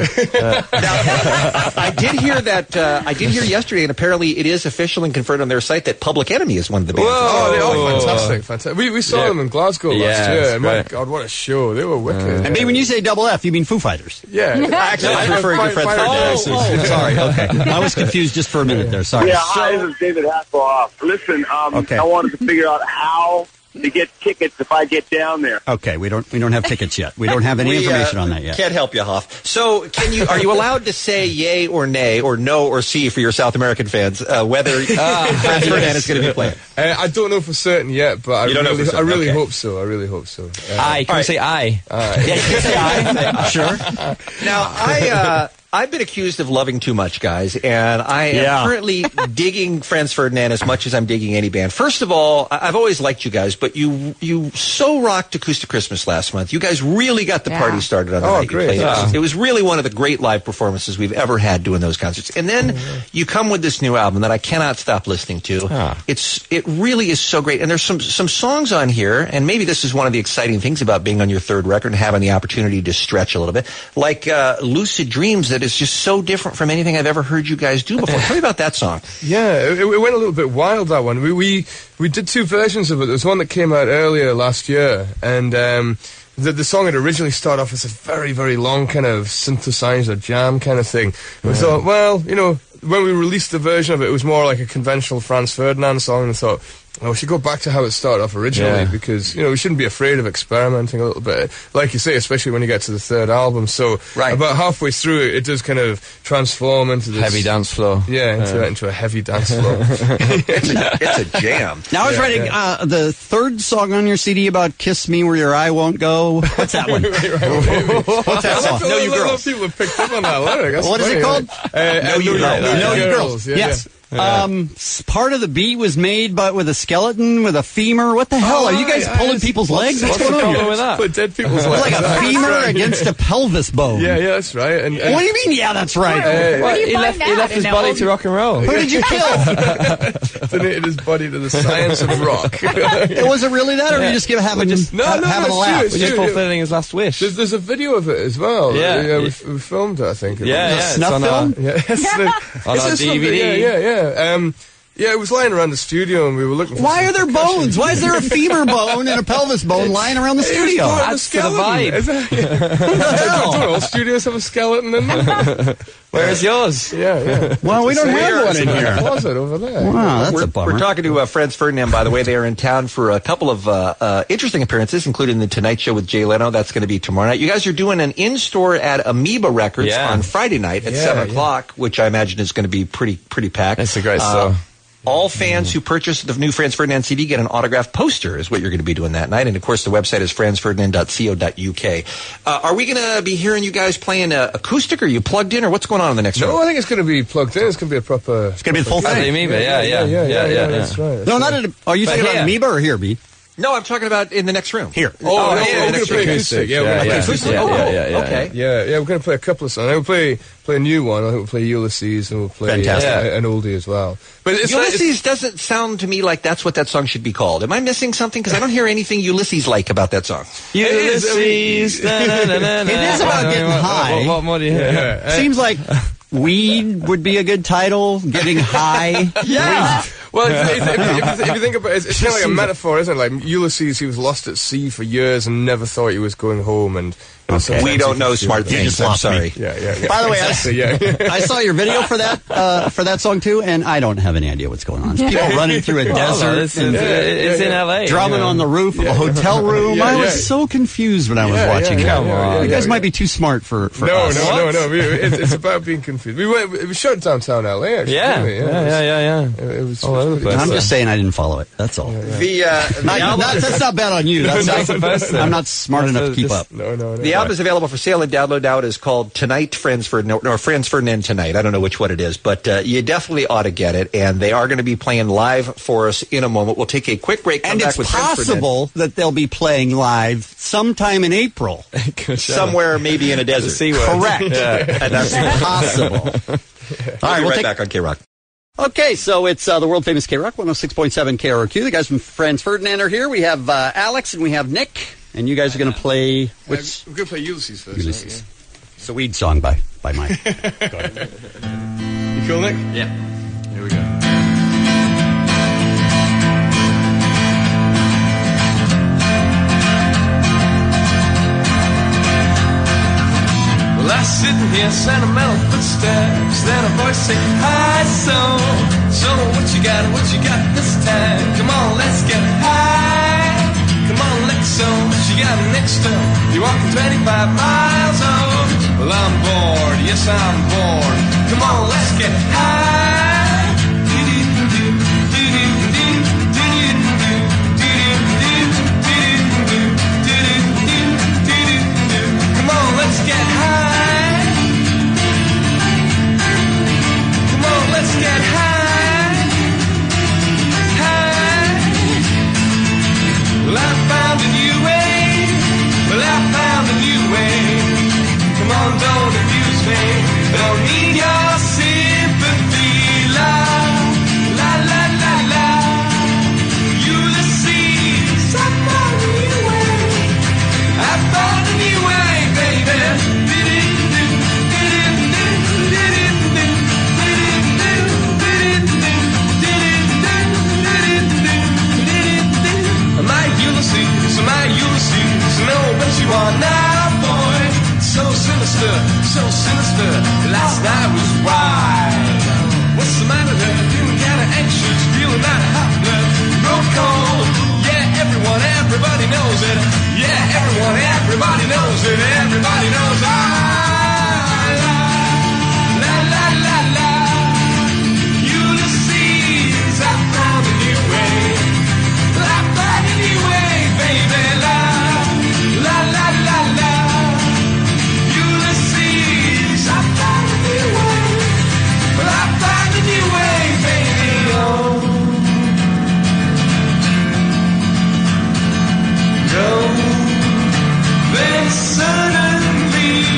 I did hear that. Uh, I did hear yesterday, and apparently it is official and confirmed on their site that Public Enemy is one of the bands. Oh, they Whoa. are fantastic, fantastic. We, we saw Yeah. them in Glasgow last Yeah, year. it's My great. God, what a show! They were wicked. And maybe when you say double F, you mean Foo Fighters. yeah, Actually, I was referring to Fred Fire- Fernandez. Fire- Oh, sorry. Okay, I was confused just for a minute there. Sorry. Yeah, hi, this is David Hasselhoff. Listen, um, Okay. I wanted to figure out how to get tickets if I get down there. Okay, we don't we don't have tickets yet. We don't have any We, uh, information on that yet. Can't help you, Hoff. So, can you? Are you allowed to say yay or nay, or no or C for your South American fans uh, whether Fred Fernandez is going to be playing? Uh, I don't know for certain yet, but I You don't know really, for certain, I really okay. hope so. I really hope so. Uh, I. Can we say I? uh, Yeah, you can say I. Sure. Now, I. Uh, I've been accused of loving too much, guys, and I am Yeah. currently digging Franz Ferdinand as much as I'm digging any band. First of all, I- I've always liked you guys, but you you so rocked Acoustic Christmas last month. You guys really got the Yeah. party started on the Oh, night you great. played. It was- Yeah. It was really one of the great live performances we've ever had doing those concerts. And then you come with this new album that I cannot stop listening to. Ah. It's it really is so great, and there's some some songs on here, and maybe this is one of the exciting things about being on your third record and having the opportunity to stretch a little bit, like uh, "Lucid Dreams," that is just so different from anything I've ever heard you guys do before. Tell me about that song. Yeah, it, it went a little bit wild, that one. We, we we did two versions of it. There was one that came out earlier last year, and um, the, the song had originally started off as a very, very long kind of synthesizer jam kind of thing. We thought, well, you know, when we released the version of it, it was more like a conventional Franz Ferdinand song, and I thought, oh, we should go back to how it started off originally, Yeah. because, you know, we shouldn't be afraid of experimenting a little bit. Like you say, especially when you get to the third album. So Right. about halfway through it, it does kind of transform into this... Heavy dance floor. Yeah, into, Yeah. into a heavy dance floor. It's a, it's a jam. Now I was Yeah, writing yeah. uh, the third song on your C D about "Kiss Me Where Your Eye Won't Go." What's that one? What's that song? Know You Girls. People have picked up on that lyric. That's What is funny, it called? right? Uh, Know uh, You Girls. Know You Girls. Yeah, Yes. yeah. Um, s- part of the beat was made, but with a skeleton, with a femur. What the hell? Oh, Are you guys right, pulling right. people's What's- legs? What's, what's going the on problem here? with that? Put dead people's It's legs. like a That's femur right. against a pelvis bone. Yeah, yeah, that's right. And, and What do you mean? Yeah, that's right. Uh, Where do you he find left, that? he left in his an body old- to rock and roll. Who did you kill? donated his body to the science of rock. Was it really that, or were you just give, having, just- No, ha- no, having it's a laugh? true, it's We're just true. fulfilling his last wish. There's, there's a video of it as well. Yeah. yeah we, we filmed it, I think. Yeah, yeah, it's snuff on film? our- Yeah, it's the, On it's our just D V D. something- Yeah, yeah, yeah. Um, yeah, it was lying around the studio, and we were looking for Why some are there percussion. bones? Why is there a femur bone and a pelvis bone lying around the It's studio? part of the Adds to the skeleton. vibe. Is that- don't, don't all studios have a skeleton in them? Where's yours? Yeah, yeah. Well, we don't have one in It's in the here. closet over there. Wow, that's we're, a bummer. we're talking to uh, Franz Ferdinand, by the way. They are in town for a couple of uh, uh, interesting appearances, including the Tonight Show with Jay Leno. That's going to be tomorrow night. You guys are doing an in-store at Amoeba Records Yeah. on Friday night at Yeah, seven yeah. o'clock, which I imagine is going to be pretty pretty packed. It's a great Uh, store. All fans who purchase the new Franz Ferdinand C D get an autographed poster is what you're going to be doing that night. And, of course, the website is franz ferdinand dot co dot u k. Uh, are we going to be hearing you guys playing uh, acoustic, or are you plugged in, or what's going on in the next No, round? I think it's going to be plugged in. It's going to be a proper... It's going to be the full proper- thing. Amoeba, yeah, yeah, yeah, yeah, yeah, that's right. That's No, right. not at a, are you But talking about here. Amoeba or here, B? No, I'm talking about in the next room. Here. Oh, Oh, no, yeah, we're the going next to play room. acoustic. Yeah, we're Yeah, going to yeah. play acoustic. Yeah, Oh, yeah, yeah, yeah. okay. Yeah, yeah, we're going to play a couple of songs. We'll play play a new one. I think we'll play Ulysses, and we'll play Fantastic. uh, an oldie as well. But it's like- Ulysses doesn't sound to me like that's what that song should be called. Am I missing something? Because I don't hear anything Ulysses-like about that song. Ulysses. na, na, na, na, It is about na. getting What- high. What, what more do you hear? Yeah, yeah. Seems like weed would be a good title. Getting high. Yeah. Well, if, if, if, if, if you think about it, it's, it's kind of like a metaphor, isn't it? Like Ulysses, he was lost at sea for years and never thought he was going home. And Okay. We don't know smart things. I'm sorry. Yeah, yeah, yeah. By the way, Exactly, I, yeah. I saw your video for that uh, for that song too, and I don't have any idea what's going on. It's people running through a desert, this is- and uh, it's in L A, drumming you know. on the roof of a hotel room. Yeah, I was yeah. so confused when I was Yeah, watching yeah, it. yeah, yeah, yeah, you guys yeah. might be too smart for, for No, us. no, no, no. We, it, it's about being confused. We went, it was shot downtown L A, actually. Yeah, didn't we? yeah, it was- yeah, yeah, yeah. It, it was. All over the place. I'm just saying I didn't follow it. That's all. The, uh, the Not- album, not- that's not bad on you. That's Not not, supposed to. I'm not smart That's enough a- to keep just- up. No, no, no. the album is available for sale and download now. It is called Tonight, Franz Ferdinand, or Franz Ferdinand Tonight. I don't know which one it is, but uh, you definitely ought to get it. And they are going to be playing live for us in a moment. We'll take a quick break. Come And back it's with Franz Ferdinand. possible that they'll be playing live sometime in April. Somewhere, maybe in a desert. C word. Correct. Yeah. And that's Possible. All We'll right, be we'll right take back on K-Rock. Okay, so it's uh, the world famous K-Rock, one oh six point seven K R O Q. The guys from Franz Ferdinand are here. We have uh, Alex and we have Nick, and you guys are going to play which We're going to play Ulysses first. Ulysses. It's a weed song by by Mike. You cool, Nick? Yeah. Here we go. Well, I sitting here, sentimental footsteps. Then a voice say, "Hi, soul. So what you got? What you got this time? Come on, let's get high. Come on, let's so what you got next up? You're walking twenty-five miles on. Well, I'm bored. Yes, I'm bored. Come on, let's get high. Come on, let's get high. Come on, let's get high. High. Well, I found a new way. Well, I found a new way. Come on, don't abuse me. Don't need your sympathy. La, la, la, la, la. Ulysses, I found a new way. I found a new way, baby. My Ulysses, my Ulysses, know what you are now, boy. So sinister, so sinister. Last night was wild. What's the matter there? Feeling kinda anxious, feeling that hot blood. Broke cold. Yeah, everyone, everybody knows it. Yeah, everyone, everybody knows it. Everybody knows I. La la la la. Ulysses, I found a new way. I found a new way, baby. La la la la la. Ulysses, I found a new way. Well, I found a new way, baby. Oh. No, then suddenly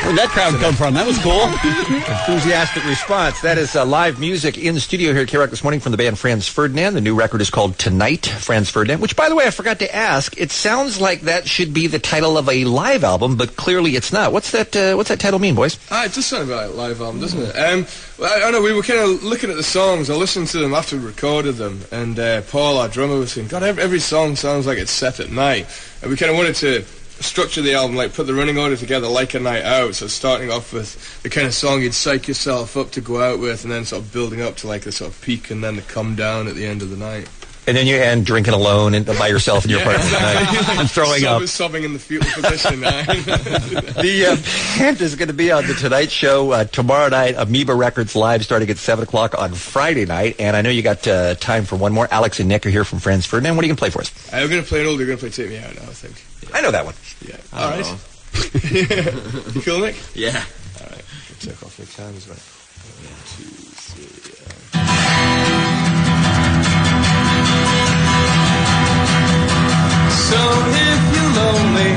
Where'd that crowd come from? That was cool. Enthusiastic response. That is uh, live music in the studio here at K-Rock this morning from the band Franz Ferdinand. The new record is called Tonight, Franz Ferdinand, which, by the way, I forgot to ask. It sounds like that should be the title of a live album, but clearly it's not. What's that uh, What's that title mean, boys? Ah, it does sound about like a live album, doesn't it? Um, well, I, I don't know, we were kind of looking at the songs. I listened to them after we recorded them, and uh, Paul, our drummer, was saying, God, every, every song sounds like it's set at night. And we kind of wanted to structure the album, like put the running order together like a night out. So starting off with the kind of song you'd psych yourself up to go out with, and then sort of building up to like the sort of peak, and then the come down at the end of the night. And then you end drinking alone and by yourself in your Yeah. apartment tonight and throwing Sob- up. Sobbing in the fetal position. The uh, band is going to be on The Tonight Show uh, tomorrow night, Amoeba Records Live, starting at seven o'clock on Friday night. And I know you got uh, time for one more. Alex and Nick are here from Franz Ferdinand. What are you going to play for us? I'm going to play an old, you're going to play Take Me Out now, I think. I know that one. Yeah. I All don't right. You cool, Nick? Yeah. All right. Take off your times, right? One, two, three, uh... So if you're lonely,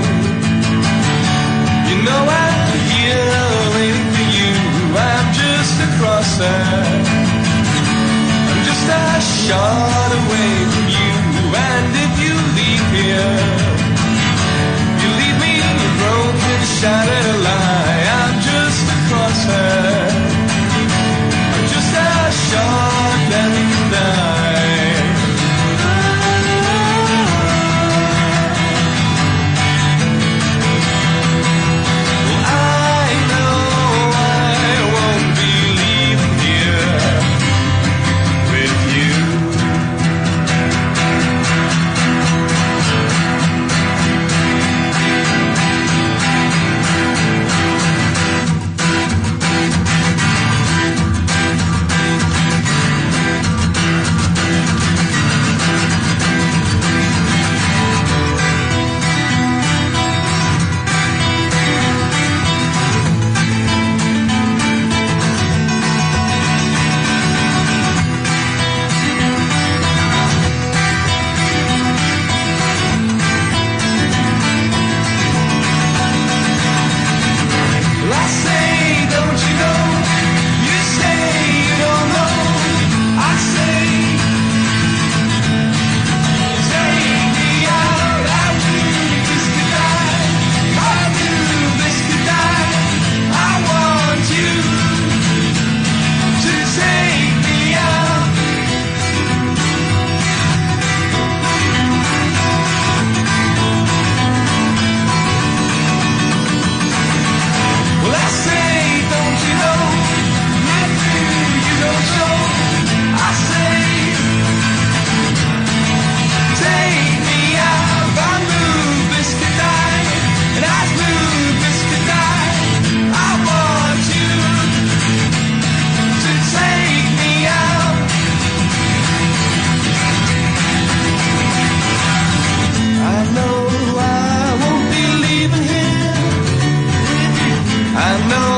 you know I'm here waiting for you. I'm just a crosser, I'm just a shot away from you. And if you leave here, you leave me a broken, shattered lie. I'm just a crosser, I'm just a shot that can die. I know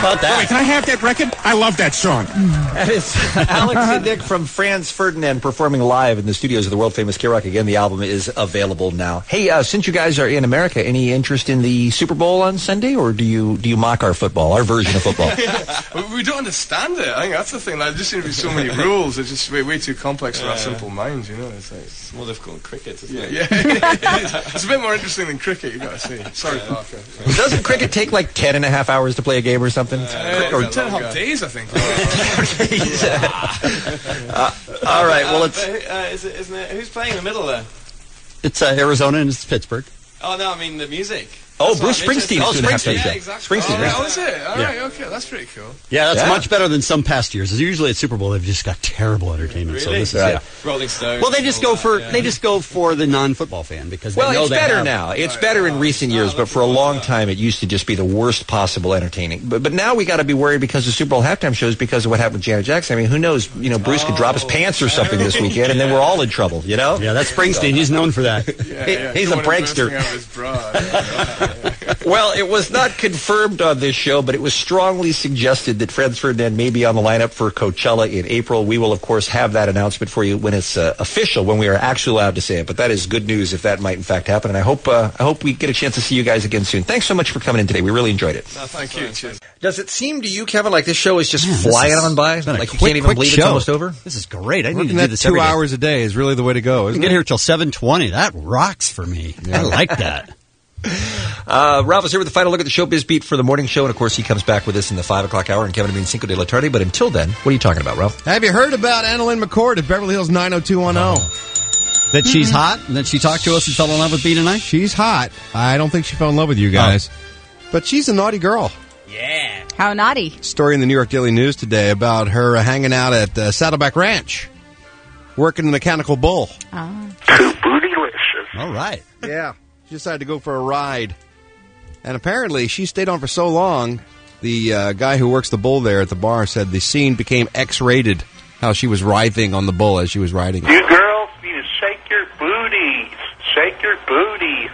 about that? Wait, can I have that record? I love that song. That is Alex and Nick from Franz Ferdinand performing live in the studios of the world-famous K-Rock. Again, the album is available now. Hey, uh, since you guys are in America, any interest in the Super Bowl on Sunday, or do you do you mock our football, our version of football? we, we don't understand it. I think that's the thing. Like, there just seem to be so many rules. It's just way, way too complex for Yeah. our simple minds, you know? It's like... It's more difficult in cricket, isn't Yeah, it? yeah. It's a bit more interesting than cricket, you got to say. Sorry, Parker. Doesn't cricket take like ten and a half hours to play a game or something? Uh, or ten and a half days, I think. uh, all right, well, it's... But, uh, is it, isn't it? Who's playing in the middle there? It's uh, Arizona and it's Pittsburgh. Oh, no, I mean the music. Oh, That's Bruce what I'm Springsteen interested is in. doing halftime Yeah, show. exactly. Springsteen, Oh, right? oh, is it? All Yeah. right, okay, that's pretty cool. Yeah, that's Yeah. much better than some past years. Usually at Super Bowl they've just got terrible entertainment. So Really? this is Right. yeah. Rolling Stones. Well, they just and all go for that, yeah. they just go for the non-football fan because they Well, know it's they better have- now. It's better in recent years, but for a long time it used to just be the worst possible entertaining. But but now we got to be worried because of Super Bowl halftime shows because of what happened with Janet Jackson. I mean, who knows? You know, Bruce could drop his pants or something this weekend, and then we're all in trouble. You know? Yeah, that's Springsteen. He's known for that. Yeah, He- yeah. he's a Someone bursting prankster. out of his bra. Well, it was not confirmed on this show, but it was strongly suggested that Franz Ferdinand may be on the lineup for Coachella in April. We will, of course, have that announcement for you when it's uh, official, when we are actually allowed to say it. But that is good news if that might, in fact, happen. And I hope uh, I hope we get a chance to see you guys again soon. Thanks so much for coming in today. We really enjoyed it. No, thank you. Cheers. Does it seem to you, Kevin, like this show is just Man, this flying is- on by? it's been a Like you quick, can't even quick believe show. it's almost over? This is great. I need to Working do that this two every day. hours a day is really the way to go, I isn't can get it? here till seven twenty. That rocks for me. I like that. Uh, Ralph is here with the final look at the Showbiz Beat for the morning show, and of course he comes back with us in the five o'clock hour, and Kevin and me and Cinco de la Tarde. But until then, what are you talking about, Ralph? Have you heard about Annalyn McCord at Beverly Hills nine oh two one oh? That she's hot and that she talked to us and fell in love with me tonight? She's hot. I don't think she fell in love with you guys. But she's a naughty girl. Yeah. How naughty. Story in the New York Daily News today about her uh, hanging out at uh, Saddleback Ranch, working the mechanical bull. Oh. All right. Yeah. She decided to go for a ride. And apparently she stayed on for so long, the uh, guy who works the bull there at the bar said the scene became X-rated, how she was writhing on the bull as she was riding it. You girls need to shake your booty. Shake your booty.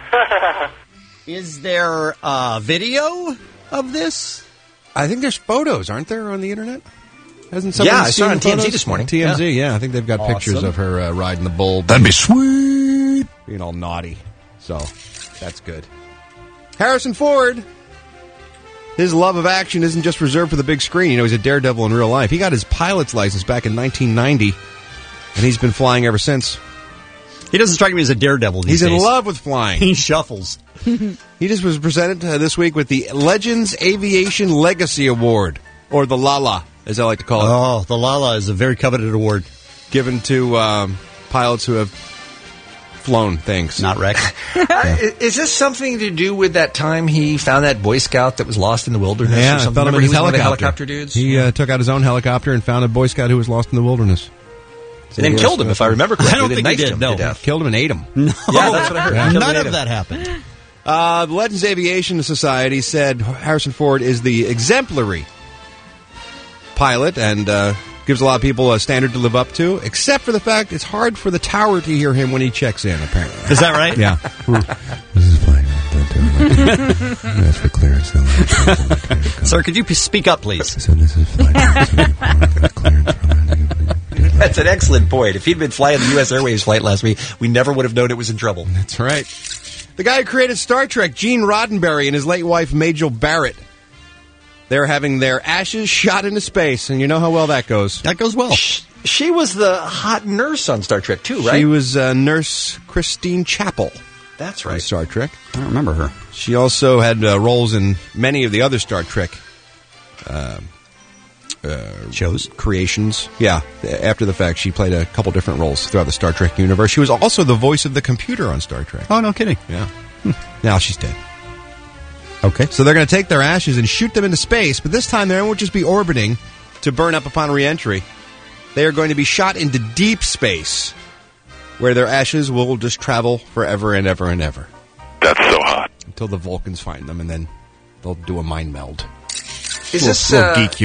Is there a video of this? I think there's photos, aren't there, on the internet? Hasn't Yeah, someone I saw seen it on the T M Z photos? this morning. T M Z, yeah. Yeah. I think they've got Awesome. pictures of her uh, riding the bull. That'd be sweet. Being all naughty. So, that's good. Harrison Ford. His love of action isn't just reserved for the big screen. You know, he's a daredevil in real life. He got his pilot's license back in nineteen ninety, and he's been flying ever since. He doesn't strike me as a daredevil these He's in days. love with flying. He shuffles. He just was presented uh, this week with the Legends Aviation Legacy Award, or the Lala, as I like to call it. Oh, the Lala is a very coveted award. Given to um, pilots who have flown things. Not wrecked. Uh, is this something to do with that time he found that Boy Scout that was lost in the wilderness Yeah, or I something? found him Remember in his he was one of the helicopter. helicopter dudes? He uh, took out his own helicopter and found a Boy Scout who was lost in the wilderness. And then killed him, if I remember correctly. I don't They think he knifed did, him no. to death. Killed him and ate him. No. Yeah, that's what I heard. Yeah. Killed him None and ate of him. that happened. Uh, the Legends Aviation Society said Harrison Ford is the exemplary pilot and uh, gives a lot of people a standard to live up to, except for the fact it's hard for the tower to hear him when he checks in, apparently. Is that right? Yeah. This is fine. That's for clearance. Sir, could you p- speak up, please? So this is fine. That's an excellent point. If he'd been flying the U S Airways flight last week, we never would have known it was in trouble. That's right. The guy who created Star Trek, Gene Roddenberry, and his late wife, Majel Barrett, they're having their ashes shot into space, and you know how well that goes. That goes well. She was the hot nurse on Star Trek, too, right? She was uh, Nurse Christine Chappell. That's on right. Star Trek. I don't remember her. She also had uh, roles in many of the other Star Trek uh, uh, shows, creations. Yeah, after the fact, she played a couple different roles throughout the Star Trek universe. She was also the voice of the computer on Star Trek. Oh, no kidding. Yeah. Now she's dead. Okay. So they're going to take their ashes and shoot them into space, but this time they won't just be orbiting to burn up upon re-entry. They are going to be shot into deep space, where their ashes will just travel forever and ever and ever. That's so hot. Until the Vulcans find them, and then they'll do a mind meld. Is little, this little uh, geek humor?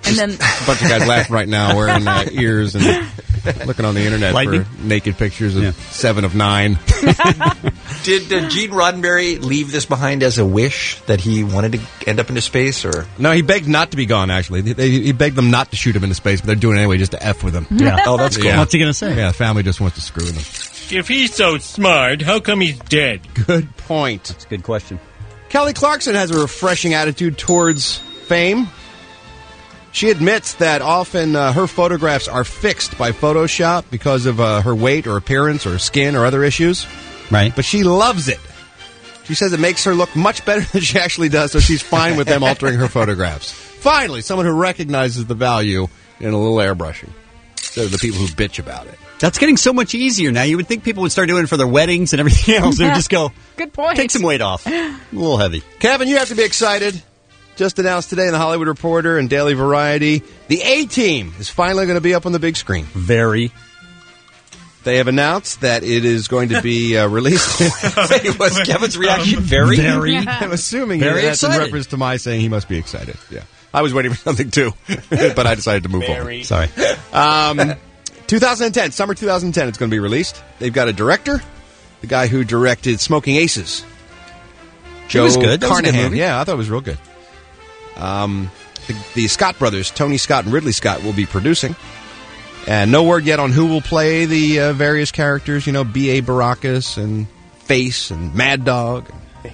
And then A bunch of guys laughing right now, wearing uh, ears and looking on the internet Lightning? for naked pictures of seven of nine. Did uh, Gene Roddenberry leave this behind as a wish that he wanted to end up into space, or No, he begged not to be gone, actually. They, they, he begged them not to shoot him into space, but they're doing it anyway just to F with him. Yeah. Oh, that's cool. Yeah. What's he going to say? Yeah, the family just wants to screw with him. If he's so smart, how come he's dead? Good point. That's a good question. Kelly Clarkson has a refreshing attitude towards fame. She admits that often uh, her photographs are fixed by Photoshop because of uh, her weight or appearance or skin or other issues. Right. But she loves it. She says it makes her look much better than she actually does, so she's fine with them altering her photographs. Finally, someone who recognizes the value in a little airbrushing. They're the people who bitch about it. That's getting so much easier now. You would think people would start doing it for their weddings and everything else. They would just go, good point. Take some weight off. A little heavy. Kevin, you have to be excited. Just announced today in the Hollywood Reporter and Daily Variety, the A-Team is finally going to be up on the big screen. Very. They have announced that it is going to be uh, released. Wait, was Kevin's reaction very? Very. I'm assuming Very that's in excited. reference to my saying he must be excited. Yeah, I was waiting for something too, but I decided to move Very. on. Sorry. Um, twenty ten, summer twenty ten, it's going to be released. They've got a director, the guy who directed Smoking Aces. Joe was good. That was a good Carnahan. movie. Yeah, I thought it was real good. Um, the, the Scott brothers, Tony Scott and Ridley Scott, will be producing. And no word yet on who will play the uh, various characters, you know, B A. Baracus and Face and Mad Dog.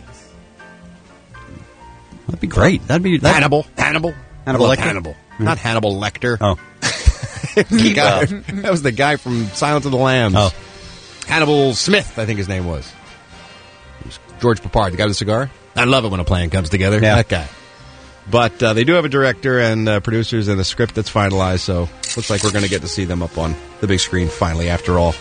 That'd be great. That'd be that'd, Hannibal. Hannibal. Hannibal I love Lecter? Hannibal. Not Hannibal Lecter. Oh. The guy, that was the guy from Silence of the Lambs. Oh. Hannibal Smith, I think his name was. It was George Papard, the guy with the cigar. I love it when a plan comes together. Yeah. That guy. But uh, they do have a director and uh, producers and a script that's finalized, so looks like we're going to get to see them up on the big screen finally, after all.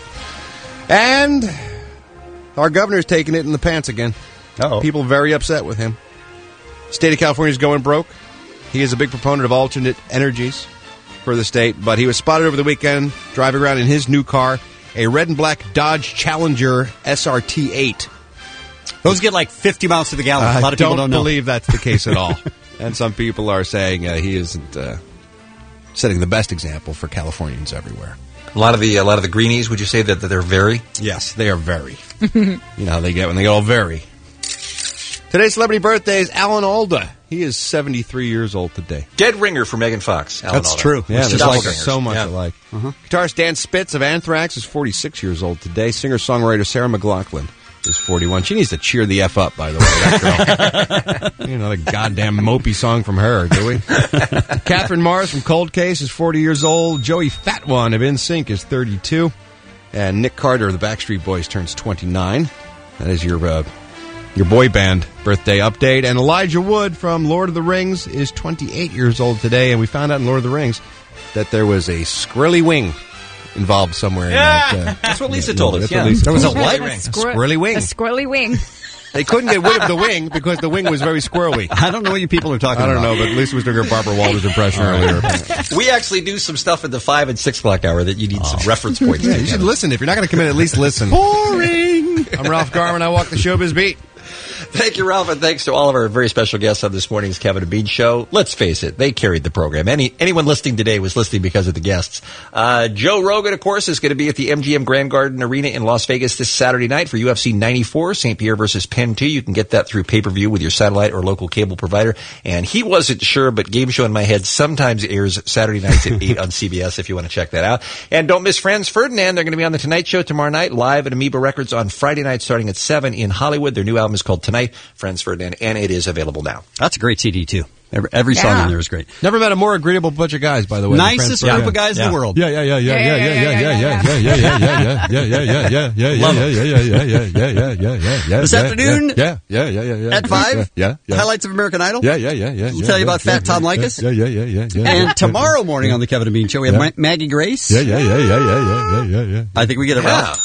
And our governor's taking it in the pants again. Uh-oh. People very upset with him. State of California is going broke. He is a big proponent of alternate energies for the state, but he was spotted over the weekend driving around in his new car, a red and black Dodge Challenger S R T eight. Those get like fifty miles to the gallon. A lot of I people don't don't know. believe that's the case at all. And some people are saying uh, he isn't uh, setting the best example for Californians everywhere. A lot of the a lot of the greenies. Would you say that, that they're very? Yes, they are very. You know how they get when they get all very. Today's celebrity birthday is Alan Alda. He is seventy-three years old today. Dead ringer for Megan Fox. Alan That's Alda. true. Yeah, Which there's is like doppelgangers. so much Yeah. alike. Guitarist Dan Spitz of Anthrax is forty-six years old today. Singer-songwriter Sarah McLachlan is forty-one. She needs to cheer the F up, by the way, that girl. You know, the goddamn mopey song from her, do we? Catherine Mars from Cold Case is forty years old. Joey Fat One of N Sync is thirty-two. And Nick Carter of the Backstreet Boys turns twenty-nine. That is your uh, your boy band birthday update. And Elijah Wood from Lord of the Rings is twenty-eight years old today. And we found out in Lord of the Rings that there was a squirrely wing involved somewhere. Yeah, in that, uh, that's what Lisa yeah, told us. that's Yeah. what Lisa There was told a us. what? A Squir- squirrely wing. A squirrely wing. They couldn't get rid of the wing because the wing was very squirrely. I don't know what you people are talking I don't about. know, but Lisa was doing her Barbara Walters impression earlier. We actually do some stuff at the five and six o'clock hour that you need some reference points. Yeah, to you should get. listen. If you're not going to come in, at least listen. Boring. I'm Ralph Garman. I walk the showbiz beat. Thank you, Ralph, and thanks to all of our very special guests on this morning's Kevin and Bean Show. Let's face it, they carried the program. Any Anyone listening today was listening because of the guests. Uh, Joe Rogan, of course, is going to be at the M G M Grand Garden Arena in Las Vegas this Saturday night for U F C ninety-four, Saint Pierre versus Penn two. You can get that through pay-per-view with your satellite or local cable provider. And he wasn't sure, but Game Show in My Head sometimes airs Saturday nights at eight on C B S if you want to check that out. And don't miss Franz Ferdinand. They're going to be on The Tonight Show tomorrow night, live at Amoeba Records on Friday night starting at seven in Hollywood. Their new album is called Tonight, Franz Ferdinand, and it is available now. That's a great C D, too. Every, every song Yeah. on there is great. Never met a more agreeable bunch of guys, by the way. than Nicest Franz group of Ferdinand. guys in Yeah. the world. Yeah, yeah, yeah, yeah, yeah, yeah, yeah, yeah, yeah, yeah, yeah, yeah, yeah, yeah, yeah, yeah, yeah, yeah, yeah, Love yeah, it. yeah, yeah, yeah, yeah, yeah, yeah, yeah, yeah, yeah. This yeah, afternoon? Yeah, yeah, yeah, yeah, yeah. At five? Yeah, yeah. Highlights of American Idol? Yeah, yeah, yeah, yeah. We'll yeah, tell you yeah, about yeah, Fat Tom yeah, Likas. Yeah, yeah, yeah, yeah, yeah. And tomorrow morning on the Kevin and Bean Show, we have Yeah. Ma- Maggie Grace. Yeah, yeah, yeah, yeah, yeah, yeah, yeah, yeah. I think we get it right.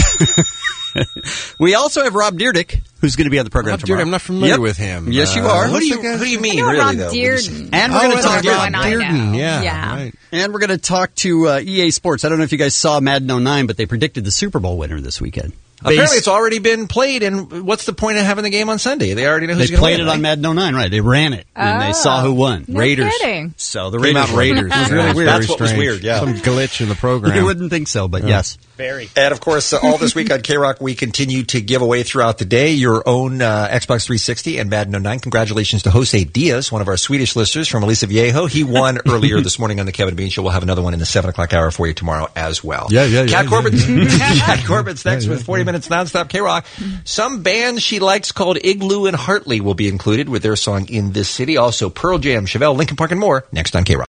We also have Rob Dyrdek, who's going to be on the program Rob tomorrow. Dyrdek, I'm not familiar Yep. with him. Yes, you Uh, are. Who do you, who do you mean, I know really, Rob though? Dearden. And we're Oh, going to it's talk Rob everyone I know. Dearden, yeah. Yeah. Right. and we're going to talk to uh, E A Sports. I don't know if you guys saw Madden oh nine, but they predicted the Super Bowl winner this weekend. Apparently, it's already been played, and what's the point of having the game on Sunday? They already know who's They going to played win. it on Madden oh nine, right? They ran it, and they saw who won. No Raiders. kidding. So the Came Raiders. out Raiders. It was really weird. That's very what was strange. weird, yeah. Some glitch in the program. You wouldn't think so, but Yeah. yes. Very. And of course, uh, all this week on K-Rock, we continue to give away throughout the day your own uh, Xbox three sixty and Madden oh nine. Congratulations to Jose Diaz, one of our Swedish listeners from Elisa Viejo. He won earlier this morning on the Kevin and Bean Show. We'll have another one in the seven o'clock hour for you tomorrow as well. Yeah, yeah, yeah. Cat yeah, Corbett's, yeah. Cat Corbett's next Yeah, yeah, with forty minutes nonstop K-Rock. Some band she likes called Igloo and Hartley will be included with their song In This City. Also, Pearl Jam, Chevelle, Linkin Park, and more next on K-Rock.